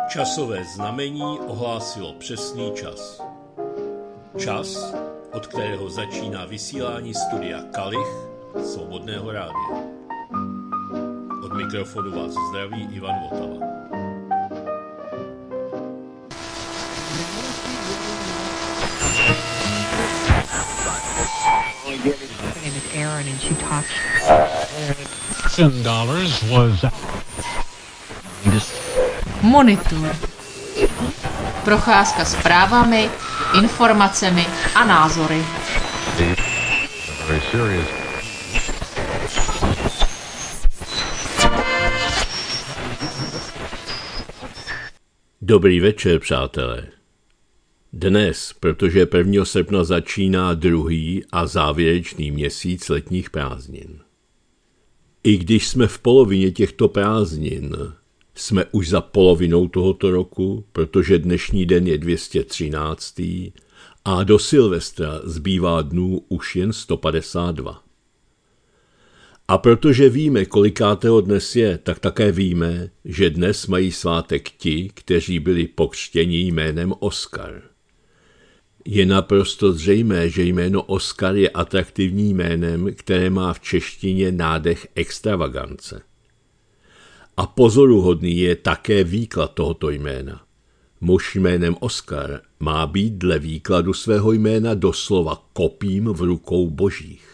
Časové znamení ohlásilo přesný čas. Čas, od kterého začíná vysílání studia Kalich Svobodného rádia. Od mikrofonu vás zdraví Ivan Votava. Monitor. Procházka zprávami, informacemi a názory. Dobrý večer, přátelé. Dnes, protože 1. srpna začíná druhý a závěrečný měsíc letních prázdnin. I když jsme v polovině těchto prázdnin, jsme už za polovinou tohoto roku, protože dnešní den je 213. a do Silvestra zbývá dnů už jen 152. A protože víme, kolikátého dnes je, tak také víme, že dnes mají svátek ti, kteří byli pokřtěni jménem Oskar. Je naprosto zřejmé, že jméno Oskar je atraktivní jménem, které má v češtině nádech extravagance. A pozoruhodný je také výklad tohoto jména. Muž jménem Oskar má být dle výkladu svého jména doslova kopím v rukou božích.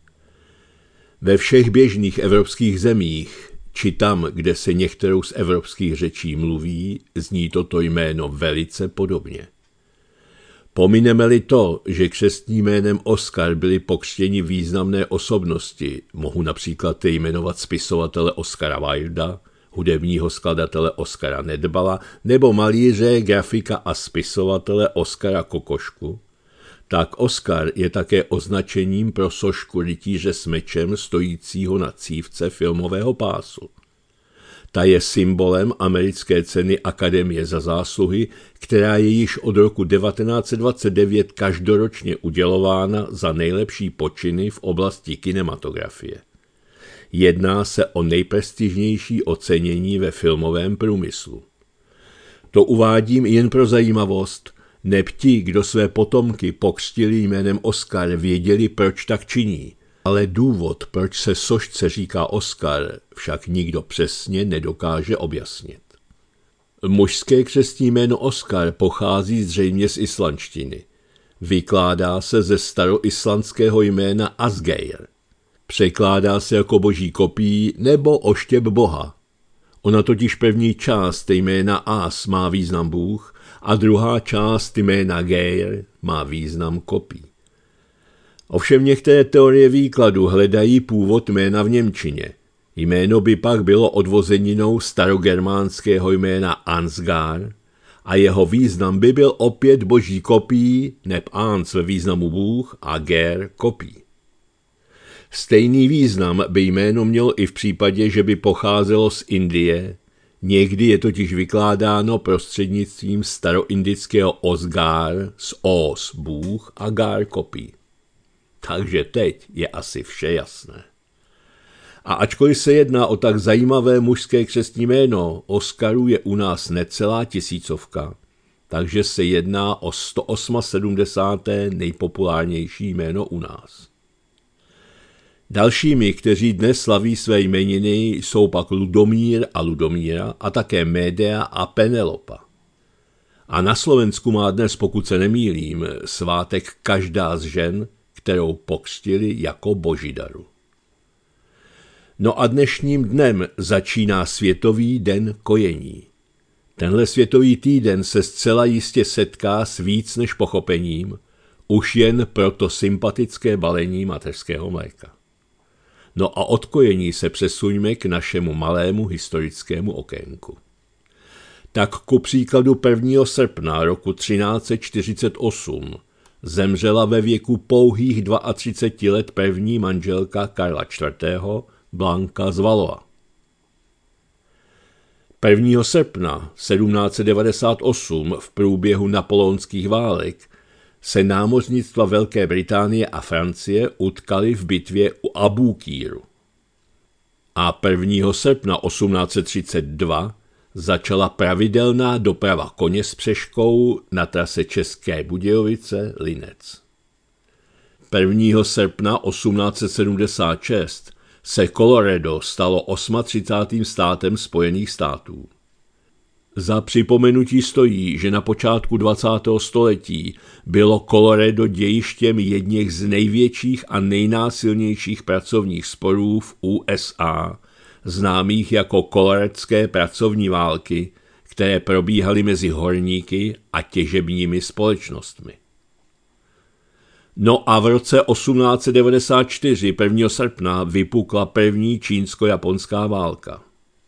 Ve všech běžných evropských zemích, či tam, kde se některou z evropských řečí mluví, zní toto jméno velice podobně. Pomineme-li to, že křestním jménem Oskar byli pokřtěni významné osobnosti, mohu například jmenovat spisovatele Oscara Wilda, hudebního skladatele Oskara Nedbala nebo malíře, grafika a spisovatele Oskara Kokošku, tak Oskar je také označením pro sošku rytíře s mečem stojícího na cívce filmového pásu. Ta je symbolem americké ceny Akademie za zásluhy, která je již od roku 1929 každoročně udělována za nejlepší počiny v oblasti kinematografie. Jedná se o nejprestižnější ocenění ve filmovém průmyslu. To uvádím jen pro zajímavost, neb ti, kdo své potomky pokřtili jménem Oskar, věděli, proč tak činí, ale důvod, proč se sošce říká Oskar, však nikdo přesně nedokáže objasnit. Mužské křestní jméno Oskar pochází zřejmě z islandštiny. Vykládá se ze staroislandského jména Asgeir. Překládá se jako boží kopí nebo oštěp boha. Ona totiž první část jména As má význam Bůh a druhá část jména Geir má význam kopí. Ovšem některé teorie výkladu hledají původ jména v němčině. Jméno by pak bylo odvozeninou starogermánského jména Ansgar a jeho význam by byl opět boží kopí, neb Ans ve významu Bůh a Ger kopí. Stejný význam by jméno mělo i v případě, že by pocházelo z Indie, někdy je totiž vykládáno prostřednictvím staroindického Osgar z Os Bůh a Gar kopí. Takže teď je asi vše jasné. A ačkoliv se jedná o tak zajímavé mužské křestní jméno, Oskarů je u nás necelá 1000, takže se jedná o 178. nejpopulárnější jméno u nás. Dalšími, kteří dnes slaví své jmeniny, jsou pak Ludomír a Ludomíra a také Médea a Penelopa. A na Slovensku má dnes, pokud se nemýlím, svátek každá z žen, kterou pokřtili jako božidaru. No a dnešním dnem začíná Světový den kojení. Tenhle světový týden se zcela jistě setká s víc než pochopením, už jen pro to sympatické balení mateřského mléka. No a od kojení se přesuňme k našemu malému historickému okénku. Tak ku příkladu 1. srpna roku 1348 zemřela ve věku pouhých 32 let první manželka Karla IV. Blanka z Valois. 1. srpna 1798 v průběhu napoleonských válek se námořnictva Velké Británie a Francie utkaly v bitvě u Abukíru. A 1. srpna 1832 začala pravidelná doprava koně s přeškou na trase České Budějovice-Linec. 1. srpna 1876 se Colorado stalo 38. státem Spojených států. Za připomenutí stojí, že na počátku 20. století bylo Colorado dějištěm jedněch z největších a nejnásilnějších pracovních sporů v USA, známých jako koloradské pracovní války, které probíhaly mezi horníky a těžebními společnostmi. No a v roce 1894, 1. srpna, vypukla první čínsko-japonská válka.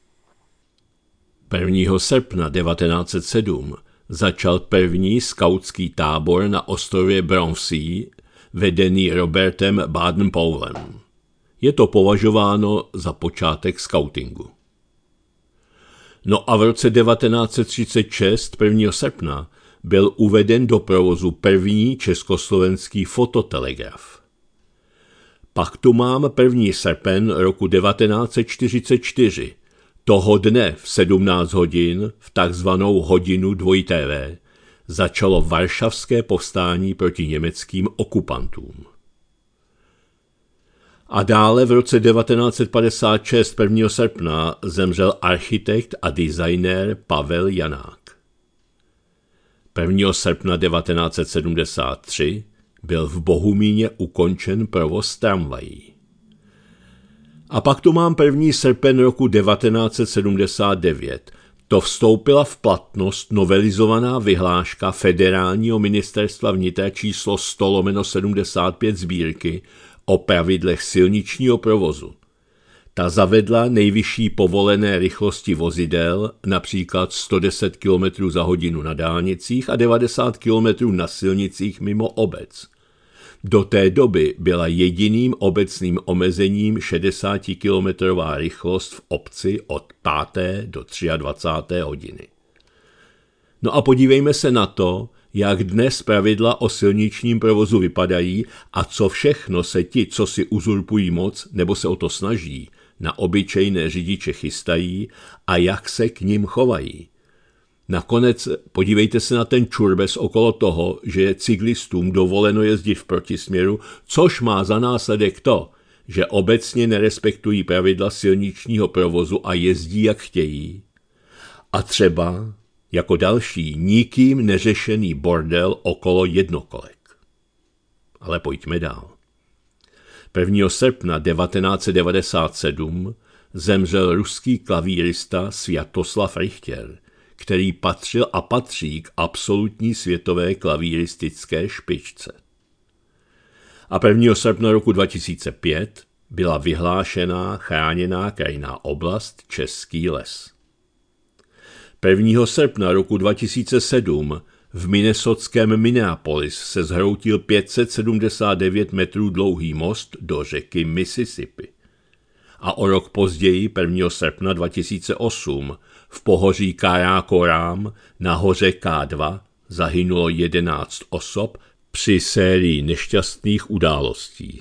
1. srpna 1907 začal první skautský tábor na ostrově Brownsea, vedený Robertem Baden-Powellem. Je to považováno za počátek skautingu. No a v roce 1936, 1. srpna, byl uveden do provozu první československý fototelegraf. Pak tu mám 1. srpen roku 1944. Toho dne v 17 hodin, v takzvanou hodinu 2TV, začalo varšavské povstání proti německým okupantům. A dále v roce 1956, 1. srpna, zemřel architekt a designér Pavel Janák. 1. srpna 1973 byl v Bohumíně ukončen provoz tramvají. A pak tu mám 1. srpen roku 1979. To vstoupila v platnost novelizovaná vyhláška Federálního ministerstva vnitra číslo 100/75 sbírky o pravidlech silničního provozu. Ta zavedla nejvyšší povolené rychlosti vozidel, například 110 km za hodinu na dálnicích a 90 km na silnicích mimo obec. Do té doby byla jediným obecným omezením 60-kilometrová rychlost v obci od 5. do 23. hodiny. No a podívejme se na to, jak dnes pravidla o silničním provozu vypadají a co všechno se ti, co si uzurpují moc nebo se o to snaží, na obyčejné řidiče chystají a jak se k nim chovají. Nakonec podívejte se na ten čurbes okolo toho, že je cyklistům dovoleno jezdit v protisměru, což má za následek to, že obecně nerespektují pravidla silničního provozu a jezdí jak chtějí. A třeba jako další nikým neřešený bordel okolo jednokolek. Ale pojďme dál. 1. srpna 1997 zemřel ruský klavírista Sviatoslav Richter, který patřil a patří k absolutní světové klavíristické špičce. A 1. srpna roku 2005 byla vyhlášená chráněná krajinná oblast Český les. 1. srpna roku 2007 v minnesotském Minneapolis se zhroutil 579 metrů dlouhý most do řeky Mississippi. A o rok později, 1. srpna 2008, v pohoří Karakoram na hoře K2 zahynulo 11 osob při sérii nešťastných událostí.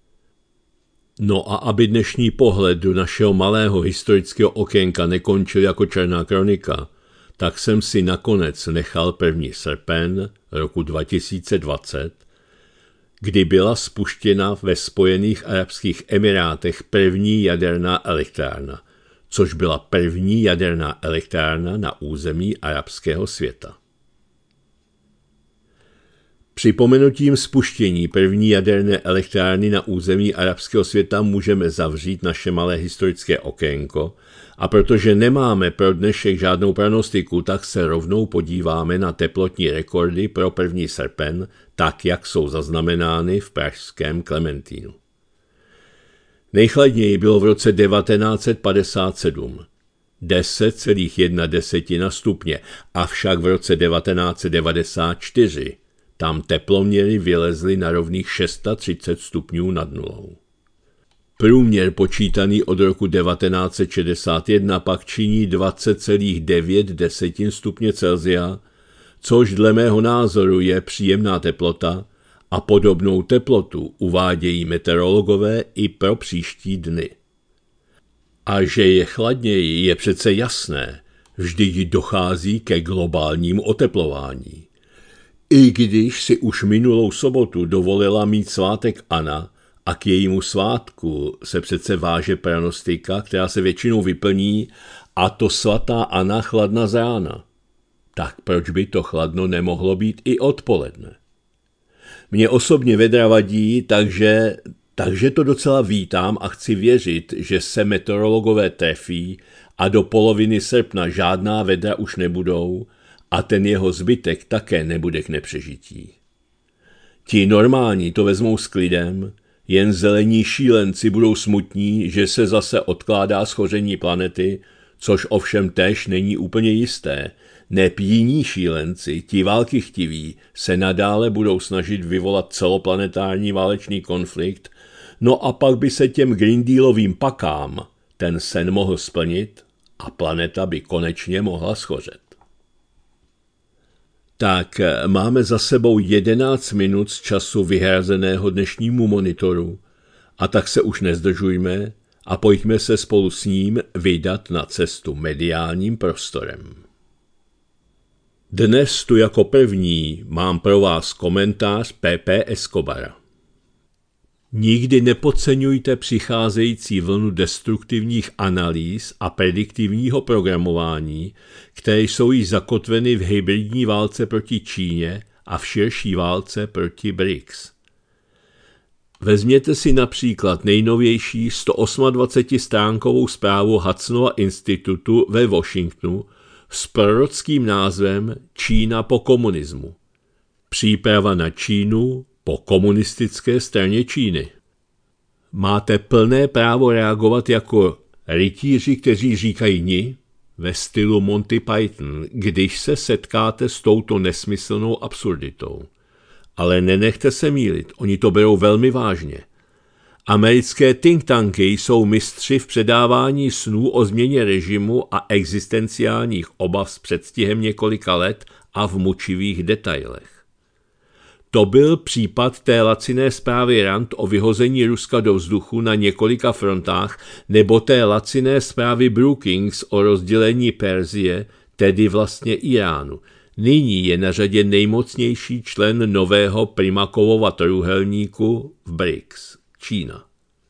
No a aby dnešní pohled do našeho malého historického okénka nekončil jako černá kronika, tak jsem si nakonec nechal 1. srpen roku 2020, kdy byla spuštěna ve Spojených arabských emirátech první jaderná elektrárna, což byla první jaderná elektrárna na území arabského světa. Připomenutím spuštění první jaderné elektrárny na území arabského světa můžeme zavřít naše malé historické okénko a protože nemáme pro dnešek žádnou prognostiku, tak se rovnou podíváme na teplotní rekordy pro 1. srpen, tak jak jsou zaznamenány v pražském Klementínu. Nejchladněji bylo v roce 1957, 10,1 stupně, avšak v roce 1994 tam teploměry vylezly na rovných 630 stupňů nad nulou. Průměr počítaný od roku 1961 pak činí 20,9 stupně Celsia, což dle mého názoru je příjemná teplota a podobnou teplotu uvádějí meteorologové i pro příští dny. A že je chladněji, je přece jasné, Vždyť dochází ke globálnímu oteplování. I když si už minulou sobotu dovolila mít svátek Anna a k jejímu svátku se přece váže pranostika, která se většinou vyplní, a to svatá Anna chladna z rána. Tak proč by to chladno nemohlo být i odpoledne? Mě osobně vedra vadí, takže to docela vítám a chci věřit, že se meteorologové trefí a do poloviny srpna žádná vedra už nebudou a ten jeho zbytek také nebude k nepřežití. Ti normální to vezmou s klidem, jen zelení šílenci budou smutní, že se zase odkládá schoření planety, což ovšem též není úplně jisté. Neb jiní šílenci, ti válkychtiví, se nadále budou snažit vyvolat celoplanetární válečný konflikt, no a pak by se těm Green Dealovým pakám ten sen mohl splnit a planeta by konečně mohla schořet. Tak máme za sebou 11 minut z času vyhrazeného dnešnímu monitoru a tak se už nezdržujme a pojďme se spolu s ním vydat na cestu mediálním prostorem. Dnes tu jako první mám pro vás komentář Pepe Escobara. Nikdy nepodceňujte přicházející vlnu destruktivních analýz a prediktivního programování, které jsou již zakotveny v hybridní válce proti Číně a v širší válce proti BRICS. Vezměte si například nejnovější 128stránkovou zprávu Hudsonova institutu ve Washingtonu s prorockým názvem Čína po komunismu. Příprava na Čínu po komunistické straně Číny. Máte plné právo reagovat jako rytíři, kteří říkají ni, ve stylu Monty Python, když se setkáte s touto nesmyslnou absurditou. Ale nenechte se mýlit, oni to berou velmi vážně. Americké think tanky jsou mistři v předávání snů o změně režimu a existenciálních obav s předstihem několika let a v mučivých detailech. To byl případ té laciné zprávy Rand o vyhození Ruska do vzduchu na několika frontách nebo té laciné zprávy Brookings o rozdělení Persie, tedy vlastně Iránu. Nyní je na řadě nejmocnější člen nového Primakovova trojúhelníku v BRICS, Čína.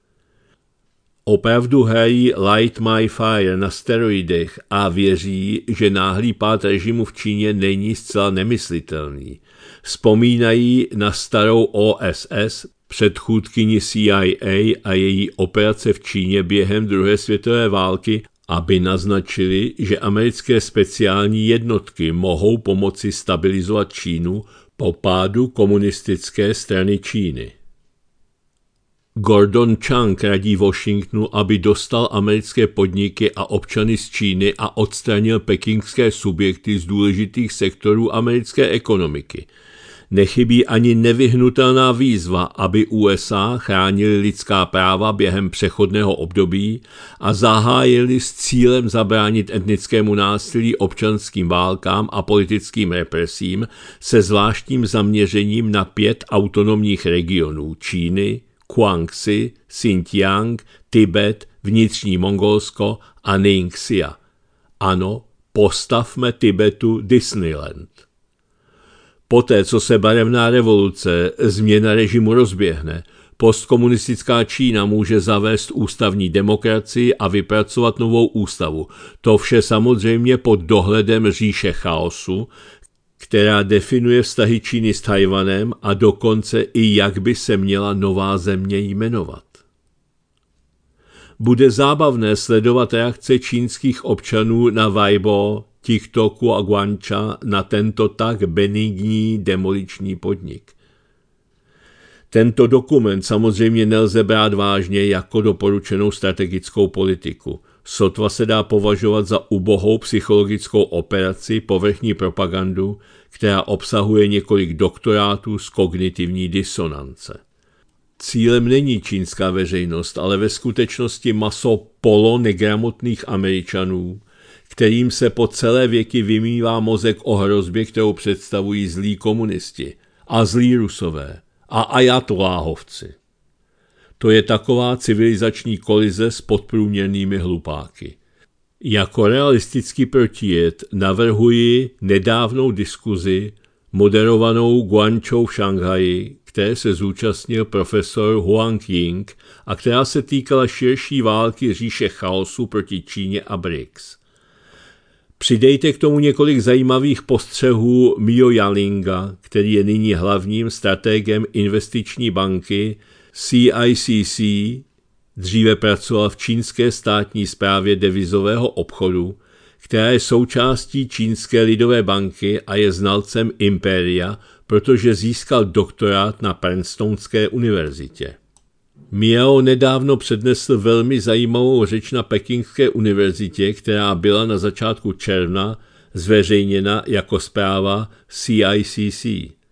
Opravdu hrají Light My Fire na steroidech a věří, že náhlý pád režimu v Číně není zcela nemyslitelný. Vzpomínají na starou OSS, předchůdkyni CIA a její operace v Číně během druhé světové války, aby naznačili, že americké speciální jednotky mohou pomoci stabilizovat Čínu po pádu komunistické strany Číny. Gordon Chang radí Washingtonu, aby dostal americké podniky a občany z Číny a odstranil pekingské subjekty z důležitých sektorů americké ekonomiky. Nechybí ani nevyhnutelná výzva, aby USA chránili lidská práva během přechodného období a zahájili s cílem zabránit etnickému násilí, občanským válkám a politickým represím se zvláštním zaměřením na 5 autonomních regionů Číny, Guangxi, Xinjiang, Tibet, vnitřní Mongolsko a Ningxia. Ano, postavme Tibetu Disneyland. Poté, co se barevná revoluce, změna režimu rozběhne, postkomunistická Čína může zavést ústavní demokracii a vypracovat novou ústavu. To vše samozřejmě pod dohledem říše chaosu, která definuje vztahy Číny s Tajvanem a dokonce i jak by se měla nová země jmenovat. Bude zábavné sledovat reakce čínských občanů na Weibo, TikToku a Guancha na tento tak benigní demoliční podnik. Tento dokument samozřejmě nelze brát vážně jako doporučenou strategickou politiku. Sotva se dá považovat za ubohou psychologickou operaci, povrchní propagandu, která obsahuje několik doktorátů z kognitivní disonance. Cílem není čínská veřejnost, ale ve skutečnosti maso polonegramotných Američanů, kterým se po celé věky vymývá mozek o hrozbě, kterou představují zlí komunisti a zlí Rusové a ajatolláhovci. To je taková civilizační kolize s podprůměrnými hlupáky. Jako realistický protijed navrhuji nedávnou diskuzi moderovanou Guangzhou v Šanghaji, které se zúčastnil profesor Huang Ying a která se týkala širší války říše chaosu proti Číně a BRICS. Přidejte k tomu několik zajímavých postřehů Miao Yanlinga, který je nyní hlavním strategem investiční banky CICC, dříve pracoval v čínské státní správě devizového obchodu, která je součástí Čínské lidové banky a je znalcem impéria, protože získal doktorát na Princetonské univerzitě. Miao nedávno přednesl velmi zajímavou řeč na Pekingské univerzitě, která byla na začátku června zveřejněna jako zpráva CICC.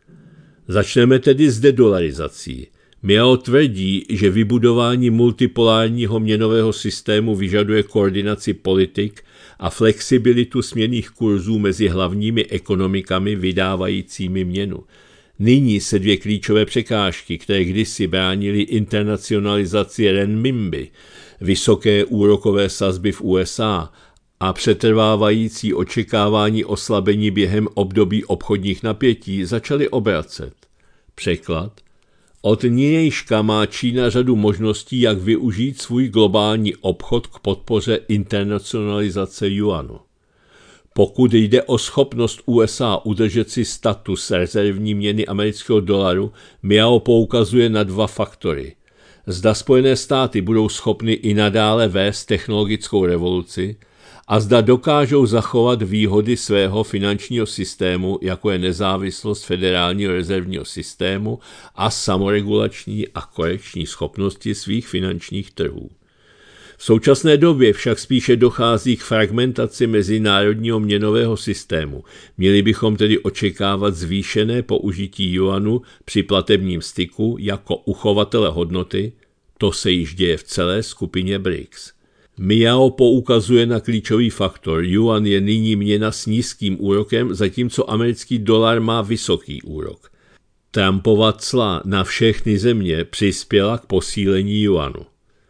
Začneme tedy s dedolarizací. Miao tvrdí, že vybudování multipolárního měnového systému vyžaduje koordinaci politik a flexibilitu směnných kurzů mezi hlavními ekonomikami vydávajícími měnu. Nyní se dvě klíčové překážky, které kdysi bránily internacionalizaci renminbi, vysoké úrokové sazby v USA a přetrvávající očekávání oslabení během období obchodních napětí, začaly obracet. Překlad. Od nynějška má Čína řadu možností, jak využít svůj globální obchod k podpoře internacionalizace juanu. Pokud jde o schopnost USA udržet si status rezervní měny amerického dolaru, Miao poukazuje na dva faktory. Zda Spojené státy budou schopny i nadále vést technologickou revoluci a zda dokážou zachovat výhody svého finančního systému, jako je nezávislost federálního rezervního systému a samoregulační a korekční schopnosti svých finančních trhů. V současné době však spíše dochází k fragmentaci mezinárodního měnového systému. Měli bychom tedy očekávat zvýšené použití juanu při platebním styku jako uchovatele hodnoty, to se již děje v celé skupině BRICS. Miao poukazuje na klíčový faktor. Juan je nyní měna s nízkým úrokem, zatímco americký dolar má vysoký úrok. Trumpova cla na všechny země přispěla k posílení juanu.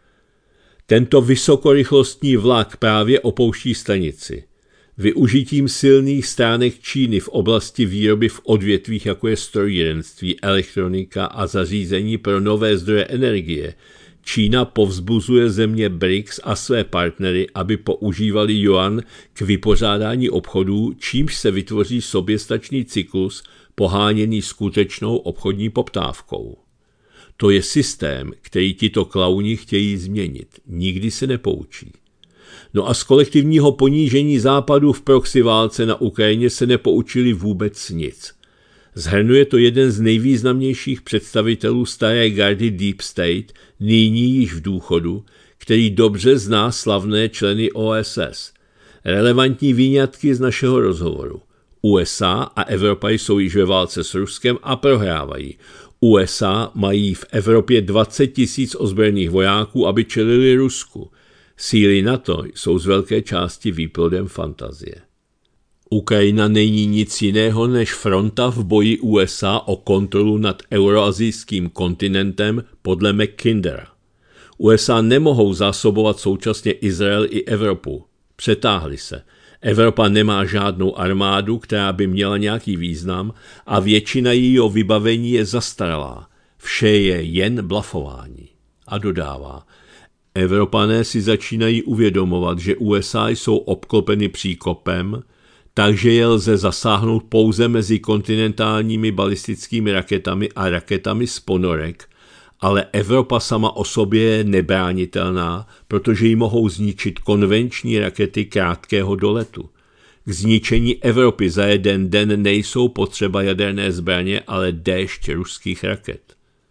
Tento vysokorychlostní vlak právě opouští stanici. Využitím silných stránek Číny v oblasti výroby v odvětvích, jako je strojírenství, elektronika a zařízení pro nové zdroje energie, Čína povzbuzuje země BRICS a své partnery, aby používali juan k vypořádání obchodů, čímž se vytvoří soběstačný cyklus poháněný skutečnou obchodní poptávkou. To je systém, který tito klauni chtějí změnit. Nikdy se nepoučí. No a z kolektivního ponížení Západu v proxy válce na Ukrajině se nepoučili vůbec nic. Shrnuje to jeden z nejvýznamnějších představitelů staré gardy Deep State, nyní již v důchodu, který dobře zná slavné členy OSS. Relevantní výňatky z našeho rozhovoru. USA a Evropa jsou již ve válce s Ruskem a prohrávají. USA mají v Evropě 20 000 ozbrojených vojáků, aby čelili Rusku. Síly NATO jsou z velké části výplodem fantazie. Ukrajina není nic jiného než fronta v boji USA o kontrolu nad euroazijským kontinentem podle McKindera. USA nemohou zásobovat současně Izrael i Evropu. Přetáhli se. Evropa nemá žádnou armádu, která by měla nějaký význam a většina jejího vybavení je zastaralá. Vše je jen blafování. A dodává, Evropané si začínají uvědomovat, že USA jsou obklopeny příkopem, takže je lze zasáhnout pouze mezi kontinentálními balistickými raketami a raketami z ponorek, ale Evropa sama o sobě je nebránitelná, protože ji mohou zničit konvenční rakety krátkého doletu. K zničení Evropy za jeden den nejsou potřeba jaderné zbraně, ale déšť ruských raket.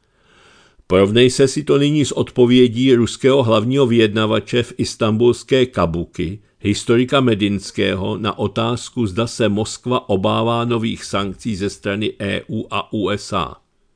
Porovnej se si to nyní s odpovědí ruského hlavního vyjednavače v istanbulské Kabuki, historika Medinského, na otázku, zda se Moskva obává nových sankcí ze strany EU a USA.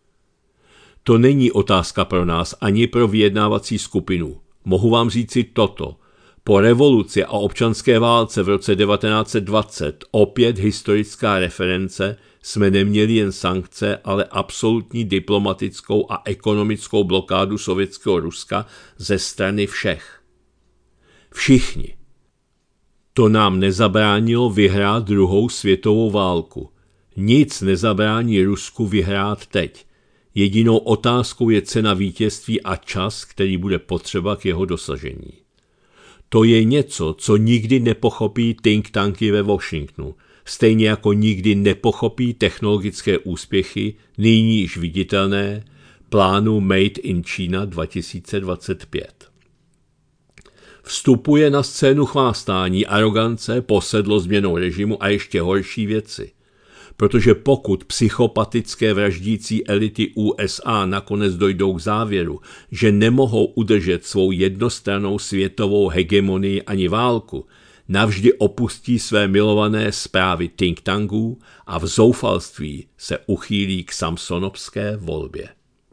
To není otázka pro nás ani pro vyjednávací skupinu. Mohu vám říci toto. Po revoluci a občanské válce v roce 1920, opět historická reference, jsme neměli jen sankce, ale absolutní diplomatickou a ekonomickou blokádu sovětského Ruska ze strany všech. Všichni. To nám nezabránilo vyhrát druhou světovou válku. Nic nezabrání Rusku vyhrát teď. Jedinou otázkou je cena vítězství a čas, který bude potřeba k jeho dosažení. To je něco, co nikdy nepochopí think tanky ve Washingtonu, stejně jako nikdy nepochopí technologické úspěchy, nyní již viditelné, plánu Made in China 2025. Vstupuje na scénu chvástání, arogance, posedlo změnou režimu a ještě horší věci. Protože pokud psychopatické vraždící elity USA nakonec dojdou k závěru, že nemohou udržet svou jednostrannou světovou hegemonii ani válku, navždy opustí své milované zprávy think tanků a v zoufalství se uchýlí k samsonovské volbě.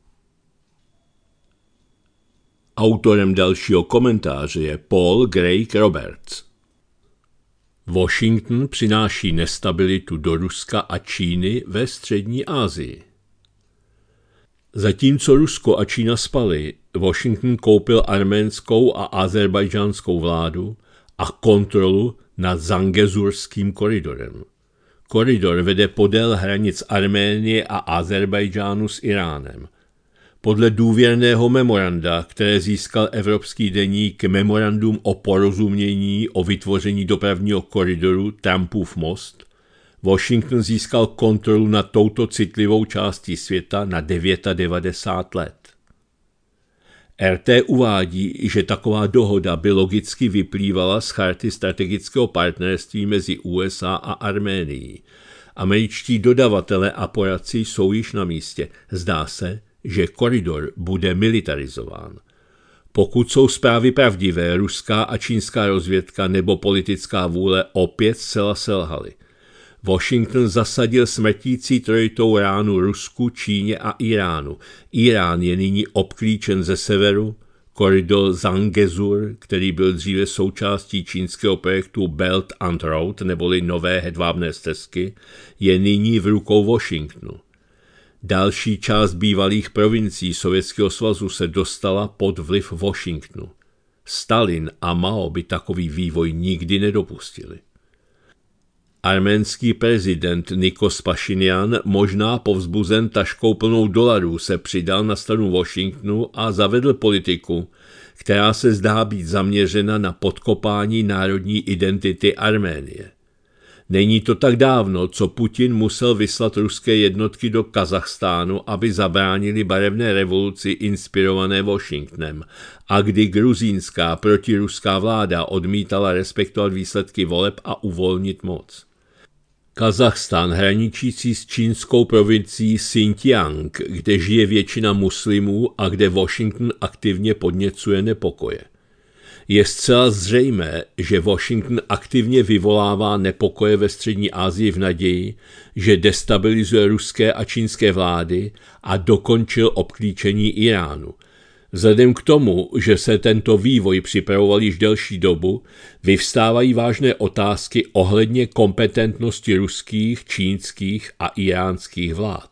Autorem dalšího komentáře je Paul Craig Roberts. Washington přináší nestabilitu do Ruska a Číny ve střední Asii. Zatímco Rusko a Čína spaly, Washington koupil arménskou a azerbajdžánskou vládu a kontrolu nad Zangezurským koridorem. Koridor vede podél hranic Arménie a Azerbajdžánu s Iránem. Podle důvěrného memoranda, které získal evropský deník Memorandum o porozumění o vytvoření dopravního koridoru Trumpův most, Washington získal kontrolu nad touto citlivou částí světa na 99 let. RT uvádí, že taková dohoda by logicky vyplývala z charty strategického partnerství mezi USA a Arménií. Američtí dodavatelé a poradci jsou již na místě. Zdá se, že koridor bude militarizován. Pokud jsou zprávy pravdivé, ruská a čínská rozvědka nebo politická vůle opět zcela selhaly. Washington zasadil smrtící trojitou ránu Rusku, Číně a Iránu. Irán je nyní obklíčen ze severu, koridor Zangezur, který byl dříve součástí čínského projektu Belt and Road neboli nové hedvábné stezky, je nyní v rukou Washingtonu. Další část bývalých provincií Sovětského svazu se dostala pod vliv Washingtonu. Stalin a Mao by takový vývoj nikdy nedopustili. Arménský prezident Nikos Pašinjan, možná povzbuzen taškou plnou dolarů, se přidal na stranu Washingtonu a zavedl politiku, která se zdá být zaměřena na podkopání národní identity Arménie. Není to tak dávno, co Putin musel vyslat ruské jednotky do Kazachstánu, aby zabránili barevné revoluci inspirované Washingtonem, a kdy gruzínská protiruská vláda odmítala respektovat výsledky voleb a uvolnit moc. Kazachstán hraničící s čínskou provincií Xinjiang, kde žije většina muslimů a kde Washington aktivně podněcuje nepokoje. Je zcela zřejmé, že Washington aktivně vyvolává nepokoje ve střední Asii v naději, že destabilizuje ruské a čínské vlády a dokončil obklíčení Iránu. Vzhledem k tomu, že se tento vývoj připravoval již delší dobu, vyvstávají vážné otázky ohledně kompetentnosti ruských, čínských a iránských vlád.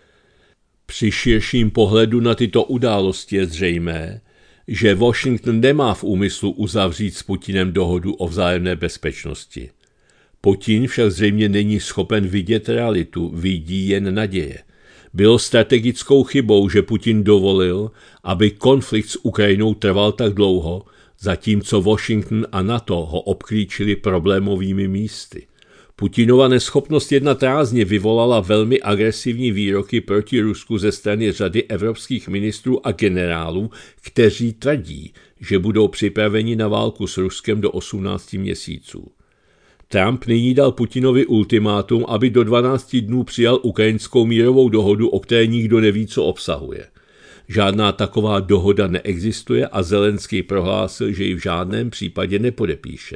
Při širším pohledu na tyto události je zřejmé, že Washington nemá v úmyslu uzavřít s Putinem dohodu o vzájemné bezpečnosti. Putin však zřejmě není schopen vidět realitu, vidí jen naděje. Bylo strategickou chybou, že Putin dovolil, aby konflikt s Ukrajinou trval tak dlouho, zatímco Washington a NATO ho obklíčili problémovými místy. Putinova neschopnost jednat rázně vyvolala velmi agresivní výroky proti Rusku ze strany řady evropských ministrů a generálů, kteří tvrdí, že budou připraveni na válku s Ruskem do 18 měsíců. Trump nyní dal Putinovi ultimátum, aby do 12 dnů přijal ukrajinskou mírovou dohodu, o které nikdo neví, co obsahuje. Žádná taková dohoda neexistuje a Zelenský prohlásil, že ji v žádném případě nepodepíše.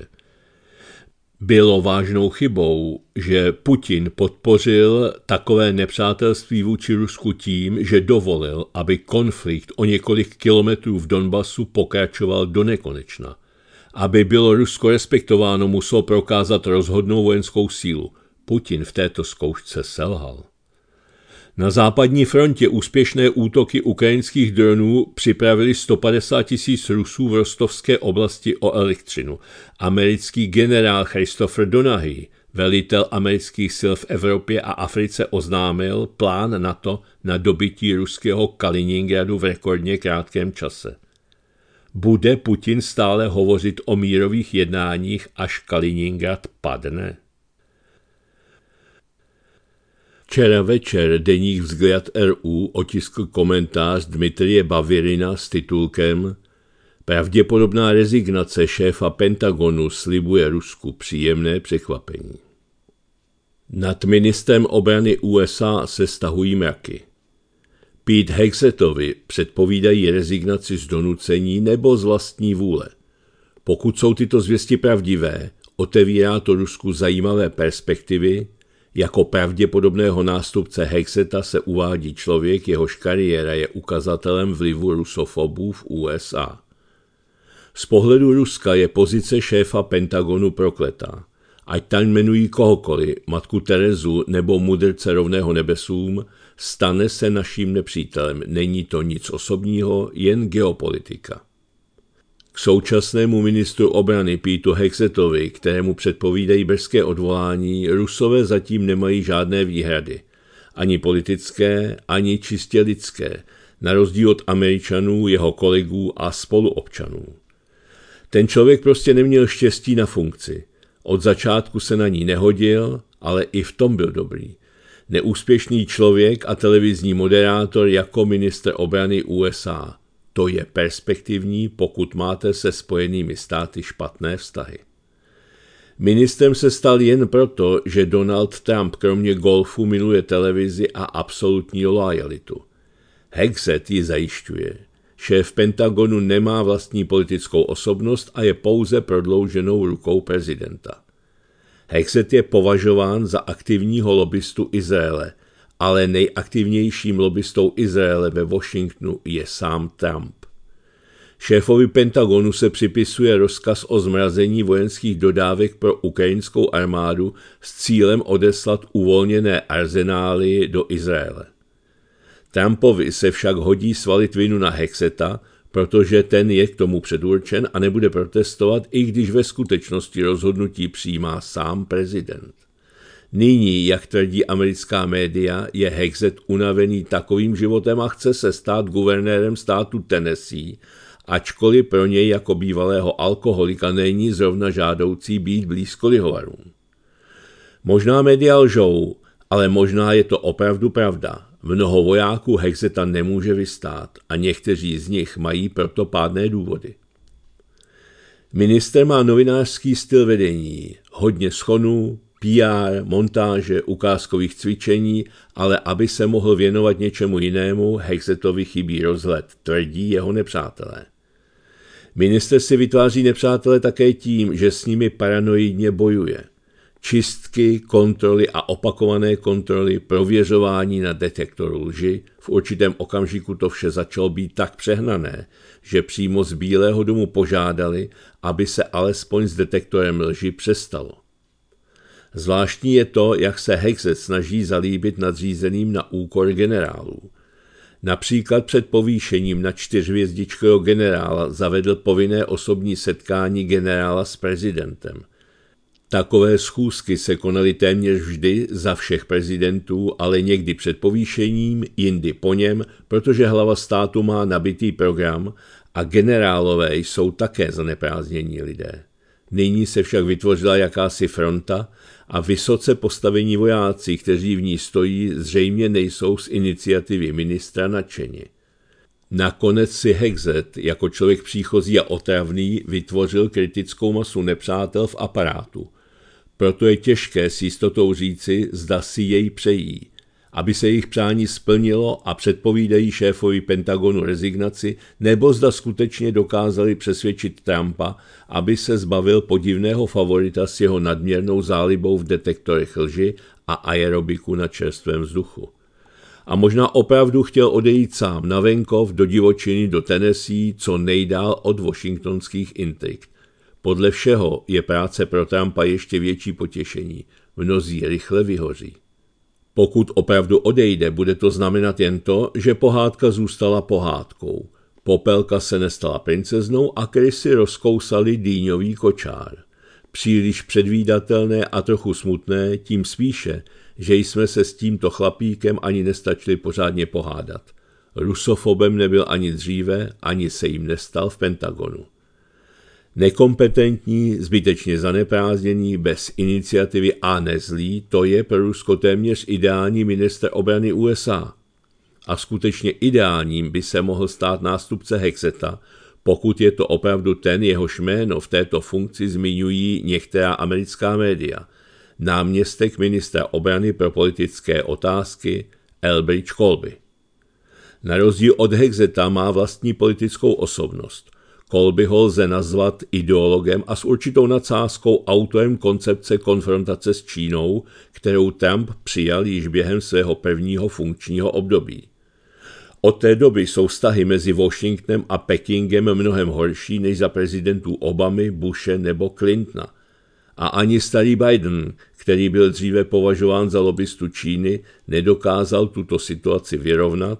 Bylo vážnou chybou, že Putin podpořil takové nepřátelství vůči Rusku tím, že dovolil, aby konflikt o několik kilometrů v Donbasu pokračoval do nekonečna. Aby bylo Rusko respektováno, muselo prokázat rozhodnou vojenskou sílu. Putin v této zkoušce selhal. Na západní frontě úspěšné útoky ukrajinských dronů připravili 150 000 Rusů v rostovské oblasti o elektřinu. Americký generál Christopher Donaghy, velitel amerických sil v Evropě a Africe, oznámil plán NATO na dobytí ruského Kaliningradu v rekordně krátkém čase. Bude Putin stále hovořit o mírových jednáních, až Kaliningrad padne? Včera večer deník Vzгляд RU otiskl komentář Dmitrije Bavirina s titulkem Pravděpodobná rezignace šéfa Pentagonu slibuje Rusku příjemné překvapení. Nad ministrem obrany USA se stahují mraky. Pete Hexetovi předpovídají rezignaci z donucení nebo z vlastní vůle. Pokud jsou tyto zvěsti pravdivé, otevírá to Rusku zajímavé perspektivy. Jako pravděpodobného nástupce Hexeta se uvádí člověk, jehož kariéra je ukazatelem vlivu rusofobů v USA. Z pohledu Ruska je pozice šéfa Pentagonu prokletá. Ať tam jmenují kohokoliv, matku Terezu nebo mudrce rovného nebesům, stane se naším nepřítelem. Není to nic osobního, jen geopolitika. K současnému ministru obrany Peteu Hexetovi, kterému předpovídají brzké odvolání, Rusové zatím nemají žádné výhrady. Ani politické, ani čistě lidské, na rozdíl od Američanů, jeho kolegů a spoluobčanů. Ten člověk prostě neměl štěstí na funkci. Od začátku se na ní nehodil, ale i v tom byl dobrý. Neúspěšný člověk a televizní moderátor jako ministr obrany USA. To je perspektivní, pokud máte se Spojenými státy špatné vztahy. Ministrem se stal jen proto, že Donald Trump kromě golfu miluje televizi a absolutní lojalitu. Hexet ji zajišťuje. Šéf Pentagonu nemá vlastní politickou osobnost a je pouze prodlouženou rukou prezidenta. Hexet je považován za aktivního lobbystu Izraele, ale nejaktivnějším lobbystou Izraele ve Washingtonu je sám Trump. Šéfovi Pentagonu se připisuje rozkaz o zmrazení vojenských dodávek pro ukrajinskou armádu s cílem odeslat uvolněné arzenály do Izraele. Trumpovi se však hodí svalit vinu na Hexeta, protože ten je k tomu předurčen a nebude protestovat, i když ve skutečnosti rozhodnutí přijímá sám prezident. Nyní, jak tvrdí americká média, je Hexet unavený takovým životem a chce se stát guvernérem státu Tennessee, ačkoliv pro něj jako bývalého alkoholika není zrovna žádoucí být blízko lihovarům. Možná média lžou, ale možná je to opravdu pravda. Mnoho vojáků Hexeta nemůže vystát a někteří z nich mají proto pádné důvody. Minister má novinářský styl vedení, hodně schonů, PR, montáže, ukázkových cvičení, ale aby se mohl věnovat něčemu jinému, Hexetovi chybí rozhled, tvrdí jeho nepřátelé. Minister si vytváří nepřátele také tím, že s nimi paranoidně bojuje. Čistky, kontroly a opakované kontroly, prověřování na detektoru lži, v určitém okamžiku to vše začalo být tak přehnané, že přímo z Bílého domu požádali, aby se alespoň s detektorem lži přestalo. Zvláštní je to, jak se Hexet snaží zalíbit nadřízeným na úkor generálů. Například před povýšením na 4hvězdičkového generála zavedl povinné osobní setkání generála s prezidentem. Takové schůzky se konaly téměř vždy za všech prezidentů, ale někdy před povýšením, jindy po něm, protože hlava státu má nabitý program a generálové jsou také zaneprázdnění lidé. Nyní se však vytvořila jakási fronta a vysoce postavení vojáci, kteří v ní stojí, zřejmě nejsou z iniciativy ministra nadšeni. Nakonec si Hexet, jako člověk příchozí a otravný, vytvořil kritickou masu nepřátel v aparátu. Proto je těžké s jistotou říci, zda si jej přejí. Aby se jejich přání splnilo a předpovídají šéfovi Pentagonu rezignaci, nebo zda skutečně dokázali přesvědčit Trumpa, aby se zbavil podivného favorita s jeho nadměrnou zálibou v detektorech lži a aerobiku na čerstvém vzduchu. A možná opravdu chtěl odejít sám na venkov do divočiny do Tennessee, co nejdál od washingtonských intrik. Podle všeho je práce pro Trumpa ještě větší potěšení. Mnozí rychle vyhoří. Pokud opravdu odejde, bude to znamenat jen to, že pohádka zůstala pohádkou. Popelka se nestala princeznou a krysy rozkousali dýňový kočár. Příliš předvídatelné a trochu smutné, tím spíše, že jsme se s tímto chlapíkem ani nestačili pořádně pohádat. Rusofobem nebyl ani dříve, ani se jim nestal v Pentagonu. Nekompetentní, zbytečně zaneprázdněný, bez iniciativy a nezlý, to je pro Rusko téměř ideální ministr obrany USA. A skutečně ideálním by se mohl stát nástupce Hexeta, pokud je to opravdu ten, jehož jméno v této funkci zmiňují některá americká média. Náměstek ministra obrany pro politické otázky Elbridge Colby. Na rozdíl od Hexeta má vlastní politickou osobnost. Colbyho lze nazvat ideologem a s určitou nadsázkou autorem koncepce konfrontace s Čínou, kterou Trump přijal již během svého prvního funkčního období. Od té doby jsou vztahy mezi Washingtonem a Pekingem mnohem horší než za prezidentů Obamy, Bushe nebo Clintona. A ani starý Biden, který byl dříve považován za lobistu Číny, nedokázal tuto situaci vyrovnat.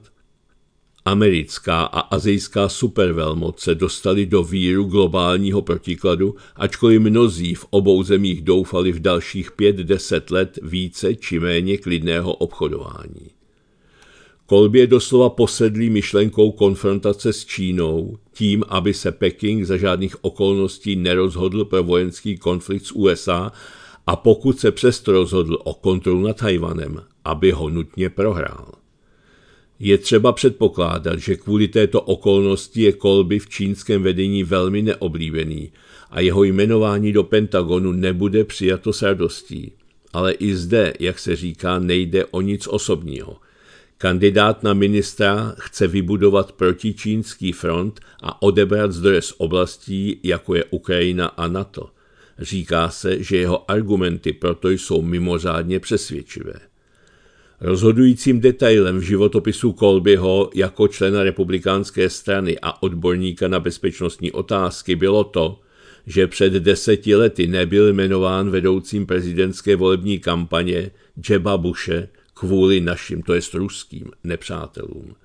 Americká a asijská supervelmoc se dostali do víru globálního protikladu, ačkoliv mnozí v obou zemích doufali v dalších 5-10 let více či méně klidného obchodování. Colby je doslova posedlý myšlenkou konfrontace s Čínou, tím, aby se Peking za žádných okolností nerozhodl pro vojenský konflikt s USA a pokud se přesto rozhodl o kontrolu nad Tchaj-wanem, aby ho nutně prohrál. Je třeba předpokládat, že kvůli této okolnosti je Colby v čínském vedení velmi neoblíbený a jeho jmenování do Pentagonu nebude přijato s radostí. Ale i zde, jak se říká, nejde o nic osobního. Kandidát na ministra chce vybudovat protičínský front a odebrat zdroje z oblastí, jako je Ukrajina a NATO. Říká se, že jeho argumenty proto jsou mimořádně přesvědčivé. Rozhodujícím detailem v životopisu Colbyho jako člena republikánské strany a odborníka na bezpečnostní otázky bylo to, že před 10 lety nebyl jmenován vedoucím prezidentské volební kampaně Jeba Bushe kvůli našim, to jest ruským, nepřátelům.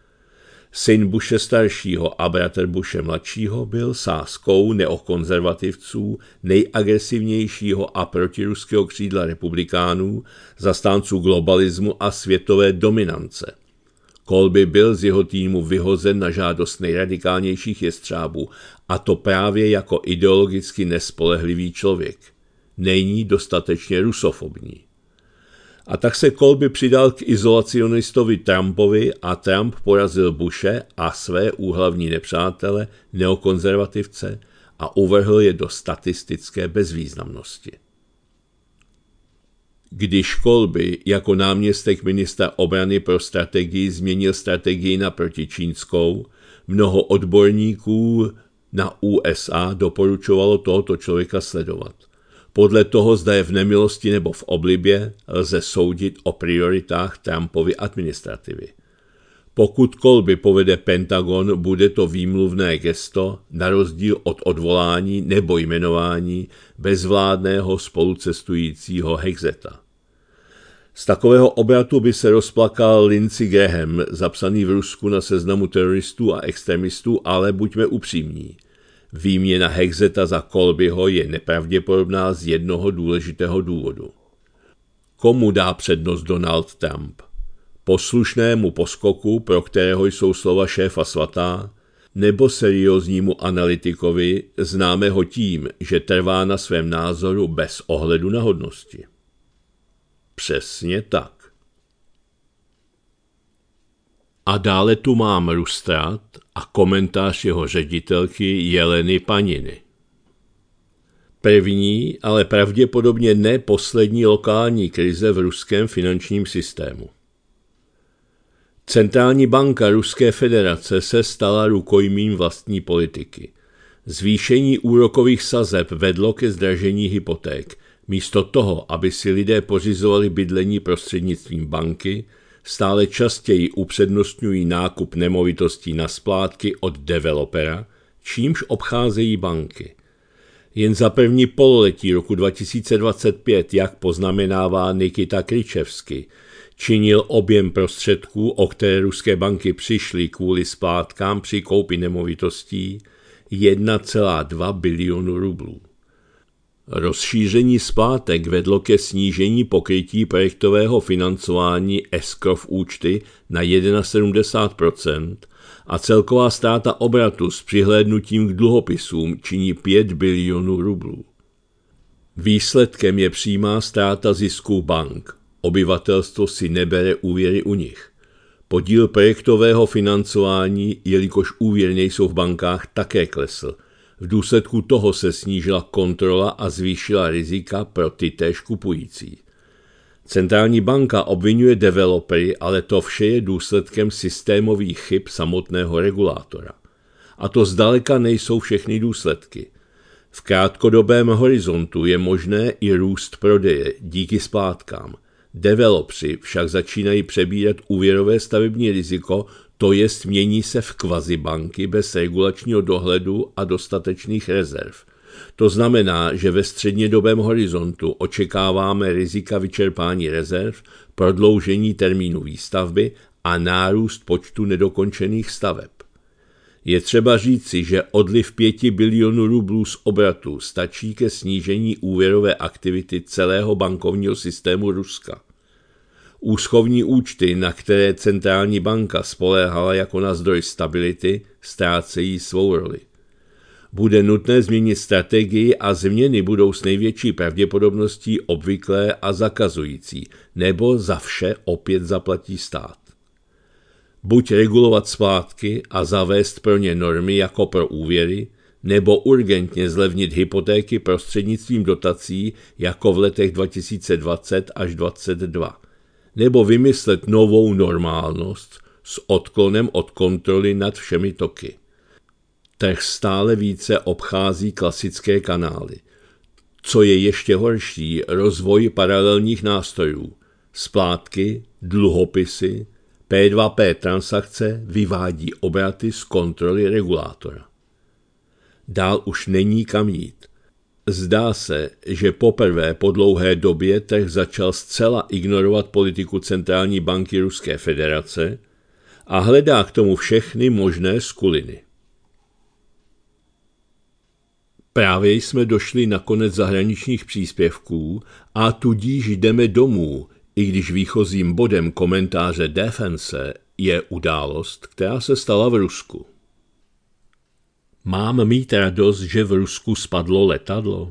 Syn Bushe staršího a bratr Bushe mladšího byl sázkou neokonzervativců, nejagresivnějšího a protiruského křídla republikánů, zastánců globalismu a světové dominance. Colby byl z jeho týmu vyhozen na žádost nejradikálnějších jestřábů, a to právě jako ideologicky nespolehlivý člověk. Není dostatečně rusofobní. A tak se Colby přidal k izolacionistovi Trumpovi a Trump porazil Bushe a své úhlavní nepřátele, neokonzervativce, a uvrhl je do statistické bezvýznamnosti. Když Colby jako náměstek ministra obrany pro strategii změnil strategii na protičínskou, mnoho odborníků na USA doporučovalo tohoto člověka sledovat. Podle toho, zda je v nemilosti nebo v oblibě, lze soudit o prioritách Trumpovy administrativy. Pokud Colby povede Pentagon, bude to výmluvné gesto, na rozdíl od odvolání nebo jmenování bezvládného spolucestujícího Hexeta. Z takového obratu by se rozplakal Lindsey Graham, zapsaný v Rusku na seznamu teroristů a extremistů, ale buďme upřímní. Výměna Hexeta za Colbyho je nepravděpodobná z jednoho důležitého důvodu. Komu dá přednost Donald Trump? Poslušnému poskoku, pro kterého jsou slova šéfa svatá, nebo serióznímu analytikovi, známého tím, že trvá na svém názoru bez ohledu na hodnosti? Přesně tak. A dále tu mám Rustrát a komentář jeho ředitelky Jeleny Paniny. První, ale pravděpodobně ne poslední lokální krize v ruském finančním systému. Centrální banka Ruské federace se stala rukojmím vlastní politiky. Zvýšení úrokových sazeb vedlo ke zdražení hypoték. Místo toho, aby si lidé pořizovali bydlení prostřednictvím banky, stále častěji upřednostňují nákup nemovitostí na splátky od developera, čímž obcházejí banky. Jen za první pololetí roku 2025, jak poznamenává Nikita Kryčevsky, činil objem prostředků, o které ruské banky přišly kvůli splátkám při koupi nemovitostí, 1,2 bilionu rublů. Rozšíření splátek vedlo ke snížení pokrytí projektového financování escrow účty na 71% a celková ztráta obratu s přihlédnutím k dluhopisům činí 5 bilionů rublů. Výsledkem je přímá ztráta zisků bank. Obyvatelstvo si nebere úvěry u nich. Podíl projektového financování, jelikož úvěry nejsou v bankách, také klesl. V důsledku toho se snížila kontrola a zvýšila rizika pro tytéž kupující. Centrální banka obvinuje developery, ale to vše je důsledkem systémových chyb samotného regulátora. A to zdaleka nejsou všechny důsledky. V krátkodobém horizontu je možné i růst prodeje díky splátkám. Developři však začínají přebírat úvěrové stavební riziko, to jest mění se v kvazibanky bez regulačního dohledu a dostatečných rezerv. To znamená, že ve střednědobém horizontu očekáváme rizika vyčerpání rezerv, prodloužení termínu výstavby a nárůst počtu nedokončených staveb. Je třeba říci, že odliv 5 bilionů rublů z obratu stačí ke snížení úvěrové aktivity celého bankovního systému Ruska. Úschovní účty, na které centrální banka spoléhala jako na zdroj stability, ztrácejí svou roli. Bude nutné změnit strategii a změny budou s největší pravděpodobností obvyklé a zakazující, nebo za vše opět zaplatí stát. Buď regulovat splátky a zavést pro ně normy jako pro úvěry, nebo urgentně zlevnit hypotéky prostřednictvím dotací jako v letech 2020 až 2022, nebo vymyslet novou normálnost s odklonem od kontroly nad všemi toky. Trh stále více obchází klasické kanály. Co je ještě horší, rozvoj paralelních nástrojů, splátky, dluhopisy, P2P transakce vyvádí obraty z kontroly regulátora. Dál už není kam jít. Zdá se, že poprvé po dlouhé době trh začal zcela ignorovat politiku centrální banky Ruské federace a hledá k tomu všechny možné skuliny. Právě jsme došli na konec zahraničních příspěvků a tudíž jdeme domů, i když výchozím bodem komentáře Defense je událost, která se stala v Rusku. Mám mít radost, že v Rusku spadlo letadlo?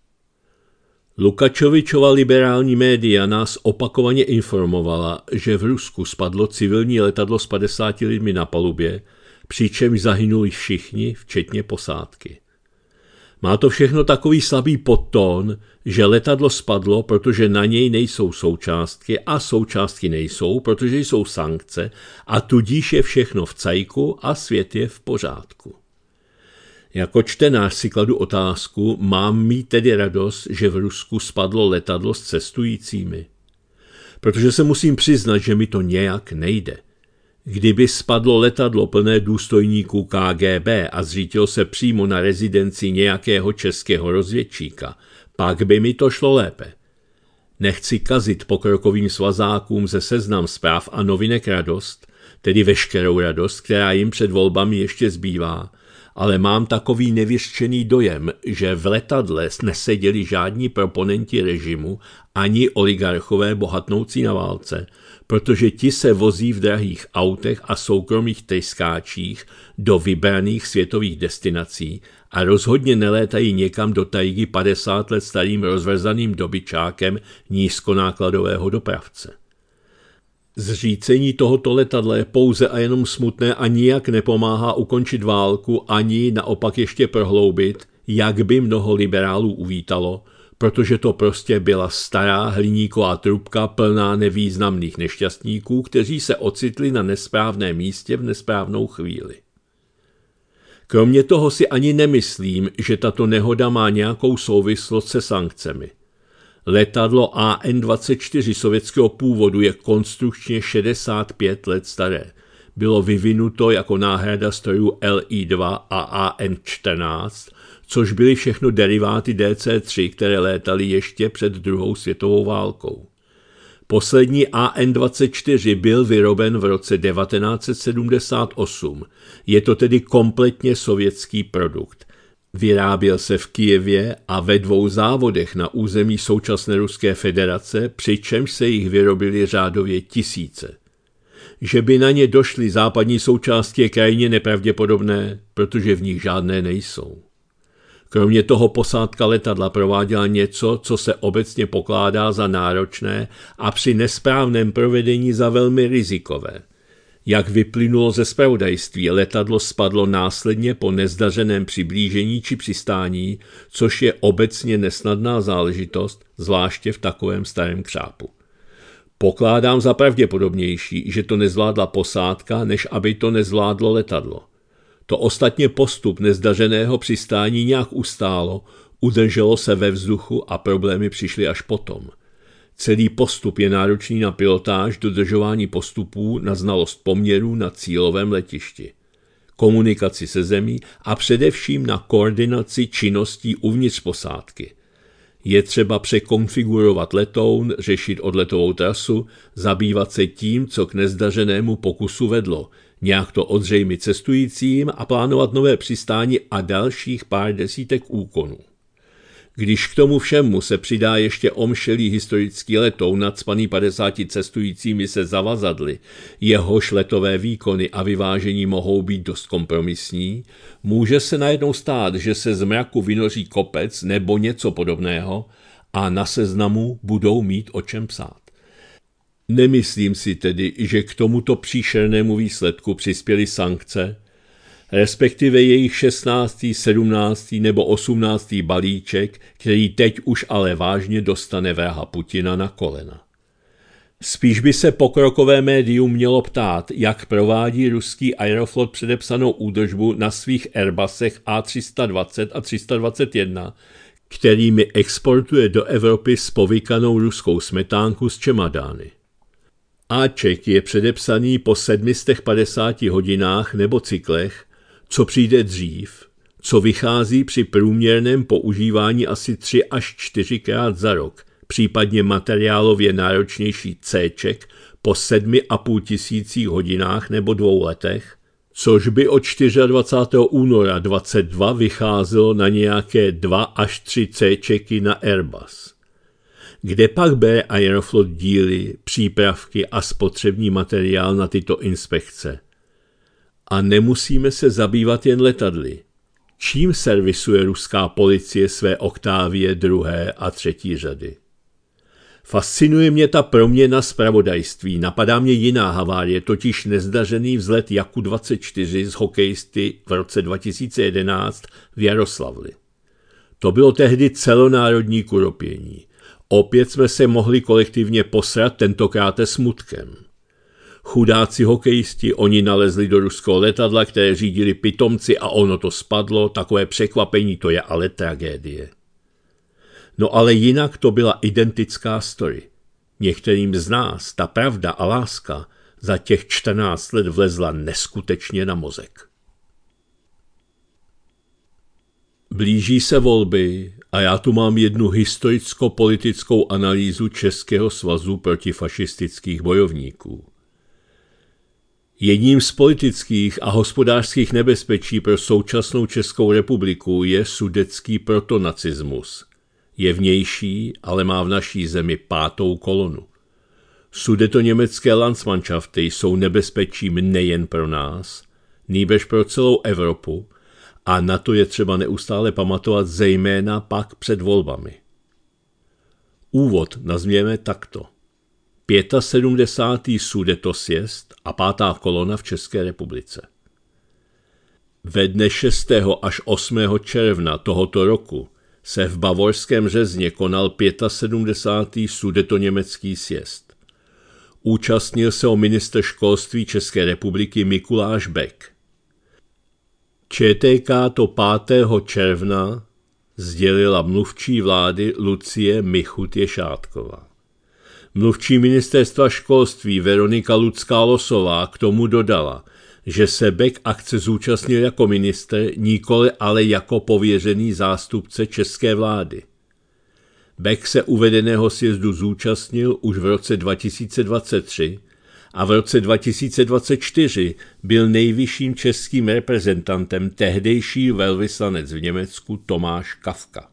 Lukačovičova liberální média nás opakovaně informovala, že v Rusku spadlo civilní letadlo s 50 lidmi na palubě, přičemž zahynuli všichni, včetně posádky. Má to všechno takový slabý podtón, že letadlo spadlo, protože na něj nejsou součástky a součástky nejsou, protože jsou sankce a tudíž je všechno v cajku a svět je v pořádku. Jako čtenář si kladu otázku, mám mít tedy radost, že v Rusku spadlo letadlo s cestujícími? Protože se musím přiznat, že mi to nějak nejde. Kdyby spadlo letadlo plné důstojníků KGB a zřítilo se přímo na rezidenci nějakého českého rozvědčíka, pak by mi to šlo lépe. Nechci kazit pokrokovým svazákům ze Seznam Zpráv a Novinek radost, tedy veškerou radost, která jim před volbami ještě zbývá, ale mám takový nevyřčený dojem, že v letadle neseděli žádní proponenti režimu ani oligarchové bohatnoucí na válce, protože ti se vozí v drahých autech a soukromých tryskáčích do vybraných světových destinací a rozhodně nelétají někam do tajgy 50 let starým rozvrzaným dobyčákem nízkonákladového dopravce. Zřícení tohoto letadla je pouze a jenom smutné a nijak nepomáhá ukončit válku ani naopak ještě prohloubit, jak by mnoho liberálů uvítalo, protože to prostě byla stará hliníková trubka plná nevýznamných nešťastníků, kteří se ocitli na nesprávném místě v nesprávnou chvíli. Kromě toho si ani nemyslím, že tato nehoda má nějakou souvislost se sankcemi. Letadlo AN-24 sovětského původu je konstrukčně 65 let staré. Bylo vyvinuto jako náhrada strojů LI-2 a AN-14, což byly všechno deriváty DC-3, které létaly ještě před druhou světovou válkou. Poslední AN-24 byl vyroben v roce 1978. Je to tedy kompletně sovětský produkt. Vyráběl se v Kyjevě a ve 2 závodech na území současné Ruské federace, přičemž se jich vyrobily řádově tisíce. Že by na ně došly západní součásti je krajně nepravděpodobné, protože v nich žádné nejsou. Kromě toho posádka letadla prováděla něco, co se obecně pokládá za náročné a při nesprávném provedení za velmi rizikové. Jak vyplynulo ze zpravodajství, letadlo spadlo následně po nezdařeném přiblížení či přistání, což je obecně nesnadná záležitost, zvláště v takovém starém křápu. Pokládám za pravděpodobnější, že to nezvládla posádka, než aby to nezvládlo letadlo. To ostatně postup nezdařeného přistání nějak ustálo, udrželo se ve vzduchu a problémy přišly až potom. Celý postup je náročný na pilotáž, dodržování postupů, na znalost poměrů na cílovém letišti, komunikaci se zemí a především na koordinaci činností uvnitř posádky. Je třeba překonfigurovat letoun, řešit odletovou trasu, zabývat se tím, co k nezdařenému pokusu vedlo, nějak to odzřejmit cestujícím a plánovat nové přistání a dalších pár desítek úkonů. Když k tomu všemu se přidá ještě omšelý historický letoun nacpaný 50 cestujícími se zavazadly, jehož letové výkony a vyvážení mohou být dost kompromisní, může se najednou stát, že se z mraku vynoří kopec nebo něco podobného a na seznamu budou mít o čem psát. Nemyslím si tedy, že k tomuto příšernému výsledku přispěly sankce, respektive jejich 16., 17. nebo 18. balíček, který teď už ale vážně dostane vraha Putina na kolena. Spíš by se pokrokové médium mělo ptát, jak provádí ruský Aeroflot předepsanou údržbu na svých Airbusech A320 a 321, kterými exportuje do Evropy spovykanou ruskou smetánku z čemadány. Aček je předepsaný po 750 hodinách nebo cyklech, co přijde dřív, co vychází při průměrném používání asi 3 až 4krát za rok, případně materiálově náročnější C-ček po 7,5 tisících hodinách nebo 2 letech, což by od 24. února 2022 vycházelo na nějaké 2 až 3 C-čeky na Airbus. Kde pak bere Aeroflot díly, přípravky a spotřební materiál na tyto inspekce? A nemusíme se zabývat jen letadly. Čím servisuje ruská policie své Octavie 2. a 3. řady? Fascinuje mě ta proměna zpravodajství. Napadá mě jiná havárie, totiž nezdařený vzlet Jaku-24 z hokejisty v roce 2011 v Jaroslavli. To bylo tehdy celonárodní kuropění. Opět jsme se mohli kolektivně posrat, tentokrát smutkem. Chudáci hokejisti, oni nalezli do ruského letadla, které řídili pitomci a ono to spadlo, takové překvapení, to je ale tragédie. No ale jinak to byla identická story. Některým z nás ta pravda a láska za těch 14 let vlezla neskutečně na mozek. Blíží se volby a já tu mám jednu historicko-politickou analýzu Českého svazu protifašistických bojovníků. Jedním z politických a hospodářských nebezpečí pro současnou Českou republiku je sudetský protonacismus. Je vnější, ale má v naší zemi 5. kolonu. Sudetoněmecké Landsmannschafty jsou nebezpečím nejen pro nás, nýbrž pro celou Evropu, a na to je třeba neustále pamatovat zejména pak před volbami. Úvod nazvěme takto. 75. Sudetosjezd a 5. kolona v České republice. Ve dne 6. až 8. června tohoto roku se v Bavorském Řezně konal 75. Sudetoněmecký sjezd. Účastnil se ho ministr školství České republiky Mikuláš Bek. ČTK to 5. června sdělila mluvčí vlády Lucie Michut-Ješátková. Mluvčí ministerstva školství Veronika Lucká-Losová k tomu dodala, že se Bek akce zúčastnil jako ministr, nikoli ale jako pověřený zástupce české vlády. Beck se uvedeného sjezdu zúčastnil už v roce 2023 a v roce 2024 byl nejvyšším českým reprezentantem tehdejší velvyslanec v Německu Tomáš Kafka.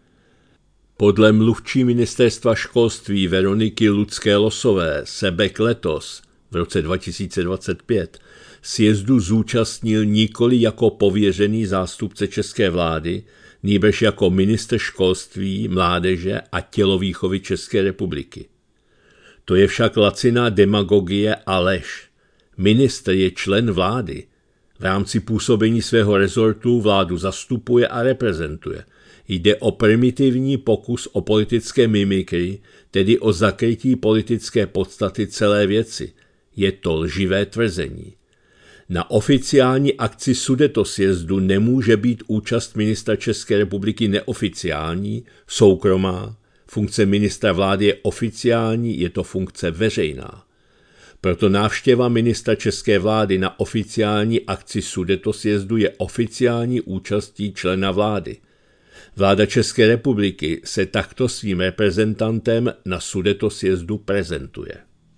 Podle mluvčí ministerstva školství Veroniky Ludské-Losové se Beck letos, v roce 2025, sjezdu zúčastnil nikoli jako pověřený zástupce české vlády, nýbrž jako ministr školství, mládeže a tělovýchovy České republiky. To je však laciná demagogie a lež. Ministr je člen vlády. V rámci působení svého rezortu vládu zastupuje a reprezentuje. Jde o primitivní pokus o politické mimikry, tedy o zakrytí politické podstaty celé věci. Je to lživé tvrzení. Na oficiální akci Sudetosjezdu nemůže být účast ministra České republiky neoficiální, soukromá. Funkce ministra vlády je oficiální, je to funkce veřejná. Proto návštěva ministra české vlády na oficiální akci Sudetosjezdu je oficiální účastí člena vlády. Vláda České republiky se takto svým reprezentantem na Sudetosjezdu prezentuje.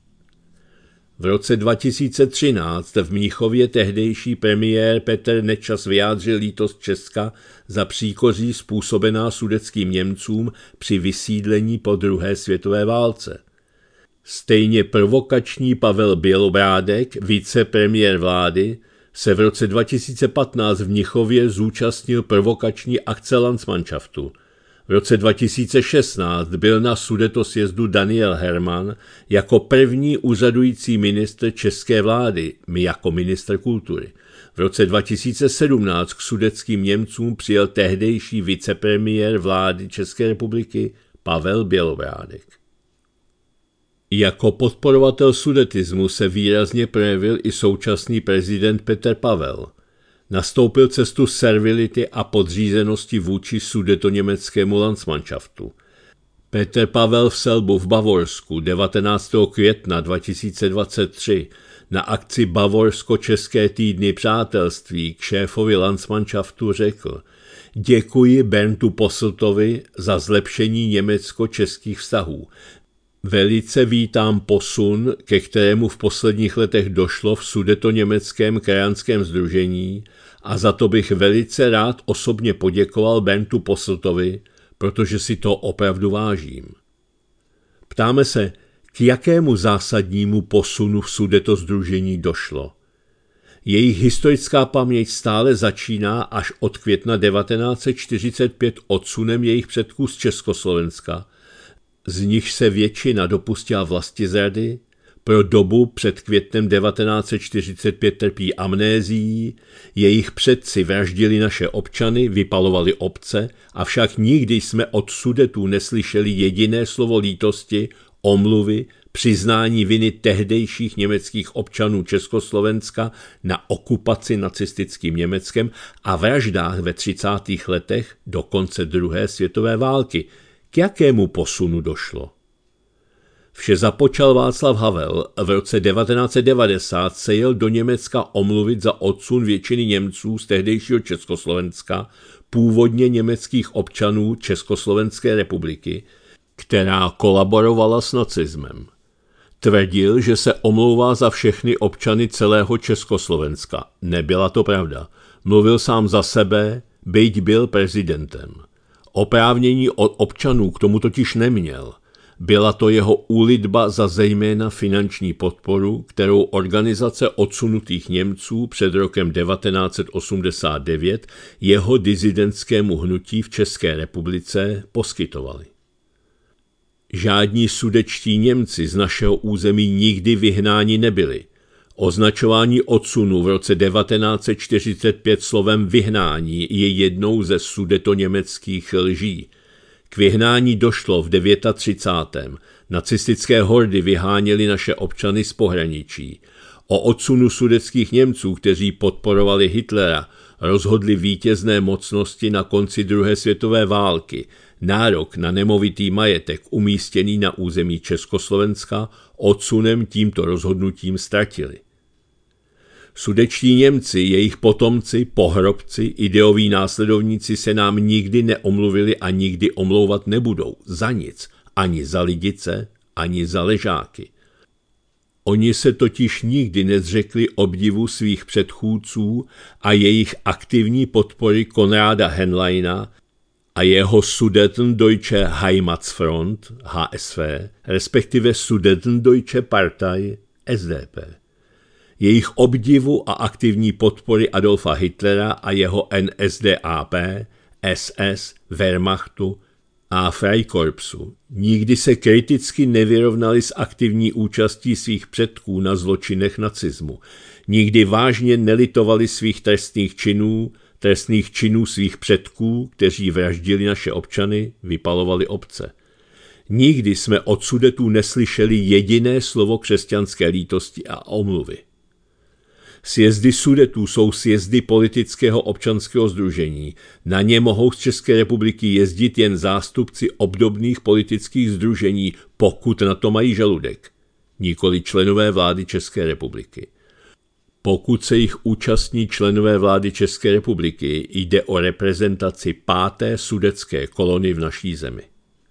V roce 2013 v Mnichově tehdejší premiér Petr Nečas vyjádřil lítost Česka za příkoří způsobená sudetským Němcům při vysídlení po druhé světové válce. Stejně provokační Pavel Bělobrádek, vicepremiér vlády, se v roce 2015 v Mnichově zúčastnil provokační akce Landsmannschaftu. V roce 2016 byl na Sudetosjezdu Daniel Herman jako první úřadující ministr české vlády, my jako ministr kultury. V roce 2017 k sudetským Němcům přijel tehdejší vicepremiér vlády České republiky Pavel Bělobrádek. Jako podporovatel sudetismu se výrazně projevil i současný prezident Petr Pavel. Nastoupil cestu servility a podřízenosti vůči sudetoněmeckému Landsmannschaftu. Petr Pavel v Selbu v Bavorsku 19. května 2023 na akci Bavorsko-České týdny přátelství k šéfovi Landsmannschaftu řekl: děkuji Berntu Posseltovi za zlepšení německo-českých vztahů. Velice vítám posun, ke kterému v posledních letech došlo v sudetoněmeckém krajanském sdružení a za to bych velice rád osobně poděkoval Berntu Posseltovi, protože si to opravdu vážím. Ptáme se, k jakému zásadnímu posunu v sudetosdružení došlo. Jejich historická paměť stále začíná až od května 1945 odsunem jejich předků z Československa, z nich se většina dopustila vlastizrady, pro dobu před květnem 1945 trpí amnézií, jejich předci vraždili naše občany, vypalovali obce, avšak nikdy jsme od Sudetů neslyšeli jediné slovo lítosti, omluvy, přiznání viny tehdejších německých občanů Československa na okupaci nacistickým Německem a vraždách ve 30. letech do konce druhé světové války. K jakému posunu došlo? Vše započal Václav Havel. V roce 1990 se jel do Německa omluvit za odsun většiny Němců z tehdejšího Československa, původně německých občanů Československé republiky, která kolaborovala s nacismem. Tvrdil, že se omlouvá za všechny občany celého Československa. Nebyla to pravda. Mluvil sám za sebe, byť byl prezidentem. Oprávnění od občanů k tomu totiž neměl. Byla to jeho úlitba za zejména finanční podporu, kterou organizace odsunutých Němců před rokem 1989 jeho dizidentskému hnutí v České republice poskytovaly. Žádní sudetští Němci z našeho území nikdy vyhnáni nebyli. Označování odsunu v roce 1945 slovem vyhnání je jednou ze sudetoněmeckých lží. K vyhnání došlo v 39. Nacistické hordy vyháněly naše občany z pohraničí. O odsunu sudetských Němců, kteří podporovali Hitlera, rozhodly vítězné mocnosti na konci druhé světové války. Nárok na nemovitý majetek umístěný na území Československa odsunem tímto rozhodnutím ztratili. Sudetští Němci, jejich potomci, pohrobci, ideoví následovníci se nám nikdy neomluvili a nikdy omlouvat nebudou. Za nic. Ani za Lidice, ani za Ležáky. Oni se totiž nikdy nezřekli obdivu svých předchůdců a jejich aktivní podpory Konráda Henleina a jeho Sudetendeutsche Heimatsfront, HSV, respektive Sudetendeutsche Partei, SDP. Jejich obdivu a aktivní podpory Adolfa Hitlera a jeho NSDAP, SS, Wehrmachtu a Freikorpsu. Nikdy se kriticky nevyrovnali s aktivní účastí svých předků na zločinech nacismu. Nikdy vážně nelitovali svých trestných činů svých předků, kteří vraždili naše občany, vypalovali obce. Nikdy jsme od Sudetů neslyšeli jediné slovo křesťanské lítosti a omluvy. Sjezdy Sudetů jsou sjezdy politického občanského sdružení. Na ně mohou z České republiky jezdit jen zástupci obdobných politických sdružení, pokud na to mají žaludek, nikoli členové vlády České republiky. Pokud se jich účastní členové vlády České republiky, jde o reprezentaci 5. sudetské kolony v naší zemi.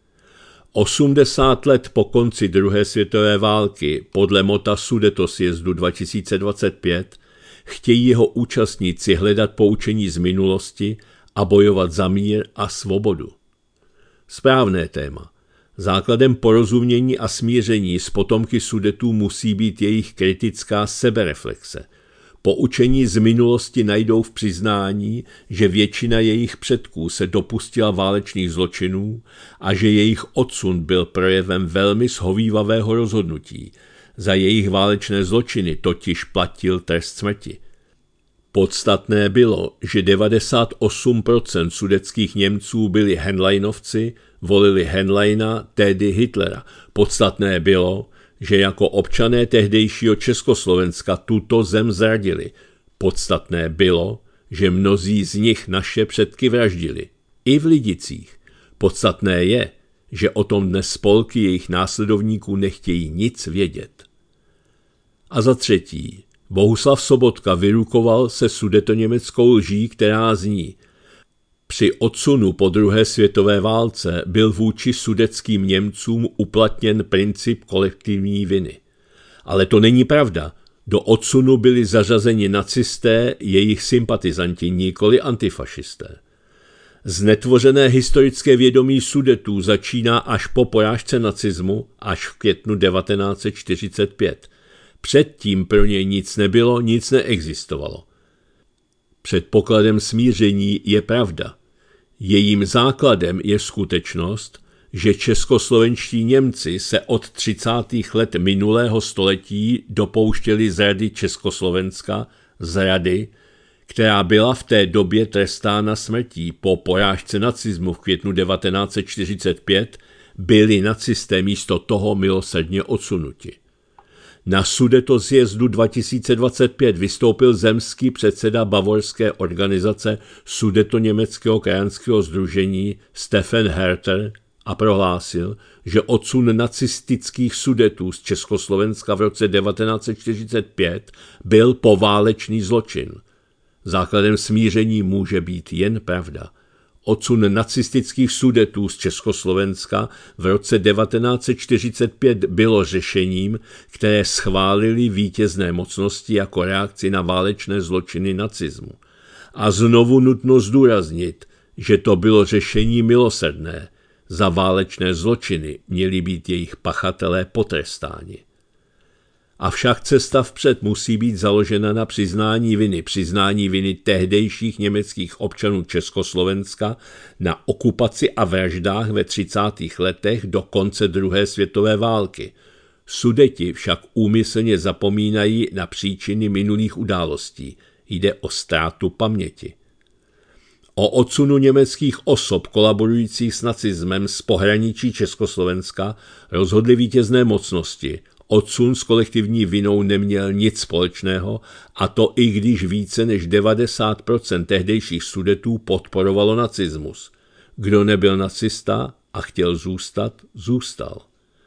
80 let po konci druhé světové války podle mota Sudetosjezdu 2025 chtějí jeho účastníci hledat poučení z minulosti a bojovat za mír a svobodu. Správné téma. Základem porozumění a smíření s potomky Sudetů musí být jejich kritická sebereflexe. Poučení z minulosti najdou v přiznání, že většina jejich předků se dopustila válečných zločinů a že jejich odsun byl projevem velmi shovívavého rozhodnutí. Za jejich válečné zločiny totiž platil trest smrti. Podstatné bylo, že 98% sudetských Němců byli Henleinovci, volili Henleina, tedy Hitlera. Podstatné bylo, že jako občané tehdejšího Československa tuto zem zradili. Podstatné bylo, že mnozí z nich naše předky vraždili. I v Lidicích. Podstatné je, že o tom dnes spolky jejich následovníků nechtějí nic vědět. A za třetí, Bohuslav Sobotka vyrukoval se sudetoněmeckou lží, která zní: při odsunu po druhé světové válce byl vůči sudetským Němcům uplatněn princip kolektivní viny. Ale to není pravda. Do odsunu byli zařazeni nacisté, jejich sympatizanti, nikoli antifašisté. Znetvořené historické vědomí Sudetů začíná až po porážce nacismu, až v květnu 1945. Předtím pro něj nic nebylo, nic neexistovalo. Předpokladem smíření je pravda. Jejím základem je skutečnost, že českoslovenští Němci se od 30. let minulého století dopouštěli zrady Československa, zrady, která byla v té době trestána smrtí. Po porážce nacismu v květnu 1945 byli nacisté místo toho milosrdně odsunuti. Na Sudetosjezdu 2025 vystoupil zemský předseda bavorské organizace Sudetoněmeckého krajanského sdružení Stefan Herter a prohlásil, že odsun nacistických Sudetů z Československa v roce 1945 byl poválečný zločin. Základem smíření může být jen pravda. Odsun nacistických Sudetů z Československa v roce 1945 bylo řešením, které schválili vítězné mocnosti jako reakci na válečné zločiny nacismu. A znovu nutno zdůraznit, že to bylo řešení milosrdné. Za válečné zločiny měli být jejich pachatelé potrestáni. Avšak cesta vpřed musí být založena na přiznání viny tehdejších německých občanů Československa na okupaci a vraždách ve 30. letech do konce druhé světové války. Sudeti však úmyslně zapomínají na příčiny minulých událostí. Jde o ztrátu paměti. O odsunu německých osob kolaborujících s nacismem z pohraničí Československa rozhodly vítězné mocnosti. Odsun s kolektivní vinou neměl nic společného, a to i když více než 90% tehdejších Sudetů podporovalo nacismus. Kdo nebyl nacista a chtěl zůstat, zůstal.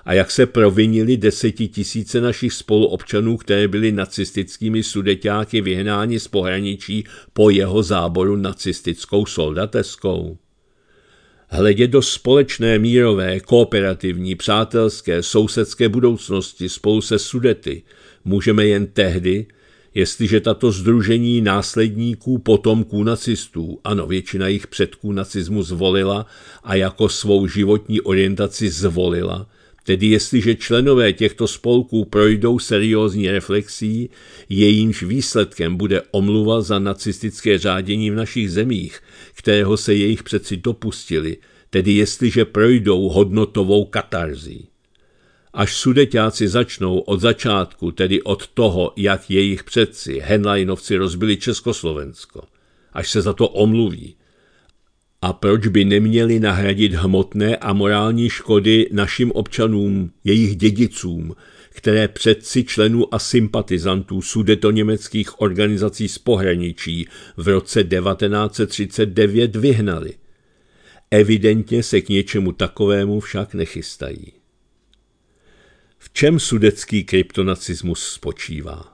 a jak se provinili 10 000 našich spoluobčanů, které byli nacistickými sudeťáky vyhnáni z pohraničí po jeho záboru nacistickou soldateskou. Hledět do společné mírové, kooperativní, přátelské, sousedské budoucnosti spolu se Sudety můžeme jen tehdy, jestliže tato sdružení následníků potomků nacistů, ano, většina jejich předků nacismu zvolila a jako svou životní orientaci zvolila, tedy jestliže členové těchto spolků projdou seriózní reflexí, jejímž výsledkem bude omluva za nacistické řádění v našich zemích, kterého se jejich předci dopustili, tedy jestliže projdou hodnotovou katarzí. Až sudeťáci začnou od začátku, tedy od toho, jak jejich předci, Henleinovci, rozbili Československo, až se za to omluví. A proč by neměli nahradit hmotné a morální škody našim občanům, jejich dědicům, které předci členů a sympatizantů sudetoněmeckých organizací z pohraničí v roce 1939 vyhnali? Evidentně se k něčemu takovému však nechystají. V čem sudetský kryptonacismus spočívá?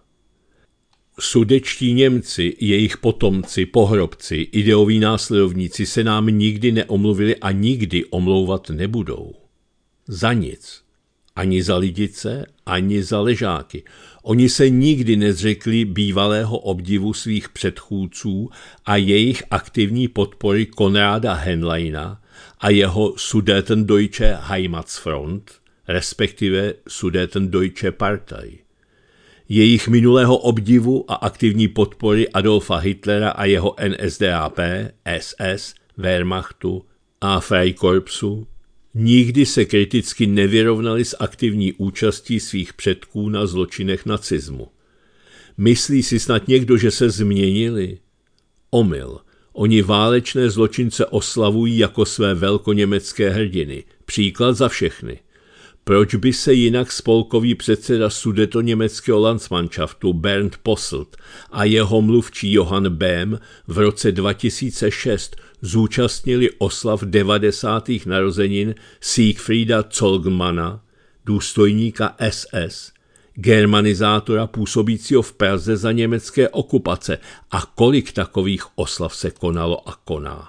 Sudetští Němci, jejich potomci, pohrobci, ideoví následovníci se nám nikdy neomluvili a nikdy omlouvat nebudou. Za nic. Ani za Lidice, ani za Ležáky. Oni se nikdy nezřekli bývalého obdivu svých předchůdců a jejich aktivní podpory Konráda Henleina a jeho Sudetendeutsche Heimatsfront, respektive Sudetendeutsche Partei. Jejich minulého obdivu a aktivní podpory Adolfa Hitlera a jeho NSDAP, SS, Wehrmachtu a Freikorpsu nikdy se kriticky nevyrovnali s aktivní účastí svých předků na zločinech nacismu. Myslí si snad někdo, že se změnili? Omyl. Oni válečné zločince oslavují jako své velkoněmecké hrdiny. Příklad za všechny. Proč by se jinak spolkový předseda sudetoněmeckého Landsmannschaftu Bernd Posselt a jeho mluvčí Johann Böhm v roce 2006 zúčastnili oslav 90. narozenin Siegfrieda Zolgmana, důstojníka SS, germanizátora působícího v Praze za německé okupace, a kolik takových oslav se konalo a koná.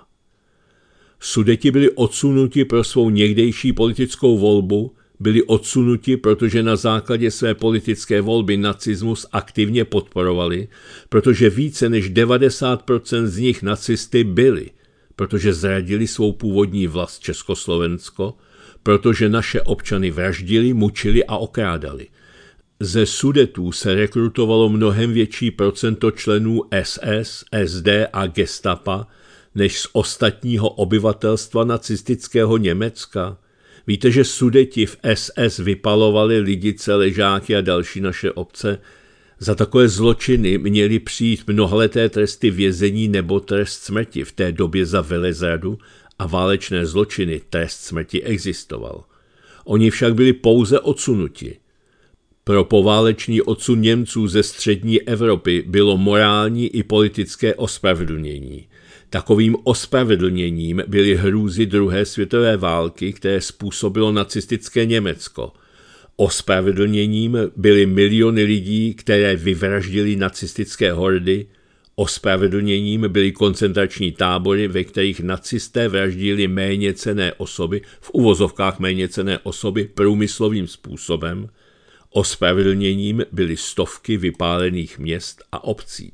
Sudeti byli odsunuti pro svou někdejší politickou volbu, byli odsunuti, protože na základě své politické volby nacismus aktivně podporovali, protože více než 90% z nich nacisty byli, protože zradili svou původní vlast Československo, protože naše občany vraždili, mučili a okrádali. Ze Sudetů se rekrutovalo mnohem větší procento členů SS, SD a Gestapa než z ostatního obyvatelstva nacistického Německa. Víte, že Sudeti v SS vypalovali Lidice, Ležáky a další naše obce? Za takové zločiny měli přijít mnohaleté tresty vězení nebo trest smrti. V té době za velezradu a válečné zločiny trest smrti existoval. Oni však byli pouze odsunuti. Pro poválečný odsun Němců ze střední Evropy bylo morální i politické ospravedlnění. Takovým ospravedlněním byly hrůzy druhé světové války, které způsobilo nacistické Německo. Ospravedlněním byly miliony lidí, které vyvraždili nacistické hordy. Ospravedlněním byly koncentrační tábory, ve kterých nacisté vraždili méněcenné osoby, v uvozovkách méněcenné osoby, průmyslovým způsobem. Ospravedlněním byly stovky vypálených měst a obcí.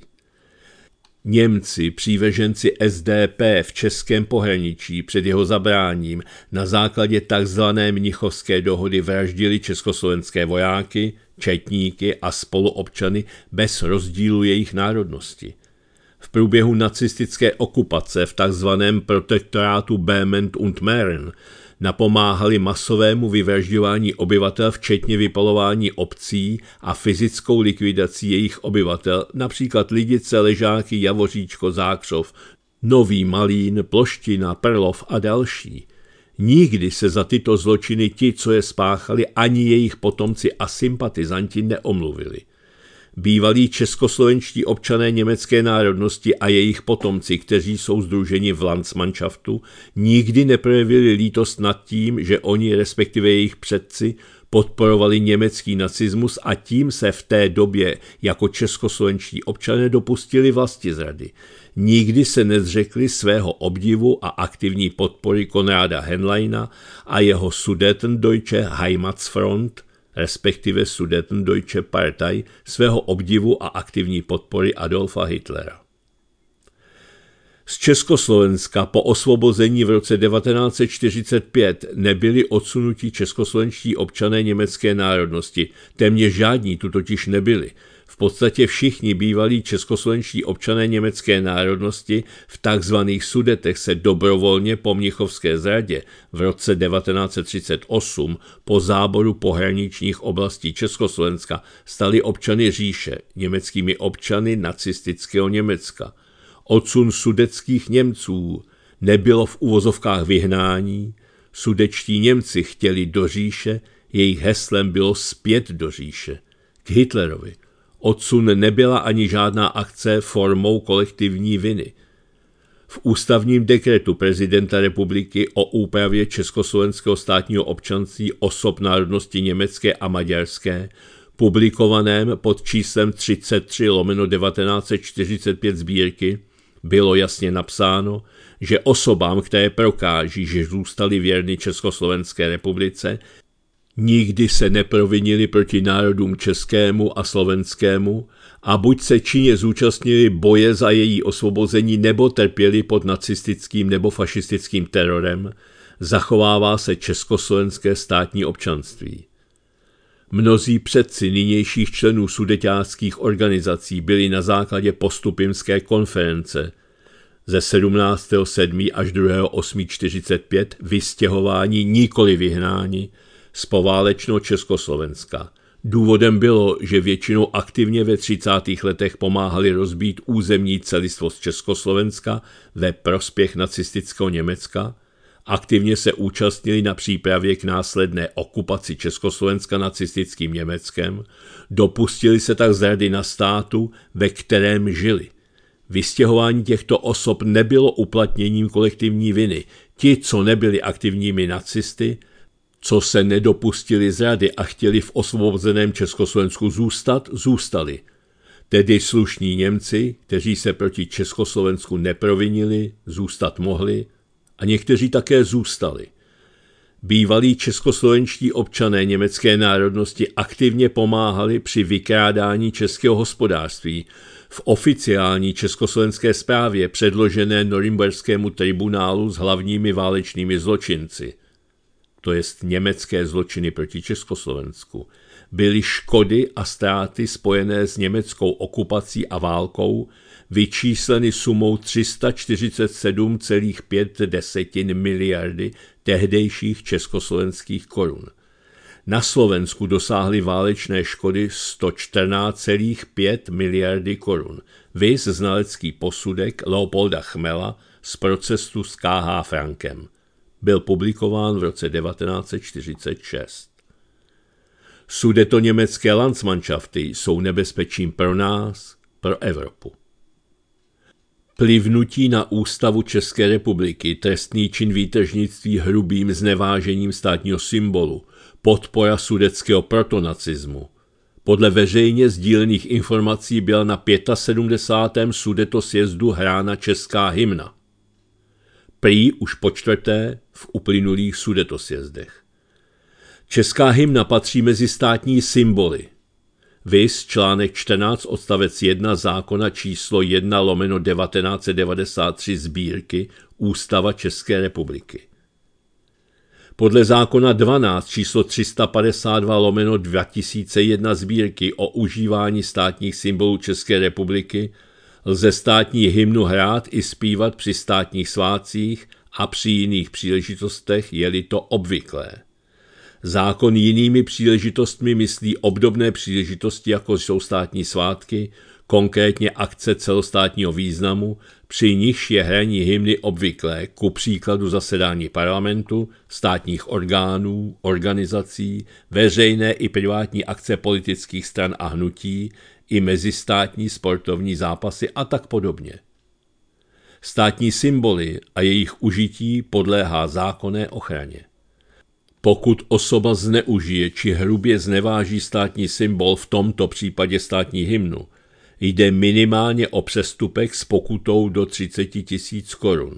Němci, přívrženci SDP v českém pohraničí před jeho zabráním na základě tzv. Mnichovské dohody vraždili československé vojáky, četníky a spoluobčany bez rozdílu jejich národnosti. V průběhu nacistické okupace v tzv. Protektorátu Böhmen und Mähren napomáhali masovému vyvražďování obyvatel, včetně vypalování obcí a fyzickou likvidací jejich obyvatel, například Lidice, Ležáky, Javoříčko, Zákřov, Nový Malín, Ploština, Perlov a další. Nikdy se za tyto zločiny ti, co je spáchali, ani jejich potomci a sympatizanti neomluvili. Bývalí českoslovenští občané německé národnosti a jejich potomci, kteří jsou sdruženi v Landsmannschaftu, nikdy neprojevili lítost nad tím, že oni, respektive jejich předci, podporovali německý nacismus a tím se v té době jako českoslovenští občané dopustili vlastizrady. Nikdy se nezřekli svého obdivu a aktivní podpory Konráda Henleina a jeho Sudetendeutsche Heimatsfront, respektive Sudetendeutsche Partei, svého obdivu a aktivní podpory Adolfa Hitlera. Z Československa po osvobození v roce 1945 nebyli odsunutí českoslovenští občané německé národnosti. Téměř žádní tu totiž nebyli. V podstatě všichni bývalí českoslovenští občané německé národnosti v takzvaných Sudetech se dobrovolně po Mnichovské zradě v roce 1938 po záboru pohraničních oblastí Československa stali občany říše, německými občany nacistického Německa. Odsun sudetských Němců nebylo v uvozovkách vyhnání, sudetští Němci chtěli do říše, jejich heslem bylo zpět do říše. K Hitlerovi odsun nebyla ani žádná akce formou kolektivní viny. V ústavním dekretu prezidenta republiky o úpravě československého státního občanství osob národnosti německé a maďarské, publikovaném pod číslem 33/1945 sbírky, bylo jasně napsáno, že osobám, které prokáží, že zůstali věrni Československé republice, nikdy se neprovinili proti národům českému a slovenskému a buď se činně zúčastnili boje za její osvobození nebo trpěli pod nacistickým nebo fašistickým terorem, zachovává se československé státní občanství. Mnozí předci nynějších členů sudeťáckých organizací byli na základě postupimské konference ze 17.7. až 2.8.45 vystěhováni, nikoli vyhnáni, z poválečného Československa. Důvodem bylo, že většinou aktivně ve 30. letech pomáhali rozbít územní celistvost Československa ve prospěch nacistického Německa, aktivně se účastnili na přípravě k následné okupaci Československa nacistickým Německem, dopustili se tak zrady na státu, ve kterém žili. Vystěhování těchto osob nebylo uplatněním kolektivní viny. Ti, co nebyli aktivními nacisty, co se nedopustili zrady a chtěli v osvobozeném Československu zůstat, zůstali. Tedy slušní Němci, kteří se proti Československu neprovinili, zůstat mohli a někteří také zůstali. Bývalí českoslovenští občané německé národnosti aktivně pomáhali při vykrádání českého hospodářství v oficiální československé zprávě předložené Norimberskému tribunálu s hlavními válečnými zločinci, to jest německé zločiny proti Československu, byly škody a ztráty spojené s německou okupací a válkou vyčísleny sumou 347,5 miliardy tehdejších československých korun. Na Slovensku dosáhly válečné škody 114,5 miliardy korun. Viz znalecký posudek Leopolda Chmela z procesu s K.H. Frankem. Byl publikován v roce 1946. Sudetoněmecké Landsmannschafty jsou nebezpečím pro nás, pro Evropu. Plivnutí na ústavu České republiky, trestný čin výtržnictví hrubým znevážením státního symbolu, podpora sudetského protonacismu. Podle veřejně sdílených informací byla na 75. Sudetosjezdu hrána česká hymna. Prý už po čtvrté v uplynulých Sudetosjezdech. Česká hymna patří mezi státní symboly. Viz článek 14 odstavec 1 zákona číslo 1/1993 sbírky Ústava České republiky. Podle zákona 12 číslo 352/2001 sbírky o užívání státních symbolů České republiky lze státní hymnu hrát i zpívat při státních svátcích a při jiných příležitostech, je-li to obvyklé. Zákon jinými příležitostmi myslí obdobné příležitosti, jako jsou státní svátky, konkrétně akce celostátního významu, při nichž je hraní hymny obvyklé, ku příkladu zasedání parlamentu, státních orgánů, organizací, veřejné i privátní akce politických stran a hnutí, i mezistátní sportovní zápasy a tak podobně. Státní symboly a jejich užití podléhá zákonné ochraně. Pokud osoba zneužije či hrubě zneváží státní symbol, v tomto případě státní hymnu, jde minimálně o přestupek s pokutou do 30 000 korun.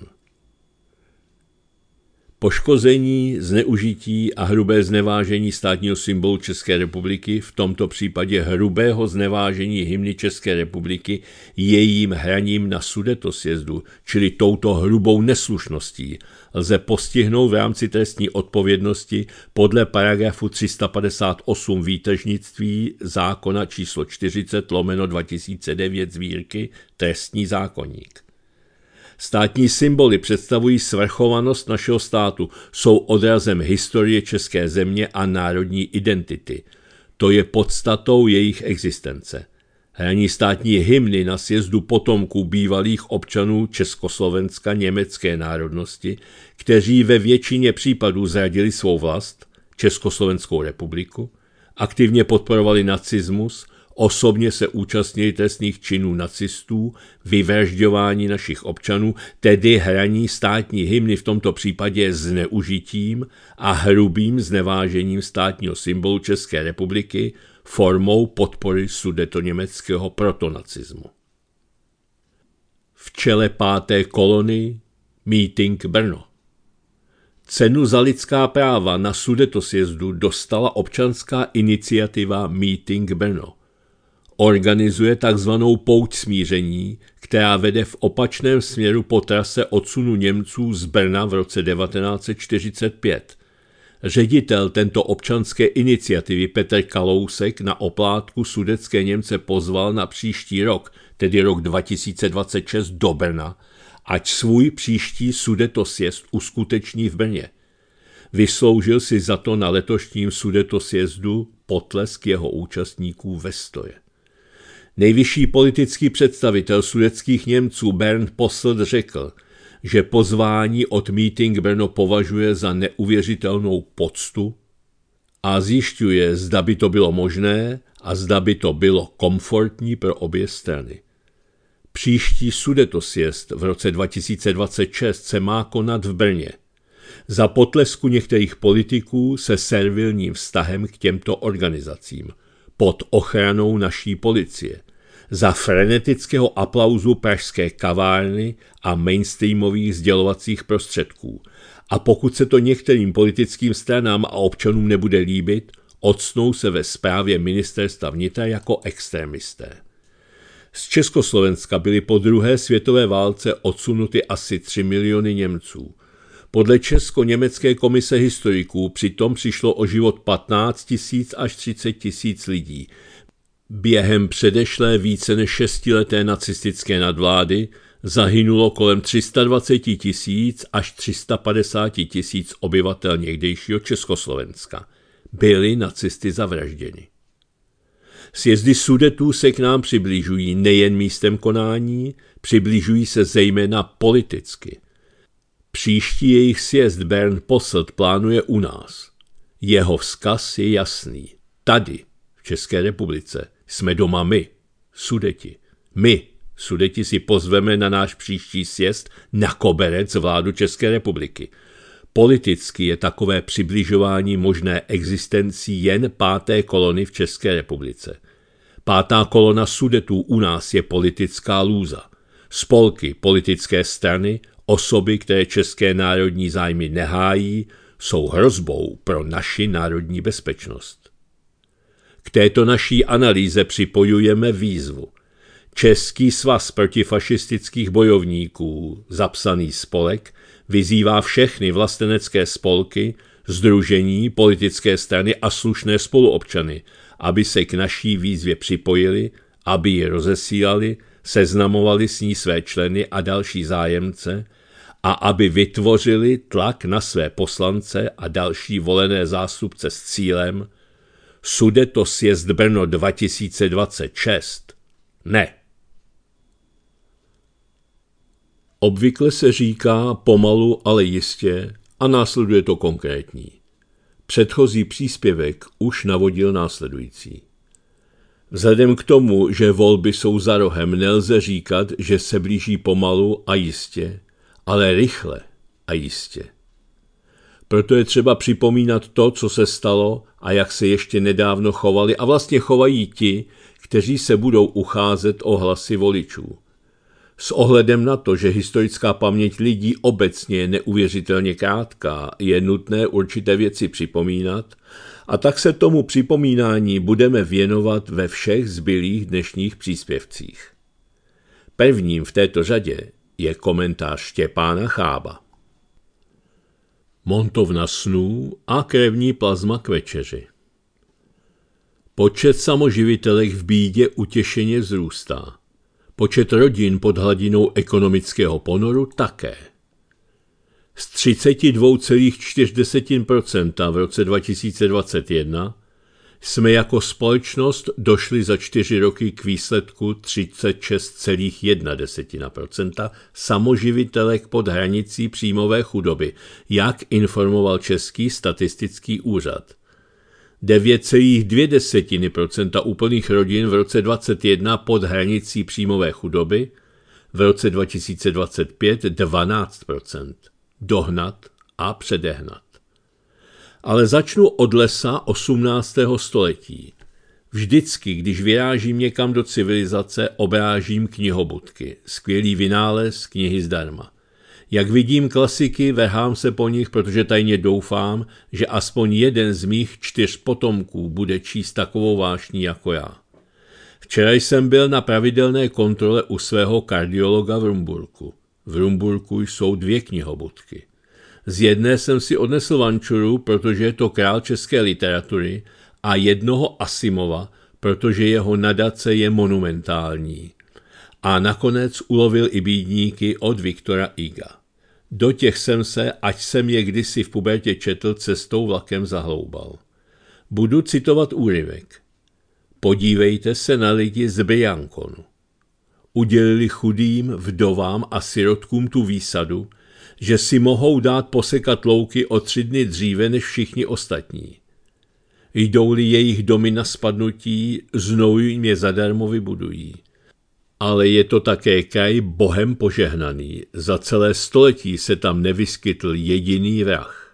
Poškození, zneužití a hrubé znevážení státního symbolu České republiky, v tomto případě hrubého znevážení hymny České republiky jejím hraním na Sudetosjezdu, čili touto hrubou neslušností, lze postihnout v rámci trestní odpovědnosti podle paragrafu 358 výtržnictví zákona číslo 40/2009 Sbírky trestní zákoník. Státní symboly představují svrchovanost našeho státu, jsou odrazem historie české země a národní identity. To je podstatou jejich existence. Hraní státní hymny na sjezdu potomků bývalých občanů Československa německé národnosti, kteří ve většině případů zradili svou vlast, Československou republiku, aktivně podporovali nacismus, osobně se účastnili trestných činů nacistů, vyvražďování našich občanů, tedy hraní státní hymny v tomto případě zneužitím a hrubým znevážením státního symbolu České republiky formou podpory sudetoněmeckého protonacismu. V čele 5. kolony Meeting Brno. Cenu za lidská práva na Sudetosjezdu dostala občanská iniciativa Meeting Brno. Organizuje takzvanou pouť smíření, která vede v opačném směru po trase odsunu Němců z Brna v roce 1945. Ředitel této občanské iniciativy Petr Kalousek na oplátku sudetské Němce pozval na příští rok, tedy rok 2026, do Brna, ať svůj příští Sudetosjezd uskuteční v Brně. Vysloužil si za to na letošním Sudetosjezdu potlesk jeho účastníků ve stoje. Nejvyšší politický představitel sudetských Němců Bernd Posselt řekl, že pozvání od Meeting Brno považuje za neuvěřitelnou poctu a zjišťuje, zda by to bylo možné a zda by to bylo komfortní pro obě strany. Příští Sudetosjezd v roce 2026 se má konat v Brně. Za potlesku některých politiků se servilním vztahem k těmto organizacím, pod ochranou naší policie, za frenetického aplauzu pražské kavárny a mainstreamových sdělovacích prostředků. A pokud se to některým politickým stranám a občanům nebude líbit, octnou se ve správě ministerstva vnitra jako extremisté. Z Československa byly po druhé světové válce odsunuty asi 3 miliony Němců. Podle Česko-německé komise historiků přitom přišlo o život 15 000 až 30 000 lidí. Během předešlé více než 6leté nacistické nadvlády zahynulo kolem 320 000 až 350 000 obyvatel někdejšího Československa. Byli nacisty zavražděni. Sjezdy Sudetů se k nám přibližují nejen místem konání, přibližují se zejména politicky. Příští jejich sjezd Bernd Posselt plánuje u nás. Jeho vzkaz je jasný. Tady, v České republice, jsme doma my, Sudeti. My, Sudeti, si pozveme na náš příští sjezd na koberec vládu České republiky. Politicky je takové přibližování možné existencí jen 5. kolony v České republice. 5. kolona Sudetů u nás je politická lůza. Spolky, politické strany, osoby, které české národní zájmy nehájí, jsou hrozbou pro naši národní bezpečnost. K této naší analýze připojujeme výzvu. Český svaz protifašistických bojovníků, zapsaný spolek, vyzývá všechny vlastenecké spolky, sdružení, politické strany a slušné spoluobčany, aby se k naší výzvě připojili, aby ji rozesílali, seznamovali s ní své členy a další zájemce a aby vytvořili tlak na své poslance a další volené zástupce s cílem Sudetosjezd Brno 2026. Ne. Obvykle se říká pomalu, ale jistě a následuje to konkrétní. Předchozí příspěvek už navodil následující. Vzhledem k tomu, že volby jsou za rohem, nelze říkat, že se blíží pomalu a jistě, ale rychle a jistě. Proto je třeba připomínat to, co se stalo a jak se ještě nedávno chovali a vlastně chovají ti, kteří se budou ucházet o hlasy voličů. S ohledem na to, že historická paměť lidí obecně je neuvěřitelně krátká, je nutné určité věci připomínat a tak se tomu připomínání budeme věnovat ve všech zbylých dnešních příspěvcích. Prvním v této řadě je komentář Štěpána Chába. Montovna snů a krevní plazma k večeři. Počet samoživitelek v bídě utěšeně vzrůstá. Počet rodin pod hladinou ekonomického ponoru také. Z 32,4% v roce 2021 jsme jako společnost došli za 4 roky k výsledku 36,1% samoživitelek pod hranicí příjmové chudoby, jak informoval Český statistický úřad. 9,2% úplných rodin v roce 2021 pod hranicí příjmové chudoby, v roce 2025 12%. Dohnat a předehnat. Ale začnu od lesa 18. století. Vždycky, když vyrážím někam do civilizace, obrážím knihobudky. Skvělý vynález, knihy zdarma. Jak vidím klasiky, vrhám se po nich, protože tajně doufám, že aspoň jeden z mých 4 potomků bude číst takovou vášní jako já. Včera jsem byl na pravidelné kontrole u svého kardiologa v Rumburku. V Rumburku jsou 2 knihobudky. Z jedné jsem si odnesl Vančuru, protože je to král české literatury, a jednoho Asimova, protože jeho nadace je monumentální. A nakonec ulovil i bídníky od Viktora Iga. Do těch jsem se, ať jsem je kdysi v pubertě četl, cestou vlakem zahloubal. Budu citovat úryvek. Podívejte se na lidi z Brianconu. Udělili chudým, vdovám a sirotkům tu výsadu, že si mohou dát posekat louky o 3 dny dříve než všichni ostatní. Jdou-li jejich domy na spadnutí, znovu jim je zadarmo vybudují. Ale je to také kraj Bohem požehnaný, za celé století se tam nevyskytl jediný vrah.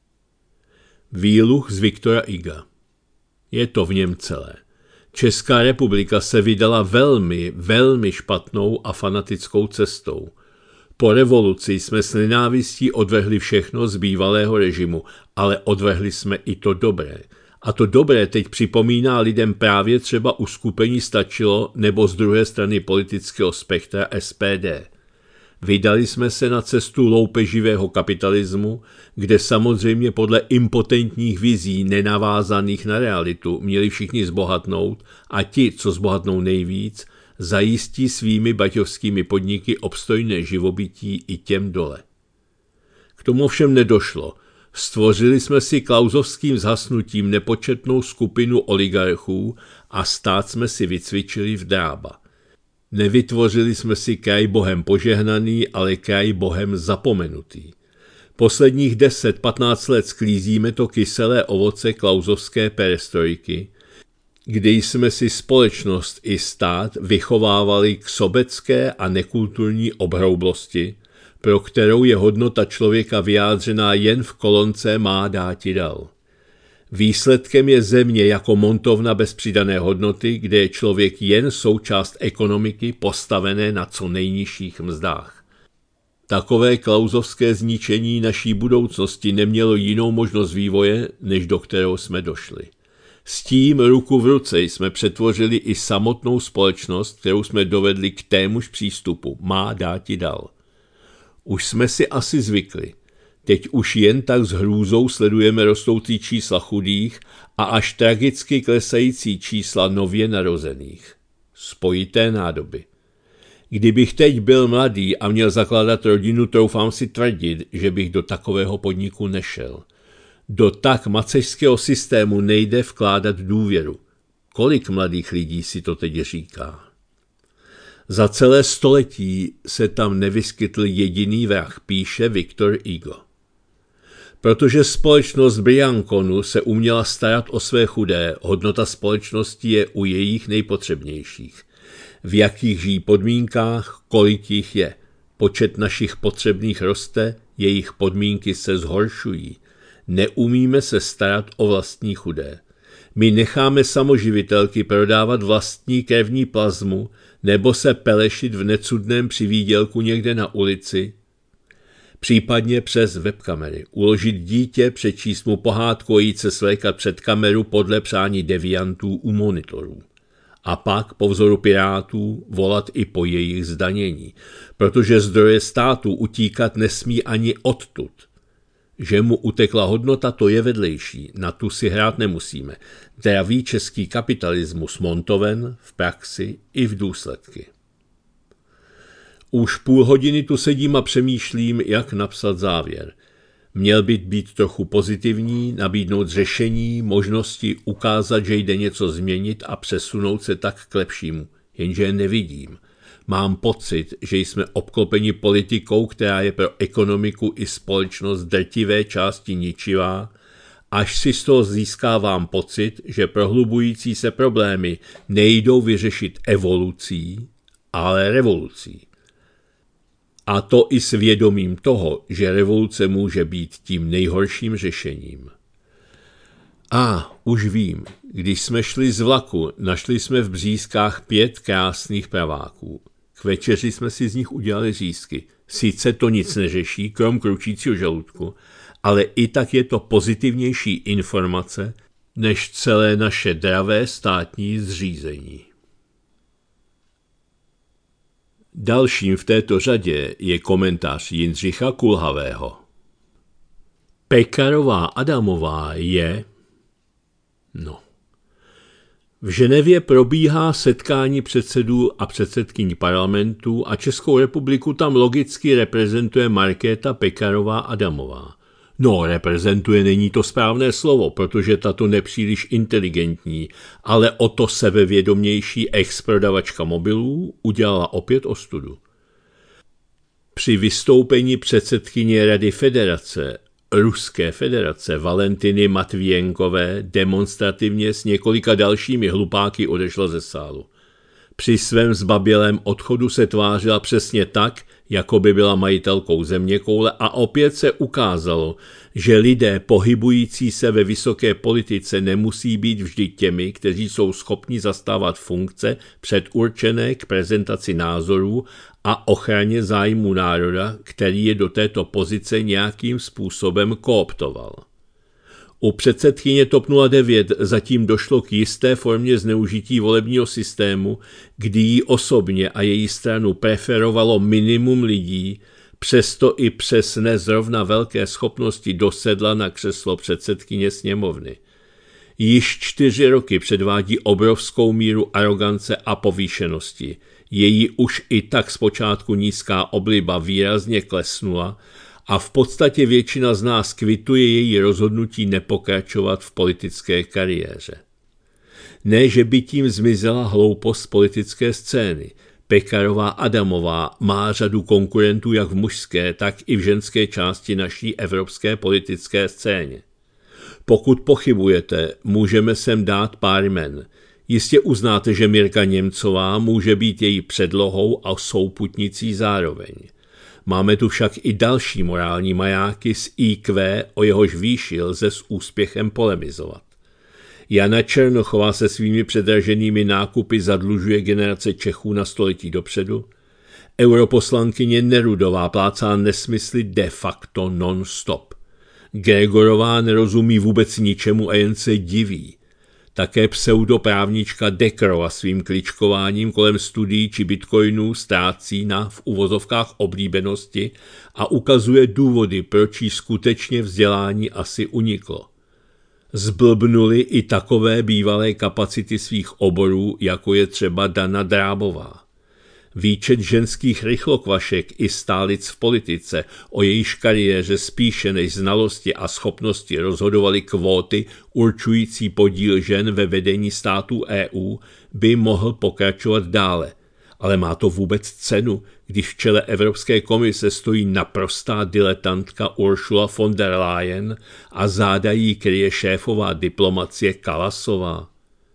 Výluch z Viktora Iga. Je to v něm celé. Česká republika se vydala velmi, velmi špatnou a fanatickou cestou. Po revoluci jsme s nenávistí odvrhli všechno z bývalého režimu, ale odvrhli jsme i to dobré. A to dobré teď připomíná lidem právě třeba uskupení Stačilo nebo z druhé strany politického spektra SPD. Vydali jsme se na cestu loupeživého kapitalismu, kde samozřejmě podle impotentních vizí nenavázaných na realitu měli všichni zbohatnout a ti, co zbohatnou nejvíc, zajistí svými baťovskými podniky obstojné živobytí i těm dole. K tomu ovšem nedošlo. Stvořili jsme si klausovským zhasnutím nepočetnou skupinu oligarchů a stát jsme si vycvičili v drába. Nevytvořili jsme si kraj Bohem požehnaný, ale kraj Bohem zapomenutý. Posledních 10-15 let sklízíme to kyselé ovoce klausovské perestrojky, kdy jsme si společnost i stát vychovávali k sobecké a nekulturní obhroublosti, pro kterou je hodnota člověka vyjádřená jen v kolonce má dáti dal. Výsledkem je země jako montovna bez přidané hodnoty, kde je člověk jen součást ekonomiky postavené na co nejnižších mzdách. Takové klausovské zničení naší budoucnosti nemělo jinou možnost vývoje, než do kterou jsme došli. S tím ruku v ruce jsme přetvořili i samotnou společnost, kterou jsme dovedli k témuž přístupu, má dáti dal. Už jsme si asi zvykli. Teď už jen tak s hrůzou sledujeme rostoucí čísla chudých a až tragicky klesající čísla nově narozených. Spojité nádoby. Kdybych teď byl mladý a měl zakládat rodinu, troufám si tvrdit, že bych do takového podniku nešel. Do tak macešského systému nejde vkládat důvěru. Kolik mladých lidí si to teď říká? Za celé století se tam nevyskytl jediný vrah, píše Viktor Igo. Protože společnost Brianconu se uměla starat o své chudé, hodnota společnosti je u jejich nejpotřebnějších. V jakých žijí podmínkách, kolik jich je. Počet našich potřebných roste, jejich podmínky se zhoršují. Neumíme se starat o vlastní chudé. My necháme samoživitelky prodávat vlastní krevní plazmu nebo se pelešit v necudném přivýdělku někde na ulici, případně přes webkamery. Uložit dítě, přečíst mu pohádku a jít se svlékat před kameru podle přání deviantů u monitorů. A pak po vzoru pirátů volat i po jejich zdanění, protože zdroje státu utíkat nesmí ani odtud. Že mu utekla hodnota, to je vedlejší, na tu si hrát nemusíme. Dravý český kapitalismus montoven v praxi i v důsledky. Už půl hodiny tu sedím a přemýšlím, jak napsat závěr. Měl by být trochu pozitivní, nabídnout řešení, možnosti ukázat, že jde něco změnit a přesunout se tak k lepšímu, jenže je nevidím. Mám pocit, že jsme obklopeni politikou, která je pro ekonomiku i společnost drtivé části ničivá, až si z toho získávám pocit, že prohlubující se problémy nejdou vyřešit evolucí, ale revolucí. A to i s vědomím toho, že revoluce může být tím nejhorším řešením. Už vím, když jsme šli z vlaku, našli jsme v Břízkách 5 krásných praváků. K večeři jsme si z nich udělali řízky. Sice to nic neřeší, krom kručícího žaludku, ale i tak je to pozitivnější informace, než celé naše dravé státní zřízení. Dalším v této řadě je komentář Jindřicha Kulhavého. Pekarová Adamová je... V Ženevě probíhá setkání předsedů a předsedkyní parlamentu a Českou republiku tam logicky reprezentuje Markéta Pekarová Adamová. Reprezentuje není to správné slovo, protože tato nepříliš inteligentní, ale o to sebevědomější ex-prodavačka mobilů udělala opět ostudu. Při vystoupení předsedkyně Rady federace, Ruské federace Valentiny Matvijenkové demonstrativně s několika dalšími hlupáky odešla ze sálu. Při svém zbabělém odchodu se tvářila přesně tak, jako by byla majitelkou zeměkoule a opět se ukázalo, že lidé pohybující se ve vysoké politice nemusí být vždy těmi, kteří jsou schopni zastávat funkce předurčené k prezentaci názorů a ochraně zájmu národa, který je do této pozice nějakým způsobem kooptoval. U předsedkyně TOP 09 zatím došlo k jisté formě zneužití volebního systému, kdy jí osobně a její stranu preferovalo minimum lidí, přesto i přes nezrovna velké schopnosti dosedla na křeslo předsedkyně sněmovny. Již 4 roky předvádí obrovskou míru arogance a povýšenosti. Její už i tak zpočátku nízká obliba výrazně klesnula a v podstatě většina z nás kvituje její rozhodnutí nepokračovat v politické kariéře. Ne, že by tím zmizela hloupost politické scény. Pekarová Adamová má řadu konkurentů jak v mužské, tak i v ženské části naší evropské politické scéně. Pokud pochybujete, můžeme sem dát pár jmen. Jistě uznáte, že Mirka Němcová může být její předlohou a souputnicí zároveň. Máme tu však i další morální majáky s IQ, o jehož výši lze s úspěchem polemizovat. Jana Černochová se svými předraženými nákupy zadlužuje generace Čechů na století dopředu. Europoslankyně Nerudová plácá nesmysly de facto non-stop. Gregorová nerozumí vůbec ničemu a jen se diví. Také pseudoprávnička Dekrova svým kličkováním kolem studií či bitcoinů ztrácí na v uvozovkách oblíbenosti a ukazuje důvody, proč jí skutečně vzdělání asi uniklo. Zblbnuli i takové bývalé kapacity svých oborů, jako je třeba Dana Drábová. Výčet ženských rychlokvašek i stálic v politice, o jejíž kariéře spíše než znalosti a schopnosti rozhodovaly kvóty určující podíl žen ve vedení států EU, by mohl pokračovat dále. Ale má to vůbec cenu, když v čele Evropské komise stojí naprostá diletantka Ursula von der Leyen a záda jí kryje šéfová diplomacie Kallasová?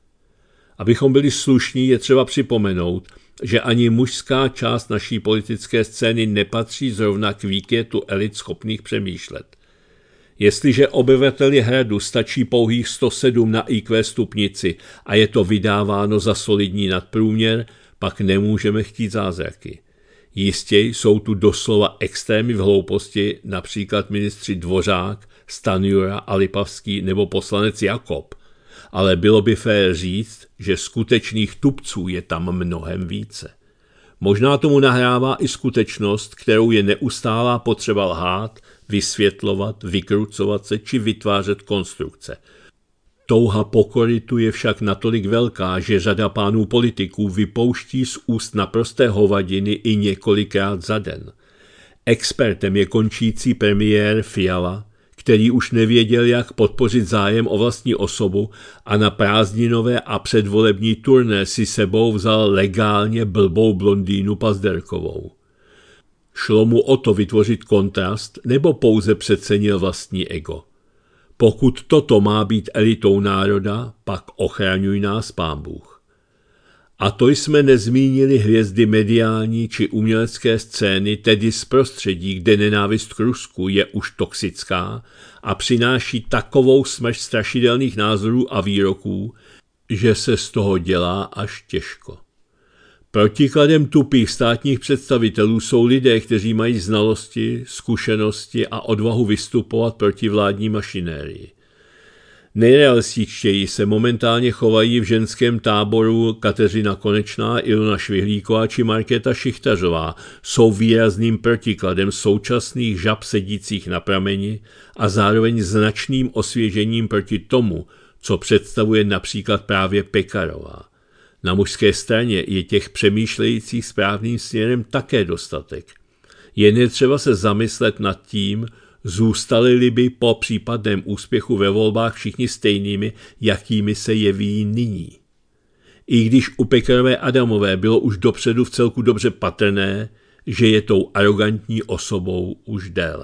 Abychom byli slušní, je třeba připomenout, že ani mužská část naší politické scény nepatří zrovna k výkvětu elit schopných přemýšlet. Jestliže obyvateli hradu stačí pouhých 107 na IQ stupnici a je to vydáváno za solidní nadprůměr, pak nemůžeme chtít zázraky. Jistě jsou tu doslova extrémy v hlouposti, například ministři Dvořák, Stanjura a Lipavský nebo poslanec Jakob, ale bylo by fér říct, že skutečných tupců je tam mnohem více. Možná tomu nahrává i skutečnost, kterou je neustálá potřeba lhát, vysvětlovat, vykrucovat se či vytvářet konstrukce. Touha po korytu je však natolik velká, že řada pánů politiků vypouští z úst naprosté hovadiny i několikrát za den. Expertem je končící premiér Fiala, který už nevěděl, jak podpořit zájem o vlastní osobu a na prázdninové a předvolební turné si sebou vzal legálně blbou blondýnu Pazderkovou. Šlo mu o to vytvořit kontrast nebo pouze přecenil vlastní ego? Pokud toto má být elitou národa, pak ochraňuj nás Pán Bůh. A to jsme nezmínili hvězdy mediální či umělecké scény, tedy z prostředí, kde nenávist k Rusku je už toxická a přináší takovou smršť strašidelných názorů a výroků, že se z toho dělá až těžko. Protikladem tupých státních představitelů jsou lidé, kteří mají znalosti, zkušenosti a odvahu vystupovat proti vládní mašinérii. Nejrealističtěji se momentálně chovají v ženském táboru Kateřina Konečná, Ilona Švihlíková či Markéta Šichtařová, jsou výrazným protikladem současných žab sedících na prameni a zároveň značným osvěžením proti tomu, co představuje například právě Pekarová. Na mužské straně je těch přemýšlejících správným směrem také dostatek. Jen je třeba se zamyslet nad tím, zůstali by po případném úspěchu ve volbách všichni stejnými, jakými se jeví nyní. I když u Pekarové Adamové bylo už dopředu v celku dobře patrné, že je tou arrogantní osobou už déle.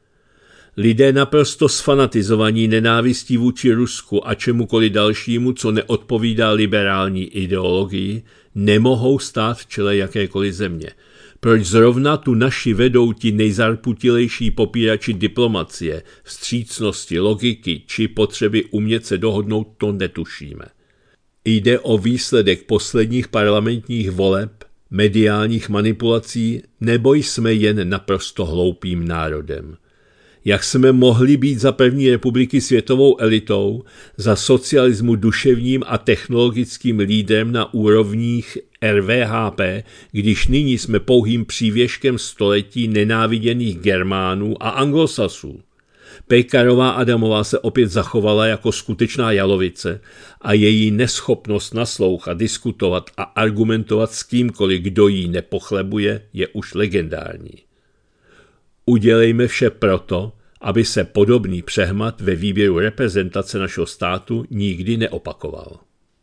Lidé naprosto sfanatizovaní nenávistí vůči Rusku a čemukoliv dalšímu, co neodpovídá liberální ideologii, nemohou stát v čele jakékoliv země. Proč zrovna tu naši vedou ti nejzarputilejší popírači diplomacie, vstřícnosti, logiky či potřeby umět se dohodnout, to netušíme. Jde o výsledek posledních parlamentních voleb, mediálních manipulací, nebo jsme jen naprosto hloupým národem. Jak jsme mohli být za první republiky světovou elitou, za socialismu duševním a technologickým lídrem na úrovních RVHP, když nyní jsme pouhým přívěškem století nenáviděných Germánů a Anglosasů. Pekarová Adamová se opět zachovala jako skutečná jalovice a její neschopnost naslouchat, diskutovat a argumentovat s kýmkoliv, kdo jí nepochlebuje, je už legendární. Udělejme vše proto, aby se podobný přehmat ve výběru reprezentace našeho státu nikdy neopakoval.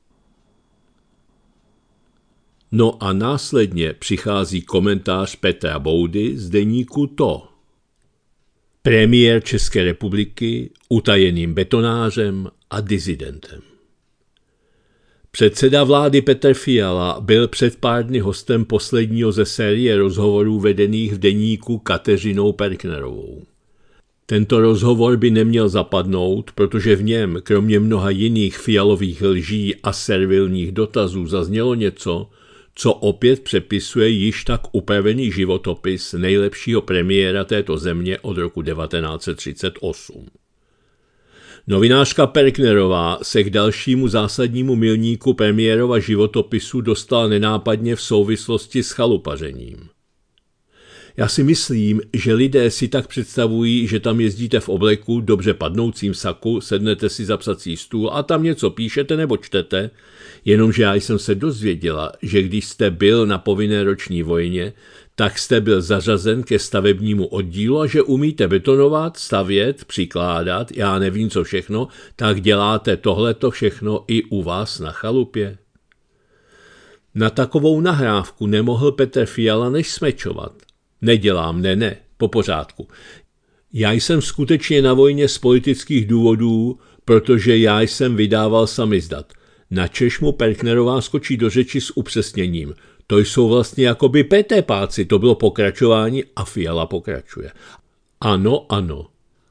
No a následně přichází komentář Petra Boudy z deníku To. Premiér České republiky utajeným betonářem a disidentem. Předseda vlády Petr Fiala byl před pár dny hostem posledního ze série rozhovorů vedených v deníku Kateřinou Perknerovou. Tento rozhovor by neměl zapadnout, protože v něm, kromě mnoha jiných Fialových lží a servilních dotazů, zaznělo něco, co opět přepisuje již tak upravený životopis nejlepšího premiéra této země od roku 1938. Novinářka Perknerová se k dalšímu zásadnímu milníku premiérova životopisu dostala nenápadně v souvislosti s chalupařením. Já si myslím, že lidé si tak představují, že tam jezdíte v obleku, dobře padnoucím saku, sednete si za psací stůl a tam něco píšete nebo čtete, jenomže já jsem se dozvěděla, že když jste byl na povinné roční vojně, tak jste byl zařazen ke stavebnímu oddílu a že umíte betonovat, stavět, přikládat, já nevím co všechno, tak děláte tohleto všechno i u vás na chalupě. Na takovou nahrávku nemohl Petr Fiala než smečovat. Nedělám, ne, po pořádku. Já jsem skutečně na vojně z politických důvodů, protože já jsem vydával samizdat. Načež mu Perknerová skočí do řeči s upřesněním. To jsou vlastně jakoby PT páci, to bylo pokračování a Fiala pokračuje. Ano,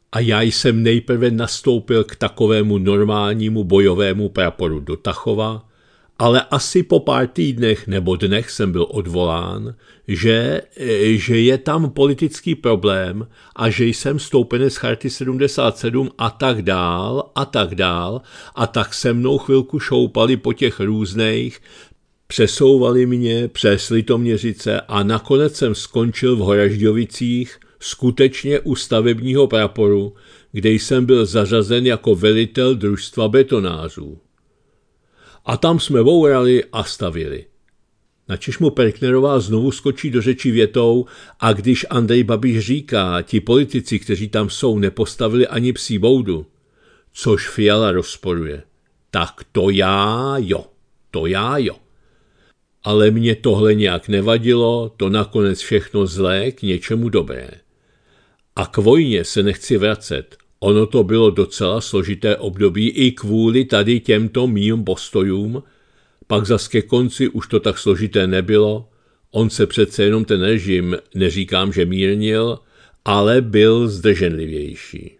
A já jsem nejprve nastoupil k takovému normálnímu bojovému praporu do Tachova, ale asi po pár týdnech nebo dnech jsem byl odvolán, že je tam politický problém a že jsem stoupenec Charty 77 a tak dál. A tak se mnou chvilku šoupali po těch různých, přesouvali mě přes Litoměřice a nakonec jsem skončil v Horažďovicích, skutečně u stavebního praporu, kde jsem byl zařazen jako velitel družstva betonářů. A tam jsme bourali a stavili. Načež mu Perknerová znovu skočí do řeči větou: a když Andrej Babiš říká, ti politici, kteří tam jsou, nepostavili ani psí boudu, což Fiala rozporuje, tak to já jo. Ale mě tohle nějak nevadilo, to nakonec všechno zlé k něčemu dobré. A k vojně se nechci vracet. Ono to bylo docela složité období i kvůli tady těmto mým postojům, pak zas ke konci už to tak složité nebylo, on se přece jenom ten režim, neříkám, že mírnil, ale byl zdrženlivější.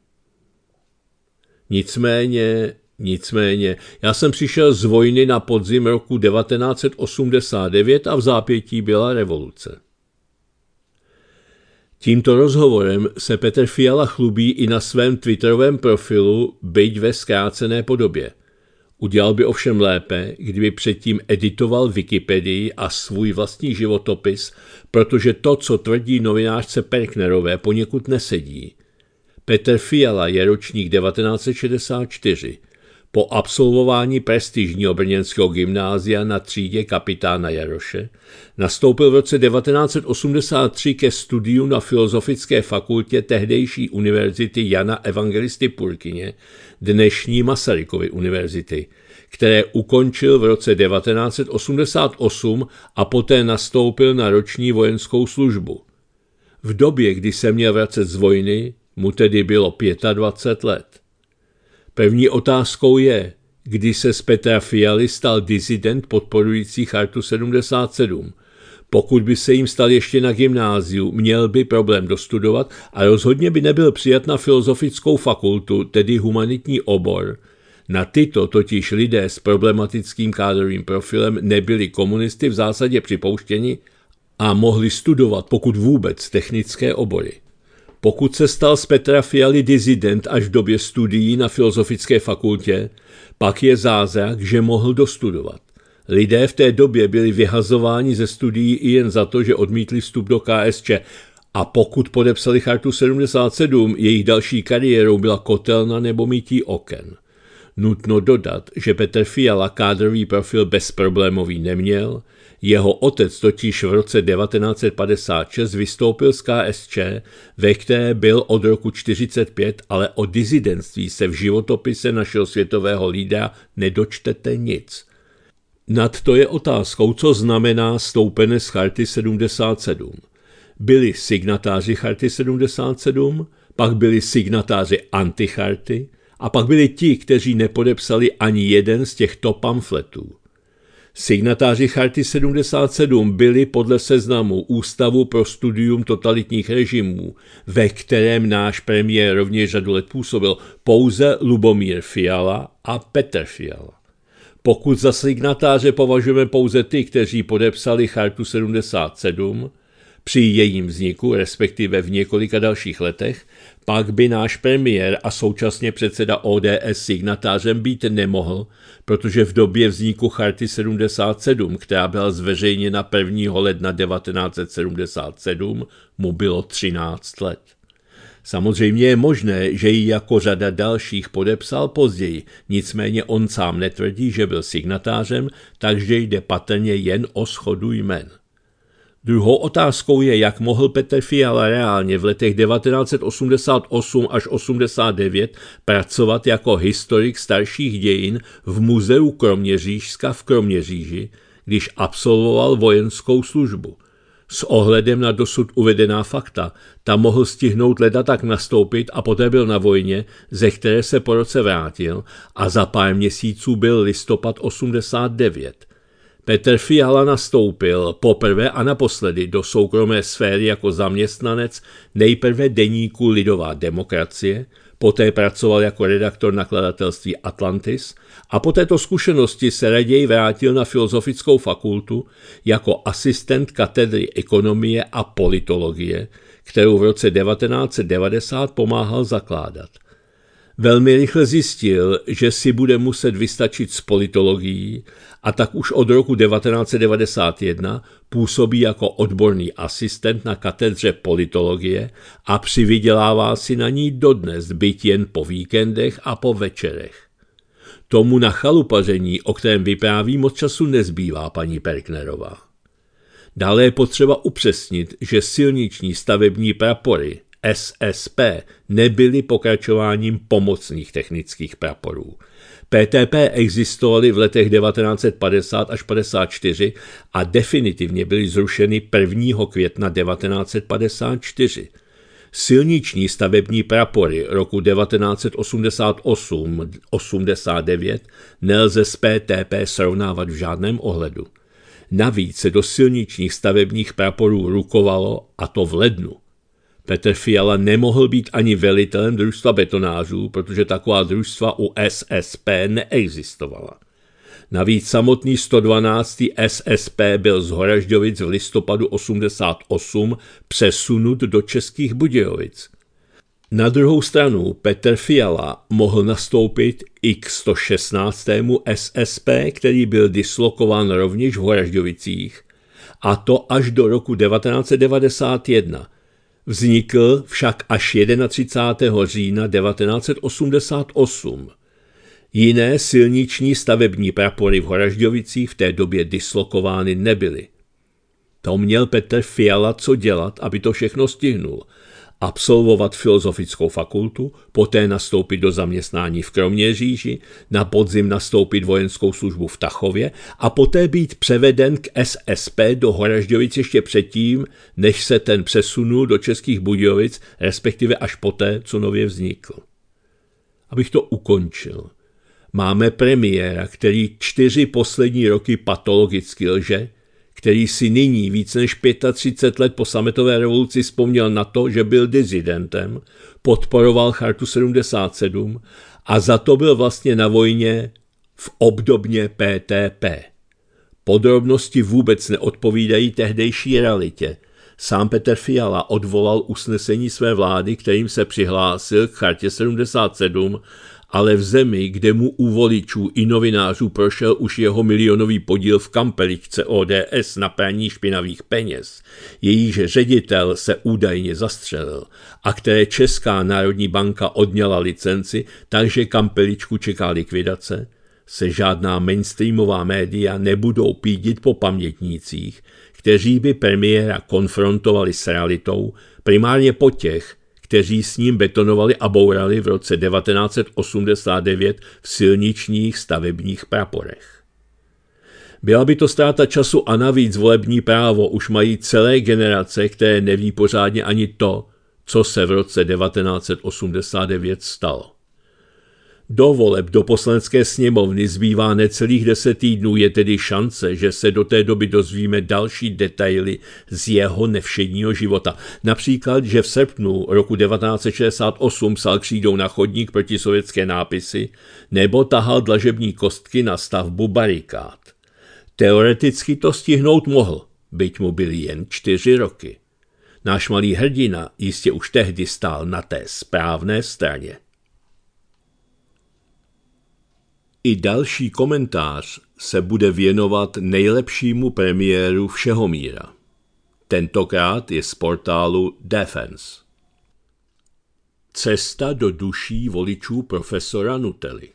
Nicméně, já jsem přišel z vojny na podzim roku 1989 a v zápětí byla revoluce. Tímto rozhovorem se Petr Fiala chlubí i na svém twitterovém profilu, byť ve zkrácené podobě. Udělal by ovšem lépe, kdyby předtím editoval Wikipedii a svůj vlastní životopis, protože to, co tvrdí novinářce Perknerové, poněkud nesedí. Petr Fiala je ročník 1964. Po absolvování prestižního brněnského gymnázia na třídě kapitána Jaroše nastoupil v roce 1983 ke studiu na Filozofické fakultě tehdejší univerzity Jana Evangelisty Purkyně, dnešní Masarykovy univerzity, které ukončil v roce 1988 a poté nastoupil na roční vojenskou službu. V době, kdy se měl vracet z vojny, mu tedy bylo 25 let. První otázkou je, kdy se z Petra Fialy stal disident podporující Chartu 77. Pokud by se jim stal ještě na gymnáziu, měl by problém dostudovat a rozhodně by nebyl přijat na Filozofickou fakultu, tedy humanitní obor. Na tyto totiž lidé s problematickým kádrovým profilem nebyli komunisty v zásadě připouštěni a mohli studovat, pokud vůbec, technické obory. Pokud se stal z Petra Fialy disident až v době studií na Filozofické fakultě, pak je zázrak, že mohl dostudovat. Lidé v té době byli vyhazováni ze studií i jen za to, že odmítli vstup do KSČ, a pokud podepsali Chartu 77, jejich další kariérou byla kotelna nebo mytí oken. Nutno dodat, že Petr Fiala kádrový profil bezproblémový neměl, jeho otec totiž v roce 1956 vystoupil z KSČ, ve které byl od roku 1945, ale o disidentství se v životopise našeho světového lídra nedočtete nic. Nadto je otázkou, co znamená stoupenec Charty 77. Byli signatáři Charty 77, pak byli signatáři anticharty a pak byli ti, kteří nepodepsali ani jeden z těchto pamfletů. Signatáři Charty 77 byli podle seznamu Ústavu pro studium totalitních režimů, ve kterém náš premiér rovněž řadu let působil, pouze Lubomír Fiala a Petr Fiala. Pokud za signatáře považujeme pouze ty, kteří podepsali Chartu 77, při jejím vzniku, respektive v několika dalších letech, pak by náš premiér a současně předseda ODS signatářem být nemohl, protože v době vzniku Charty 77, která byla zveřejněna 1. ledna 1977, mu bylo 13 let. Samozřejmě je možné, že ji jako řada dalších podepsal později, nicméně on sám netvrdí, že byl signatářem, takže jde patrně jen o shodu jmen. Druhou otázkou je, jak mohl Petr Fiala reálně v letech 1988 až 89 pracovat jako historik starších dějin v muzeu Kroměřížska v Kroměříži, když absolvoval vojenskou službu. S ohledem na dosud uvedená fakta, tam mohl stihnout leda tak nastoupit a poté byl na vojně, ze které se po roce vrátil a za pár měsíců byl listopad 89. Petr Fiala nastoupil poprvé a naposledy do soukromé sféry jako zaměstnanec nejprve deníku Lidová demokracie, poté pracoval jako redaktor nakladatelství Atlantis a po této zkušenosti se raději vrátil na Filozofickou fakultu jako asistent katedry ekonomie a politologie, kterou v roce 1990 pomáhal zakládat. Velmi rychle zjistil, že si bude muset vystačit s politologií a tak už od roku 1991 působí jako odborný asistent na katedře politologie a přivydělává si na ní dodnes, byť jen po víkendech a po večerech. Tomu na chalupaření, o kterém vypráví, moc času nezbývá paní Perknerová. Dále je potřeba upřesnit, že silniční stavební prapory SSP nebyly pokračováním pomocných technických praporů. PTP existovaly v letech 1950 až 54 a definitivně byly zrušeny 1. května 1954. Silniční stavební prapory roku 1988-89 nelze s PTP srovnávat v žádném ohledu. Navíc se do silničních stavebních praporů rukovalo, a to v lednu. Petr Fiala nemohl být ani velitelem družstva betonářů, protože taková družstva u SSP neexistovala. Navíc samotný 112. SSP byl z Horažďovic v listopadu 88 přesunut do Českých Budějovic. Na druhou stranu Petr Fiala mohl nastoupit i k 116. SSP, který byl dislokován rovněž v Horažďovicích, a to až do roku 1991. Vznikl však až 31. října 1988. Jiné silniční stavební prapory v Horažďovicích v té době dislokovány nebyly. To měl Petr Fiala co dělat, aby to všechno stihnul. Absolvovat Filozofickou fakultu, poté nastoupit do zaměstnání v Kroměříži, na podzim nastoupit vojenskou službu v Tachově a poté být převeden k SSP do Horažďovic ještě předtím, než se ten přesunul do Českých Budějovic, respektive až poté, co nově vznikl. Abych to ukončil. Máme premiéra, který 4 poslední roky patologicky lže, který si nyní víc než 35 let po sametové revoluci vzpomněl na to, že byl disidentem, podporoval Chartu 77 a za to byl vlastně na vojně v obdobně PTP. Podrobnosti vůbec neodpovídají tehdejší realitě. Sám Petr Fiala odvolal usnesení své vlády, kterým se přihlásil k Chartě 77, ale v zemi, kde mu u voličů i novinářů prošel už jeho milionový podíl v kampeličce ODS na praní špinavých peněz, jejíž ředitel se údajně zastřelil a které Česká národní banka odňala licenci, takže kampeličku čeká likvidace, se žádná mainstreamová média nebudou pídit po pamětnících, kteří by premiéra konfrontovali s realitou, primárně po těch, kteří s ním betonovali a bourali v roce 1989 v silničních stavebních praporech. Byla by to ztráta času a navíc volební právo už mají celé generace, které neví pořádně ani to, co se v roce 1989 stalo. Do voleb do Poslanecké sněmovny zbývá necelých 10 týdnů, je tedy šance, že se do té doby dozvíme další detaily z jeho nevšedního života. Například, že v srpnu roku 1968 psal křídou na chodník protisovětské nápisy nebo tahal dlažební kostky na stavbu barikád. Teoreticky to stihnout mohl, byť mu byly jen 4 roky. Náš malý hrdina jistě už tehdy stál na té správné straně. I další komentář se bude věnovat nejlepšímu premiéru všeho míra. Tentokrát je z portálu Defense. Cesta do duší voličů profesora Nutelly.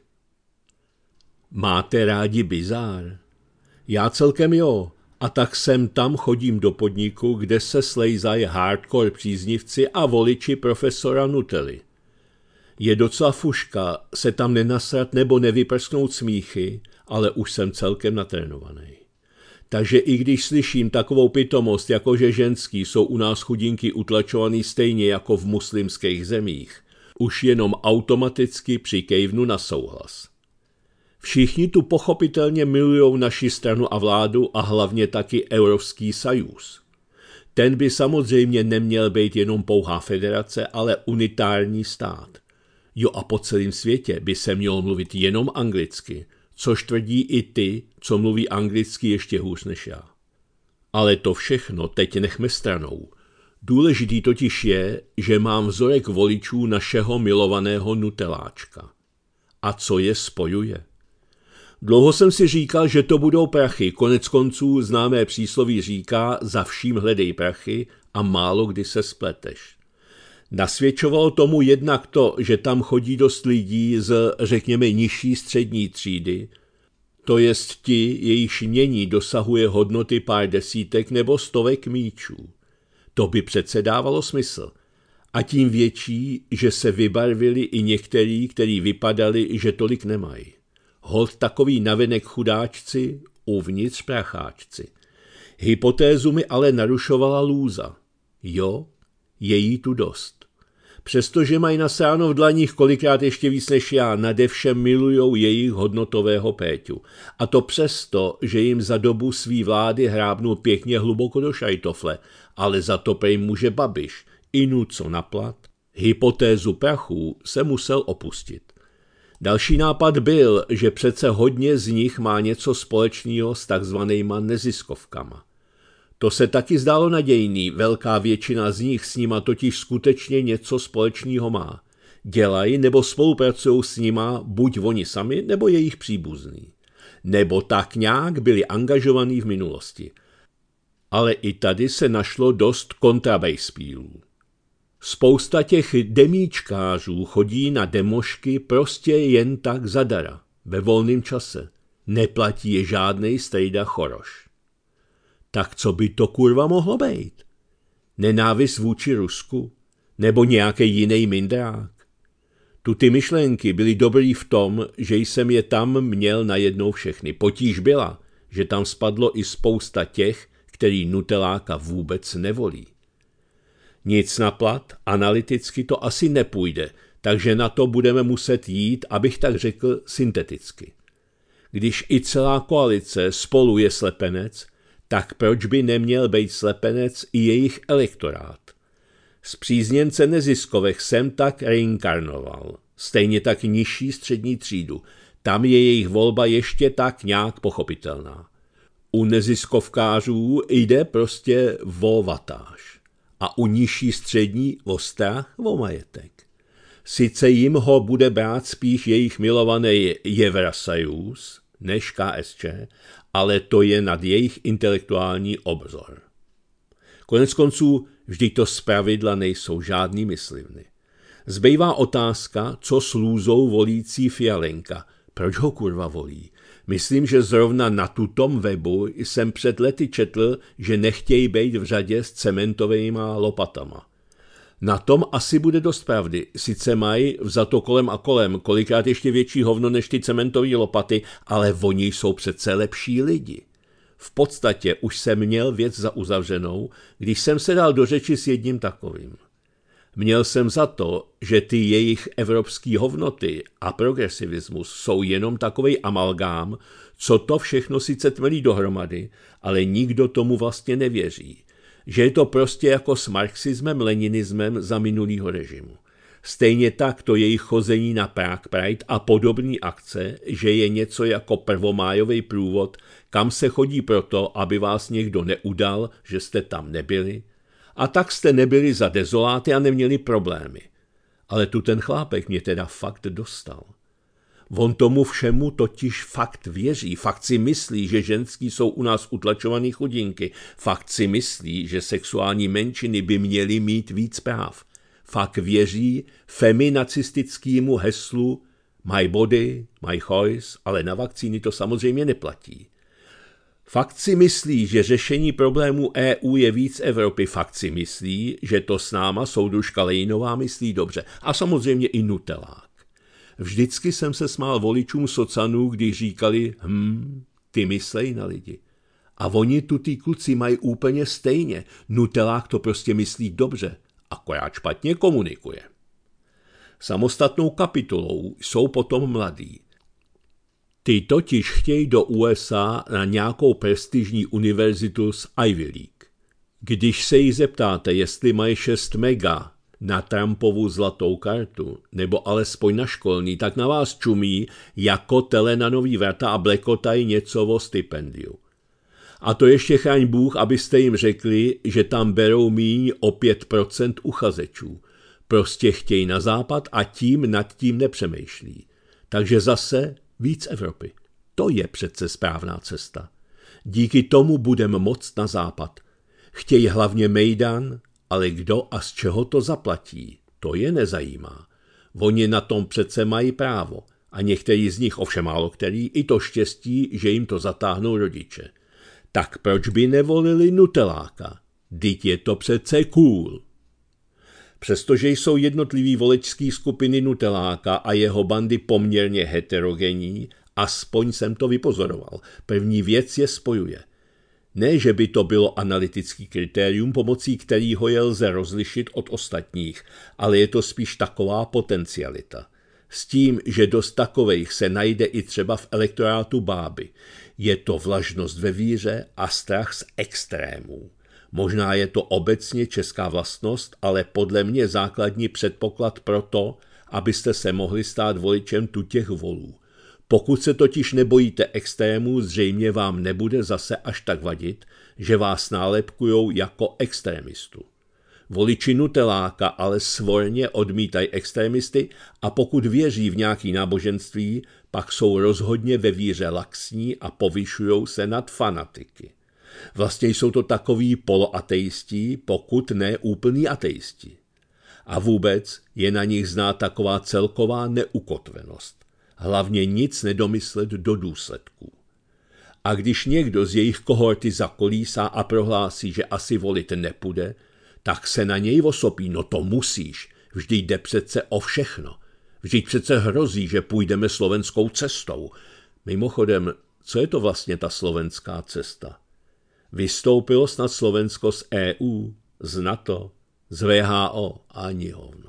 Máte rádi bizár? Já celkem jo, a tak sem tam chodím do podniku, kde se slejzají hardcore příznivci a voliči profesora Nutelly. Je docela fuška se tam nenasrat nebo nevyprsknout smíchy, ale už jsem celkem natrénovaný. Takže i když slyším takovou pitomost, jako že ženský jsou u nás chudinky utlačovaný stejně jako v muslimských zemích, už jenom automaticky přikejvnu na souhlas. Všichni tu pochopitelně milujou naši stranu a vládu a hlavně taky Evropský sajuz. Ten by samozřejmě neměl být jenom pouhá federace, ale unitární stát. Jo, a po celém světě by se mělo mluvit jenom anglicky, což tvrdí i ty, co mluví anglicky ještě hůř než já. Ale to všechno teď nechme stranou. Důležitý totiž je, že mám vzorek voličů našeho milovaného nuteláčka. A co je spojuje? Dlouho jsem si říkal, že to budou prachy, konec konců známé přísloví říká, za vším hledej prachy a málo kdy se spleteš. Nasvědčovalo tomu jednak to, že tam chodí dost lidí z, řekněme, nižší střední třídy, to jest ti, jejichž mění dosahuje hodnoty pár desítek nebo stovek míčů. To by přece dávalo smysl. A tím větší, že se vybarvili i některý, kteří vypadali, že tolik nemají. Holt takový navenek chudáčci, uvnitř pracháčci. Hypotézu mi ale narušovala lůza. Jo, je jí tu dost. Přestože mají nasáno v dlaních kolikrát ještě víc než já, nade vše milujou jejich hodnotového Péťu. A to přesto, že jim za dobu svý vlády hrábnul pěkně hluboko do šajtofle, ale za to prej může Babiš, inu co na plat. Hypotézu prachů se musel opustit. Další nápad byl, že přece hodně z nich má něco společného s takzvanýma neziskovkama. To se taky zdálo nadějný, velká většina z nich s nima totiž skutečně něco společného má. Dělají nebo spolupracují s nima buď oni sami, nebo jejich příbuzní. Nebo tak nějak byli angažovaní v minulosti. Ale i tady se našlo dost kontrabejspílů. Spousta těch demíčkářů chodí na demošky prostě jen tak zadara, ve volném čase. Neplatí je žádnej strejda choroš. Tak co by to kurva mohlo být? Nenávist vůči Rusku? Nebo nějaký jiný mindrák? Tu ty myšlenky byly dobrý v tom, že jsem je tam měl najednou všechny. Potíž byla, že tam spadlo i spousta těch, který nuteláka vůbec nevolí. Nic na plat, analyticky to asi nepůjde, takže na to budeme muset jít, abych tak řekl, synteticky. Když i celá koalice spolu je slepenec, tak proč by neměl být slepenec i jejich elektorát? Spřízněnce neziskovek jsem tak reinkarnoval, stejně tak nižší střední třídu, tam je jejich volba ještě tak nějak pochopitelná. U neziskovkářů jde prostě o vatáž a u nižší střední o strach o majetek. Sice jim ho bude brát spíš jejich milovaný Jevrasajus než KSČ, ale to je nad jejich intelektuální obzor. Konec konců vždyť to zpravidla nejsou žádný myslivny. Zbývá otázka, co s lůzou volící Fialenka. Proč ho kurva volí? Myslím, že zrovna na tutom webu jsem před lety četl, že nechtějí být v řadě s cementovejma lopatama. Na tom asi bude dost pravdy. Sice mají vzato kolem a kolem, kolikrát ještě větší hovno než ty cementové lopaty, ale oni jsou přece lepší lidi. V podstatě už jsem měl věc za uzavřenou, když jsem se dal do řeči s jedním takovým. Měl jsem za to, že ty jejich evropský hovnoty a progresivismus jsou jenom takovej amalgám, co to všechno sice tmelí dohromady, ale nikdo tomu vlastně nevěří. Že je to prostě jako s marxismem, leninismem za minulýho režimu. Stejně tak to jejich chození na Prague Pride a podobné akce, že je něco jako prvomájový průvod, kam se chodí proto, aby vás někdo neudal, že jste tam nebyli. A tak jste nebyli za dezoláty a neměli problémy. Ale tu ten chlápek mě teda fakt dostal. On tomu všemu totiž fakt věří. Fakt si myslí, že ženský jsou u nás utlačovaný chudinky. Fakt si myslí, že sexuální menšiny by měly mít víc práv. Fakt věří feminacistickému heslu my body, my choice, ale na vakcíny to samozřejmě neplatí. Fakt si myslí, že řešení problémů EU je víc Evropy. Fakt si myslí, že to s náma soudružka Lejnová myslí dobře. A samozřejmě i nutelák. Vždycky jsem se smál voličům socanů, když říkali, ty myslej na lidi. A oni tu ty kluci mají úplně stejně. Nutelák to prostě myslí dobře, akorát špatně komunikuje. Samostatnou kapitolou jsou potom mladí. Ty totiž chtějí do USA na nějakou prestižní univerzitu z Ivy League. Když se jí zeptáte, jestli mají 6 mega na Trumpovu zlatou kartu, nebo alespoň na školní, tak na vás čumí jako tele na nový vrata a blekotají něco o stipendiu. A to ještě chraň Bůh, abyste jim řekli, že tam berou míň o 5% uchazečů. Prostě chtějí na západ a tím nad tím nepřemýšlí. Takže zase víc Evropy. To je přece správná cesta. Díky tomu budeme moct na západ. Chtějí hlavně mejdan, ale kdo a z čeho to zaplatí, to je nezajímá. Oni na tom přece mají právo a některý z nich, ovšem málo který, i to štěstí, že jim to zatáhnou rodiče. Tak proč by nevolili Nuteláka? Vždyť je to přece cool. Přestože jsou jednotlivý voličský skupiny Nuteláka a jeho bandy poměrně heterogenní, aspoň jsem to vypozoroval. První věc je spojuje. Ne, že by to bylo analytický kritérium, pomocí kterého je lze rozlišit od ostatních, ale je to spíš taková potencialita. S tím, že dost takovejch se najde i třeba v elektorátu báby. Je to vlažnost ve víře a strach z extrémů. Možná je to obecně česká vlastnost, ale podle mě základní předpoklad pro to, abyste se mohli stát voličem těch volů. Pokud se totiž nebojíte extrémů, zřejmě vám nebude zase až tak vadit, že vás nálepkujou jako extrémistu. Voliči Nuteláka ale svorně odmítají extrémisty a pokud věří v nějaký náboženství, pak jsou rozhodně ve víře laxní a povyšujou se nad fanatiky. Vlastně jsou to takoví poloateisti, pokud ne úplní ateisti. A vůbec je na nich znát taková celková neukotvenost. Hlavně nic nedomyslet do důsledků. A když někdo z jejich kohorty zakolísá a prohlásí, že asi volit nepůjde, tak se na něj osopí, no to musíš, vždyť jde přece o všechno. Vždyť přece hrozí, že půjdeme slovenskou cestou. Mimochodem, co je to vlastně ta slovenská cesta? Vystoupilo snad Slovensko z EU, z NATO, z WHO, ani hovno.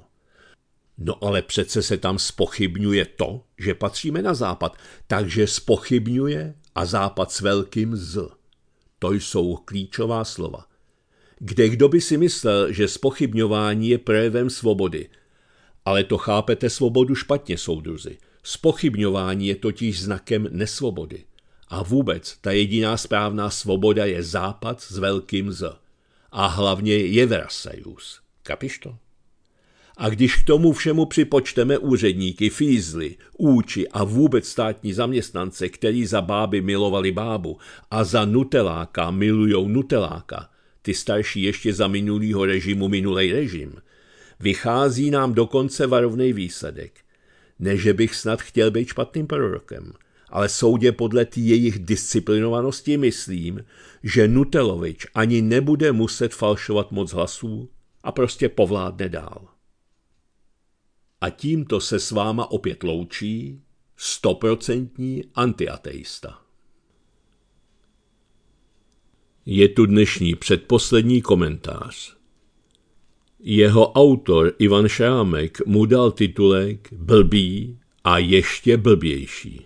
No ale přece se tam zpochybňuje to, že patříme na západ, takže zpochybňuje a západ s velkým Z. To jsou klíčová slova. Kdo by si myslel, že zpochybňování je projevem svobody. Ale to chápete svobodu špatně, soudruzi. Zpochybňování je totiž znakem nesvobody. A vůbec ta jediná správná svoboda je západ s velkým Z. A hlavně Jevrasajus. Kapiš to? A když k tomu všemu připočteme úředníky, fízly, úči a vůbec státní zaměstnance, který za báby milovali bábu a za Nuteláka milujou Nuteláka, ty starší ještě za minulýho režimu minulej režim, vychází nám dokonce varovnej výsledek. Ne, že bych snad chtěl být špatným prorokem, ale soudě podle té jejich disciplinovanosti myslím, že Nutelovič ani nebude muset falšovat moc hlasů a prostě povládne dál. A tímto se s váma opět loučí 100% antiateista. Je tu dnešní předposlední komentář. Jeho autor Ivan Šrámek mu dal titulek Blbý a ještě blbější.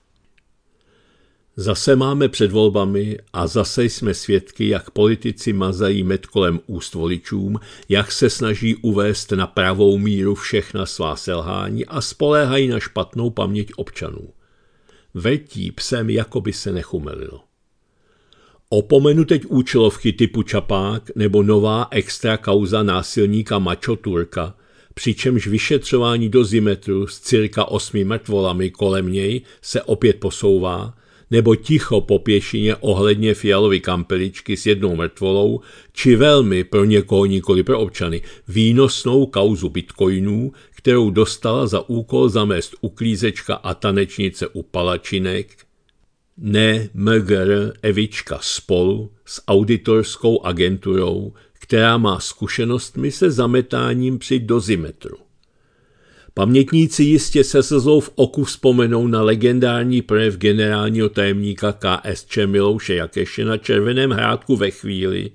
Zase máme před volbami a zase jsme svědky, jak politici mazají med kolem úst voličům, jak se snaží uvést na pravou míru všechna svá selhání a spoléhají na špatnou paměť občanů. Vrtí psem, jako by se nechumelilo. Opomenu teď účelovky typu Čapák nebo nová extra kauza násilníka Mačo Turka, přičemž vyšetřování dozimetru s cirka 8 mrtvolami kolem něj se opět posouvá, nebo ticho po pěšině ohledně Fialovy kampeličky s 1 mrtvolou, či velmi pro někoho, nikoli pro občany, výnosnou kauzu bitcoinů, kterou dostala za úkol zamést uklízečka a tanečnice u palačinek, ne MGR Evička spolu s auditorskou agenturou, která má zkušenostmi se zametáním při dozimetru. Pamětníci jistě se slzou v oku vzpomenou na legendární projev generálního tajemníka KSČ Milouše Jakeše na Červeném hrádku ve chvíli,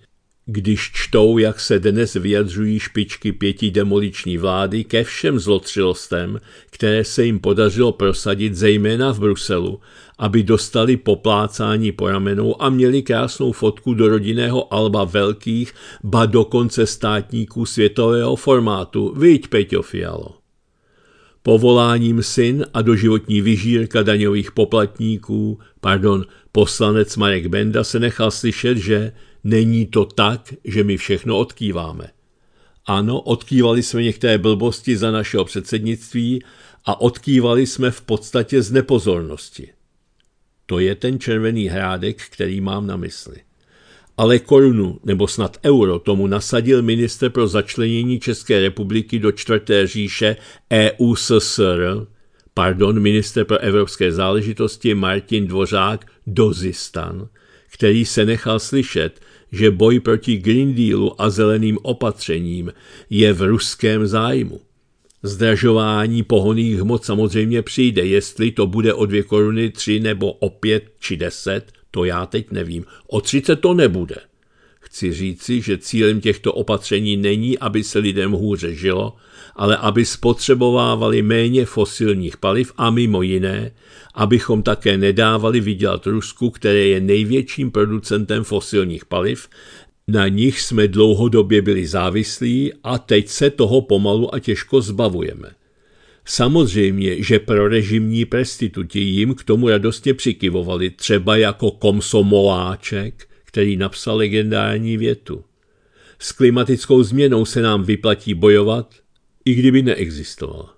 když čtou, jak se dnes vyjadřují špičky 5 demoliční vlády ke všem zlotřilostem, které se jim podařilo prosadit zejména v Bruselu, aby dostali poplácání po ramenou a měli krásnou fotku do rodinného alba velkých, ba dokonce státníků světového formátu, viď Peťo Fialo. Povoláním syn a doživotní vyžírka daňových poplatníků, poslanec Marek Benda se nechal slyšet, že není to tak, že my všechno odkýváme. Ano, odkývali jsme některé blbosti za našeho předsednictví a odkývali jsme v podstatě z nepozornosti. To je ten červený hrádek, který mám na mysli. Ale korunu, nebo snad euro, tomu nasadil ministr pro začlenění České republiky do 4. říše EU-SSR, ministr pro evropské záležitosti Martin Dvořák Dozistan, který se nechal slyšet, že boj proti Green Dealu a zeleným opatřením je v ruském zájmu. Zdražování pohonných hmot samozřejmě přijde, jestli to bude o 2 koruny, 3 nebo o 5 či 10, to já teď nevím. O 30 to nebude. Chci říci, že cílem těchto opatření není, aby se lidem hůře žilo, ale aby spotřebovávali méně fosilních paliv a mimo jiné, abychom také nedávali vydělat Rusku, které je největším producentem fosilních paliv, na nich jsme dlouhodobě byli závislí a teď se toho pomalu a těžko zbavujeme. Samozřejmě, že prorežimní prestituti jim k tomu radostně přikyvovali, třeba jako Komsomoláček, který napsal legendární větu. S klimatickou změnou se nám vyplatí bojovat, i kdyby neexistovala.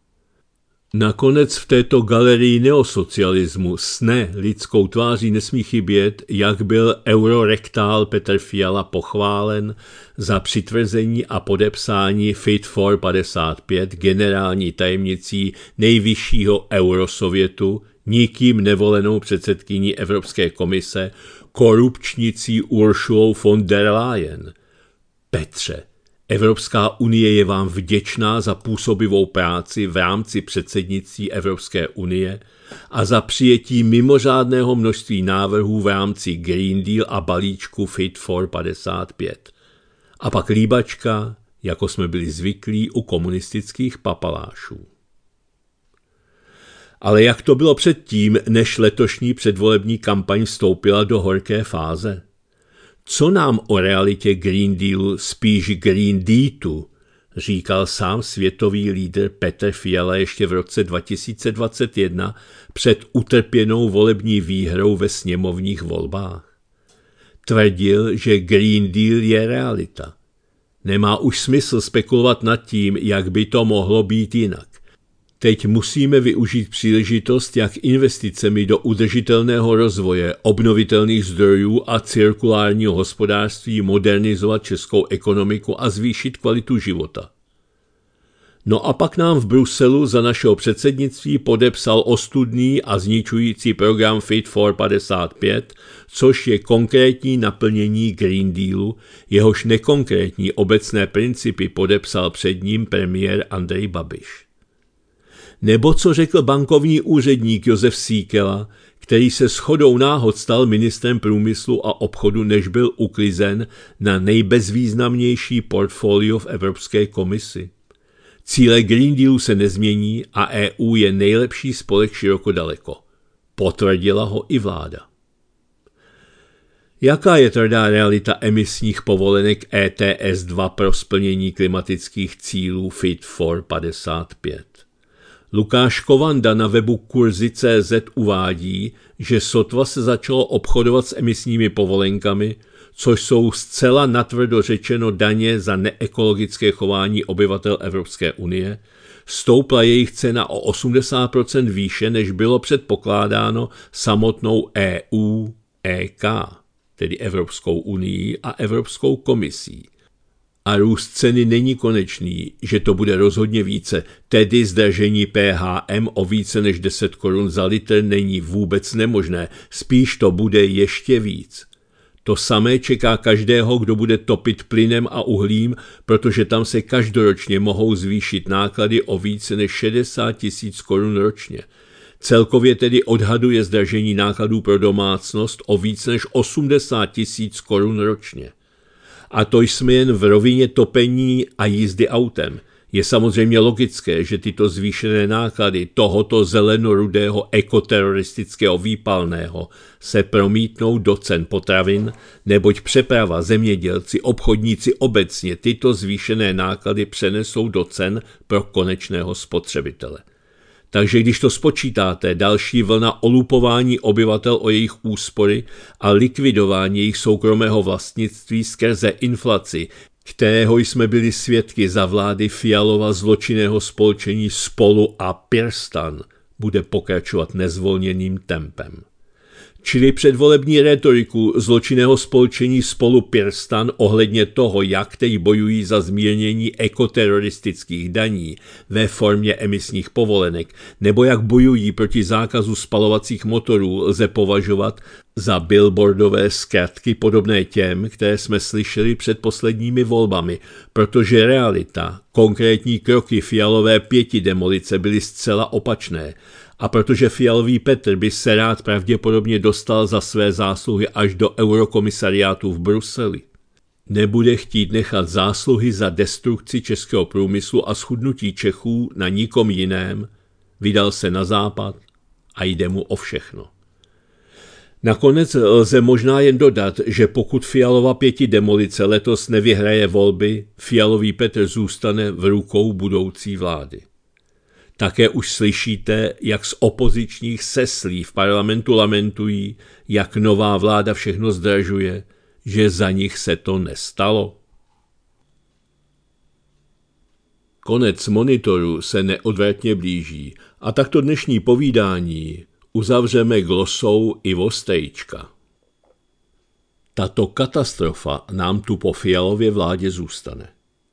Nakonec v této galerii neosocialismu s lidskou tváří nesmí chybět, jak byl eurorektál Petr Fiala pochválen za přitvrzení a podepsání Fit for 55 generální tajemnicí nejvyššího eurosovětu, nikým nevolenou předsedkyní Evropské komise, korupčnicí Ursulou von der Leyen. Petře, Evropská unie je vám vděčná za působivou práci v rámci předsednictví Evropské unie a za přijetí mimořádného množství návrhů v rámci Green Deal a balíčku Fit for 55. A pak líbačka, jako jsme byli zvyklí u komunistických papalášů. Ale jak to bylo předtím, než letošní předvolební kampaň vstoupila do horké fáze? Co nám o realitě Green Dealu, spíš Green Deatu, říkal sám světový lídr Petr Fiala ještě v roce 2021 před utrpěnou volební výhrou ve sněmovních volbách? Tvrdil, že Green Deal je realita. Nemá už smysl spekulovat nad tím, jak by to mohlo být jinak. Teď musíme využít příležitost, jak investicemi do udržitelného rozvoje, obnovitelných zdrojů a cirkulárního hospodářství modernizovat českou ekonomiku a zvýšit kvalitu života. No a pak nám v Bruselu za našeho předsednictví podepsal ostudný a zničující program Fit for 55, což je konkrétní naplnění Green Dealu, jehož nekonkrétní obecné principy podepsal před ním premiér Andrej Babiš. Nebo co řekl bankovní úředník Josef Síkela, který se shodou náhod stal ministrem průmyslu a obchodu, než byl uklizen na nejbezvýznamnější portfolio v Evropské komisi. Cíle Green Dealu se nezmění a EU je nejlepší spolek široko daleko. Potvrdila ho i vláda. Jaká je tvrdá realita emisních povolenek ETS 2 pro splnění klimatických cílů Fit for 55? Lukáš Kovanda na webu kurzy.cz uvádí, že sotva se začalo obchodovat s emisními povolenkami, což jsou zcela natvrdo řečeno daně za neekologické chování obyvatel Evropské unie, stoupla jejich cena o 80% výše, než bylo předpokládáno samotnou EU, EK, tedy Evropskou unii a Evropskou komisí. A růst ceny není konečný, že to bude rozhodně více, tedy zdražení PHM o více než 10 korun za litr není vůbec nemožné, spíš to bude ještě víc. To samé čeká každého, kdo bude topit plynem a uhlím, protože tam se každoročně mohou zvýšit náklady o více než 60 000 korun ročně. Celkově tedy odhaduje zdražení nákladů pro domácnost o více než 80 000 korun ročně. A to jsme jen v rovině topení a jízdy autem. Je samozřejmě logické, že tyto zvýšené náklady tohoto zelenorudého ekoteroristického výpalného se promítnou do cen potravin, neboť přeprava, zemědělci, obchodníci obecně tyto zvýšené náklady přenesou do cen pro konečného spotřebitele. Takže když to spočítáte, další vlna olupování obyvatel o jejich úspory a likvidování jejich soukromého vlastnictví skrze inflaci, kterého jsme byli svědky za vlády Fialova zločinného spolčení Spolu a PirSTAN, bude pokračovat nezvolněným tempem. Čili předvolební rétoriku zločinného spolčení Spolu PirSTAN ohledně toho, jak teď bojují za zmírnění ekoteroristických daní ve formě emisních povolenek, nebo jak bojují proti zákazu spalovacích motorů, lze považovat za billboardové zkratky podobné těm, které jsme slyšeli před posledními volbami, protože realita, konkrétní kroky Fialové pětidemolice byly zcela opačné, a protože Fialový Petr by se rád pravděpodobně dostal za své zásluhy až do eurokomisariátu v Bruseli, nebude chtít nechat zásluhy za destrukci českého průmyslu a schudnutí Čechů na nikom jiném, vydal se na západ a jde mu o všechno. Nakonec lze možná jen dodat, že pokud Fialova pětidemolice letos nevyhraje volby, Fialový Petr zůstane v rukou budoucí vlády. Také už slyšíte, jak z opozičních seslí v parlamentu lamentují, jak nová vláda všechno zdražuje, že za nich se to nestalo. Konec monitoru se neodvratně blíží a takto dnešní povídání uzavřeme glosou Ivo Strejčka. Tato katastrofa nám tu po Fialově vládě zůstane.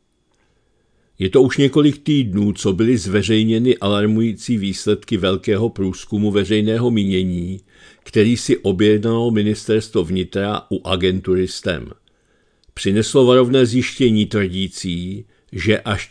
Je to už několik týdnů, co byly zveřejněny alarmující výsledky velkého průzkumu veřejného mínění, který si objednalo ministerstvo vnitra u agentury STEM. Přineslo varovné zjištění tvrdící, že až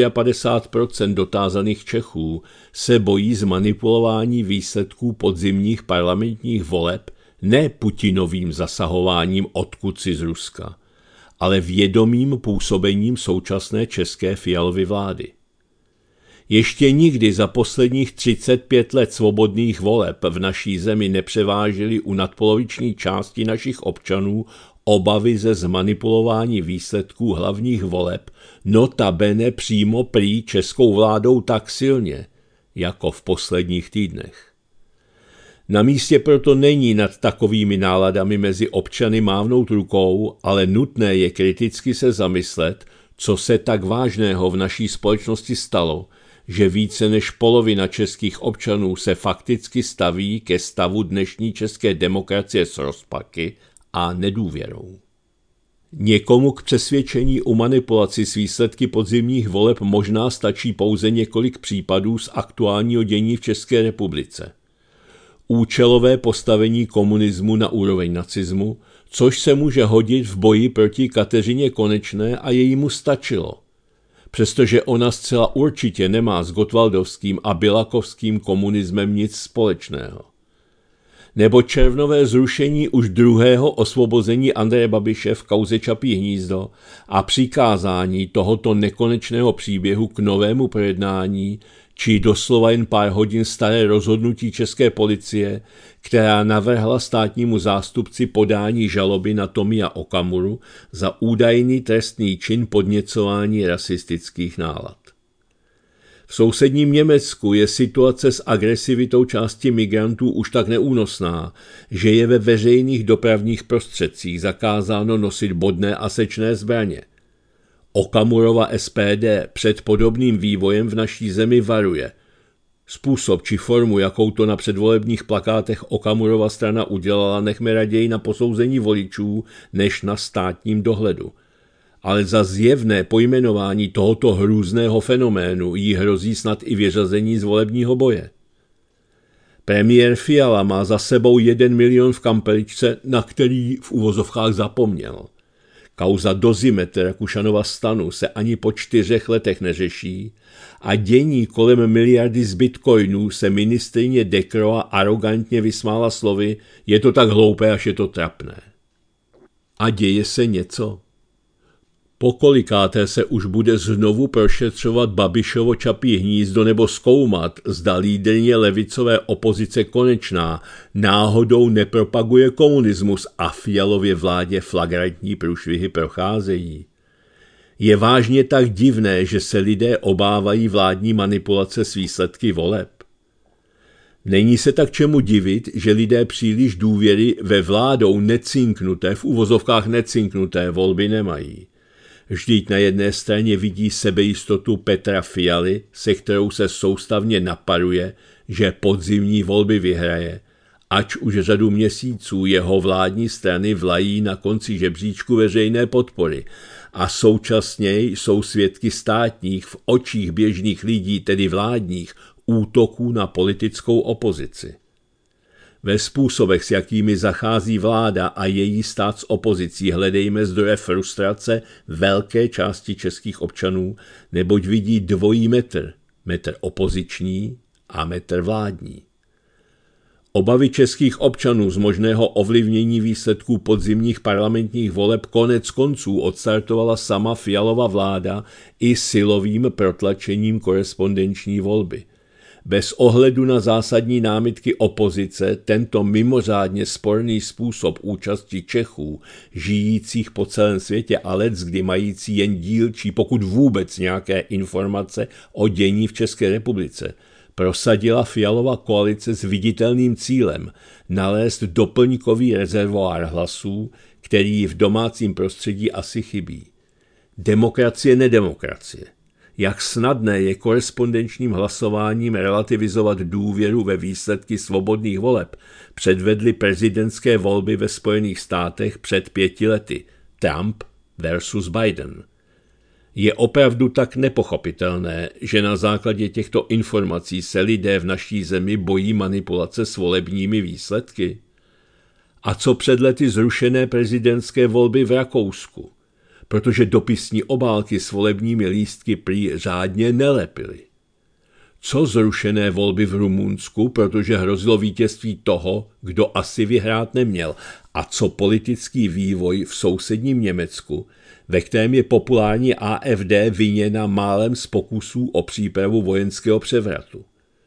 54% dotázaných Čechů se bojí zmanipulování výsledků podzimních parlamentních voleb ne Putinovým zasahováním odkudsi z Ruska, ale vědomým působením současné české Fialovy vlády. Ještě nikdy za posledních 35 let svobodných voleb v naší zemi nepřevážily u nadpoloviční části našich občanů obavy ze zmanipulování výsledků hlavních voleb, notabene přímo prý českou vládou tak silně, jako v posledních týdnech. Na místě proto není nad takovými náladami mezi občany mávnout rukou, ale nutné je kriticky se zamyslet, co se tak vážného v naší společnosti stalo, že více než polovina českých občanů se fakticky staví ke stavu dnešní české demokracie s rozpaky a nedůvěrou. Někomu k přesvědčení o manipulaci s výsledky podzimních voleb možná stačí pouze několik případů z aktuálního dění v České republice. Účelové postavení komunismu na úroveň nacismu, což se může hodit v boji proti Kateřině Konečné a jejímu stačilo, přestože ona zcela určitě nemá s gotwaldovským a bilakovským komunismem nic společného. Nebo červnové zrušení už druhého osvobození Andreje Babiše v kauze Čapí hnízdo a přikázání tohoto nekonečného příběhu k novému projednání, či doslova jen pár hodin staré rozhodnutí české policie, která navrhla státnímu zástupci podání žaloby na Tomia Okamuru za údajný trestný čin podněcování rasistických nálad. V sousedním Německu je situace s agresivitou části migrantů už tak neúnosná, že je ve veřejných dopravních prostředcích zakázáno nosit bodné a sečné zbraně. Okamurova SPD před podobným vývojem v naší zemi varuje. Způsob či formu, jakou to na předvolebních plakátech Okamurova strana udělala, nechme raději na posouzení voličů, než na státním dohledu. Ale za zjevné pojmenování tohoto hrůzného fenoménu jí hrozí snad i vyřazení z volebního boje. Premiér Fiala má za sebou 1 milion v kampeličce, na který v uvozovkách zapomněl. Kauza Dozimetr Rakušanova stanu se ani po 4 letech neřeší a dění kolem miliardy z bitcoinů se ministryně Decroix arogantně vysmála slovy: je to tak hloupé, až je to trapné. A děje se něco? Pokolikáté se už bude znovu prošetřovat Babišovo Čapí hnízdo nebo zkoumat, zda lídryně levicové opozice Konečná náhodou nepropaguje komunismus a Fialově vládě flagrantní průšvihy procházejí. Je vážně tak divné, že se lidé obávají vládní manipulace s výsledky voleb. Není se tak čemu divit, že lidé příliš důvěry ve vládou necinknuté, v uvozovkách necinknuté volby nemají. Vždyť na jedné straně vidí sebejistotu Petra Fialy, se kterou se soustavně naparuje, že podzimní volby vyhraje, ač už řadu měsíců jeho vládní strany vlají na konci žebříčku veřejné podpory a současně jsou svědky státních v očích běžných lidí, tedy vládních, útoků na politickou opozici. Ve způsobech, s jakými zachází vláda a její stát s opozicí, hledejme zdroje frustrace velké části českých občanů, neboť vidí dvojí metr opoziční a metr vládní. Obavy českých občanů z možného ovlivnění výsledků podzimních parlamentních voleb konec konců odstartovala sama Fialova vláda i silovým protlačením korespondenční volby. Bez ohledu na zásadní námitky opozice tento mimořádně sporný způsob účasti Čechů, žijících po celém světě a leckdy mající jen dílčí, pokud vůbec nějaké informace o dění v České republice, prosadila Fialova koalice s viditelným cílem nalézt doplňkový rezervoár hlasů, který v domácím prostředí asi chybí. Demokracie, nedemokracie. Jak snadné je korespondenčním hlasováním relativizovat důvěru ve výsledky svobodných voleb, předvedly prezidentské volby ve Spojených státech před 5 lety. Trump versus Biden. Je opravdu tak nepochopitelné, že na základě těchto informací se lidé v naší zemi bojí manipulace s volebními výsledky? A co před lety zrušené prezidentské volby v Rakousku? Protože dopisní obálky s volebními lístky prý řádně nelepily. Co zrušené volby v Rumunsku, protože hrozilo vítězství toho, kdo asi vyhrát neměl, a co politický vývoj v sousedním Německu, ve kterém je populární AfD viněna málem z pokusů o přípravu vojenského převratu.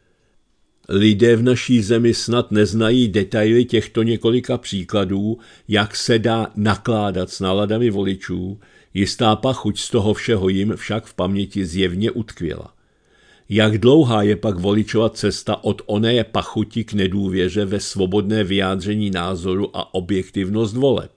Lidé v naší zemi snad neznají detaily těchto několika příkladů, jak se dá nakládat s náladami voličů, jistá pachuť z toho všeho jim však v paměti zjevně utkvěla. Jak dlouhá je pak voličova cesta od oné pachuti k nedůvěře ve svobodné vyjádření názoru a objektivnost voleb?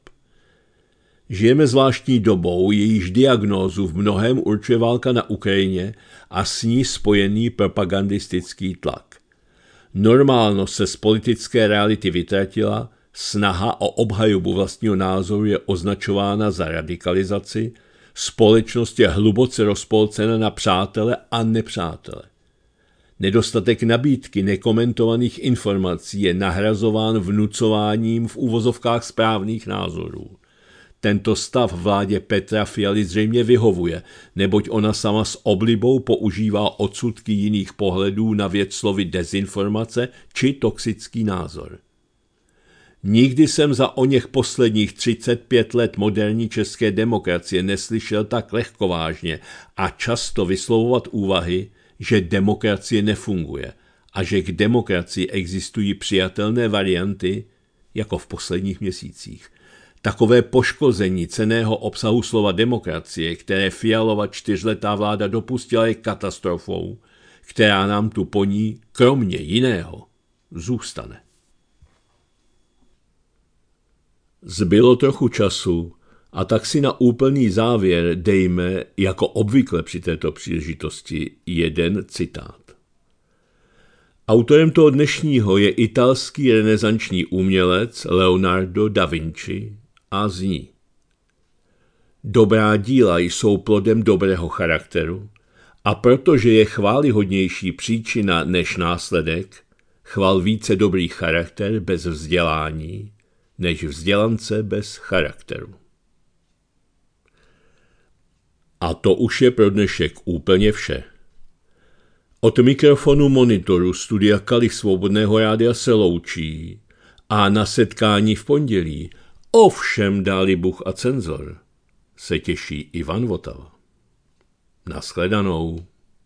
Žijeme zvláštní dobou, jejíž diagnózu v mnohém určuje válka na Ukrajině a s ní spojený propagandistický tlak. Normálnost se z politické reality vytratila, snaha o obhajobu vlastního názoru je označována za radikalizaci, společnost je hluboce rozpolcena na přátele a nepřátele. Nedostatek nabídky nekomentovaných informací je nahrazován vnucováním v uvozovkách správných názorů. Tento stav vládě Petra Fialy zřejmě vyhovuje, neboť ona sama s oblibou používá odsudky jiných pohledů na věc slovy dezinformace či toxický názor. Nikdy jsem za oněch posledních 35 let moderní české demokracie neslyšel tak lehkovážně a často vyslovovat úvahy, že demokracie nefunguje a že k demokracii existují přijatelné varianty, jako v posledních měsících. Takové poškození cenného obsahu slova demokracie, které Fialova 4letá vláda dopustila, je katastrofou, která nám tu po ní, kromě jiného, zůstane. Zbylo trochu času a tak si na úplný závěr dejme, jako obvykle při této příležitosti, jeden citát. Autorem toho dnešního je italský renesanční umělec Leonardo da Vinci a zní: Dobrá díla jsou plodem dobrého charakteru a protože je chvályhodnější příčina než následek, chval více dobrý charakter bez vzdělání, než vzdělance bez charakteru. A to už je pro dnešek úplně vše. Od mikrofonu monitoru studia Kalich Svobodného rádia se loučí a na setkání v pondělí, ovšem dáli Bůh a cenzor, se těší Ivan Votava. Nashledanou.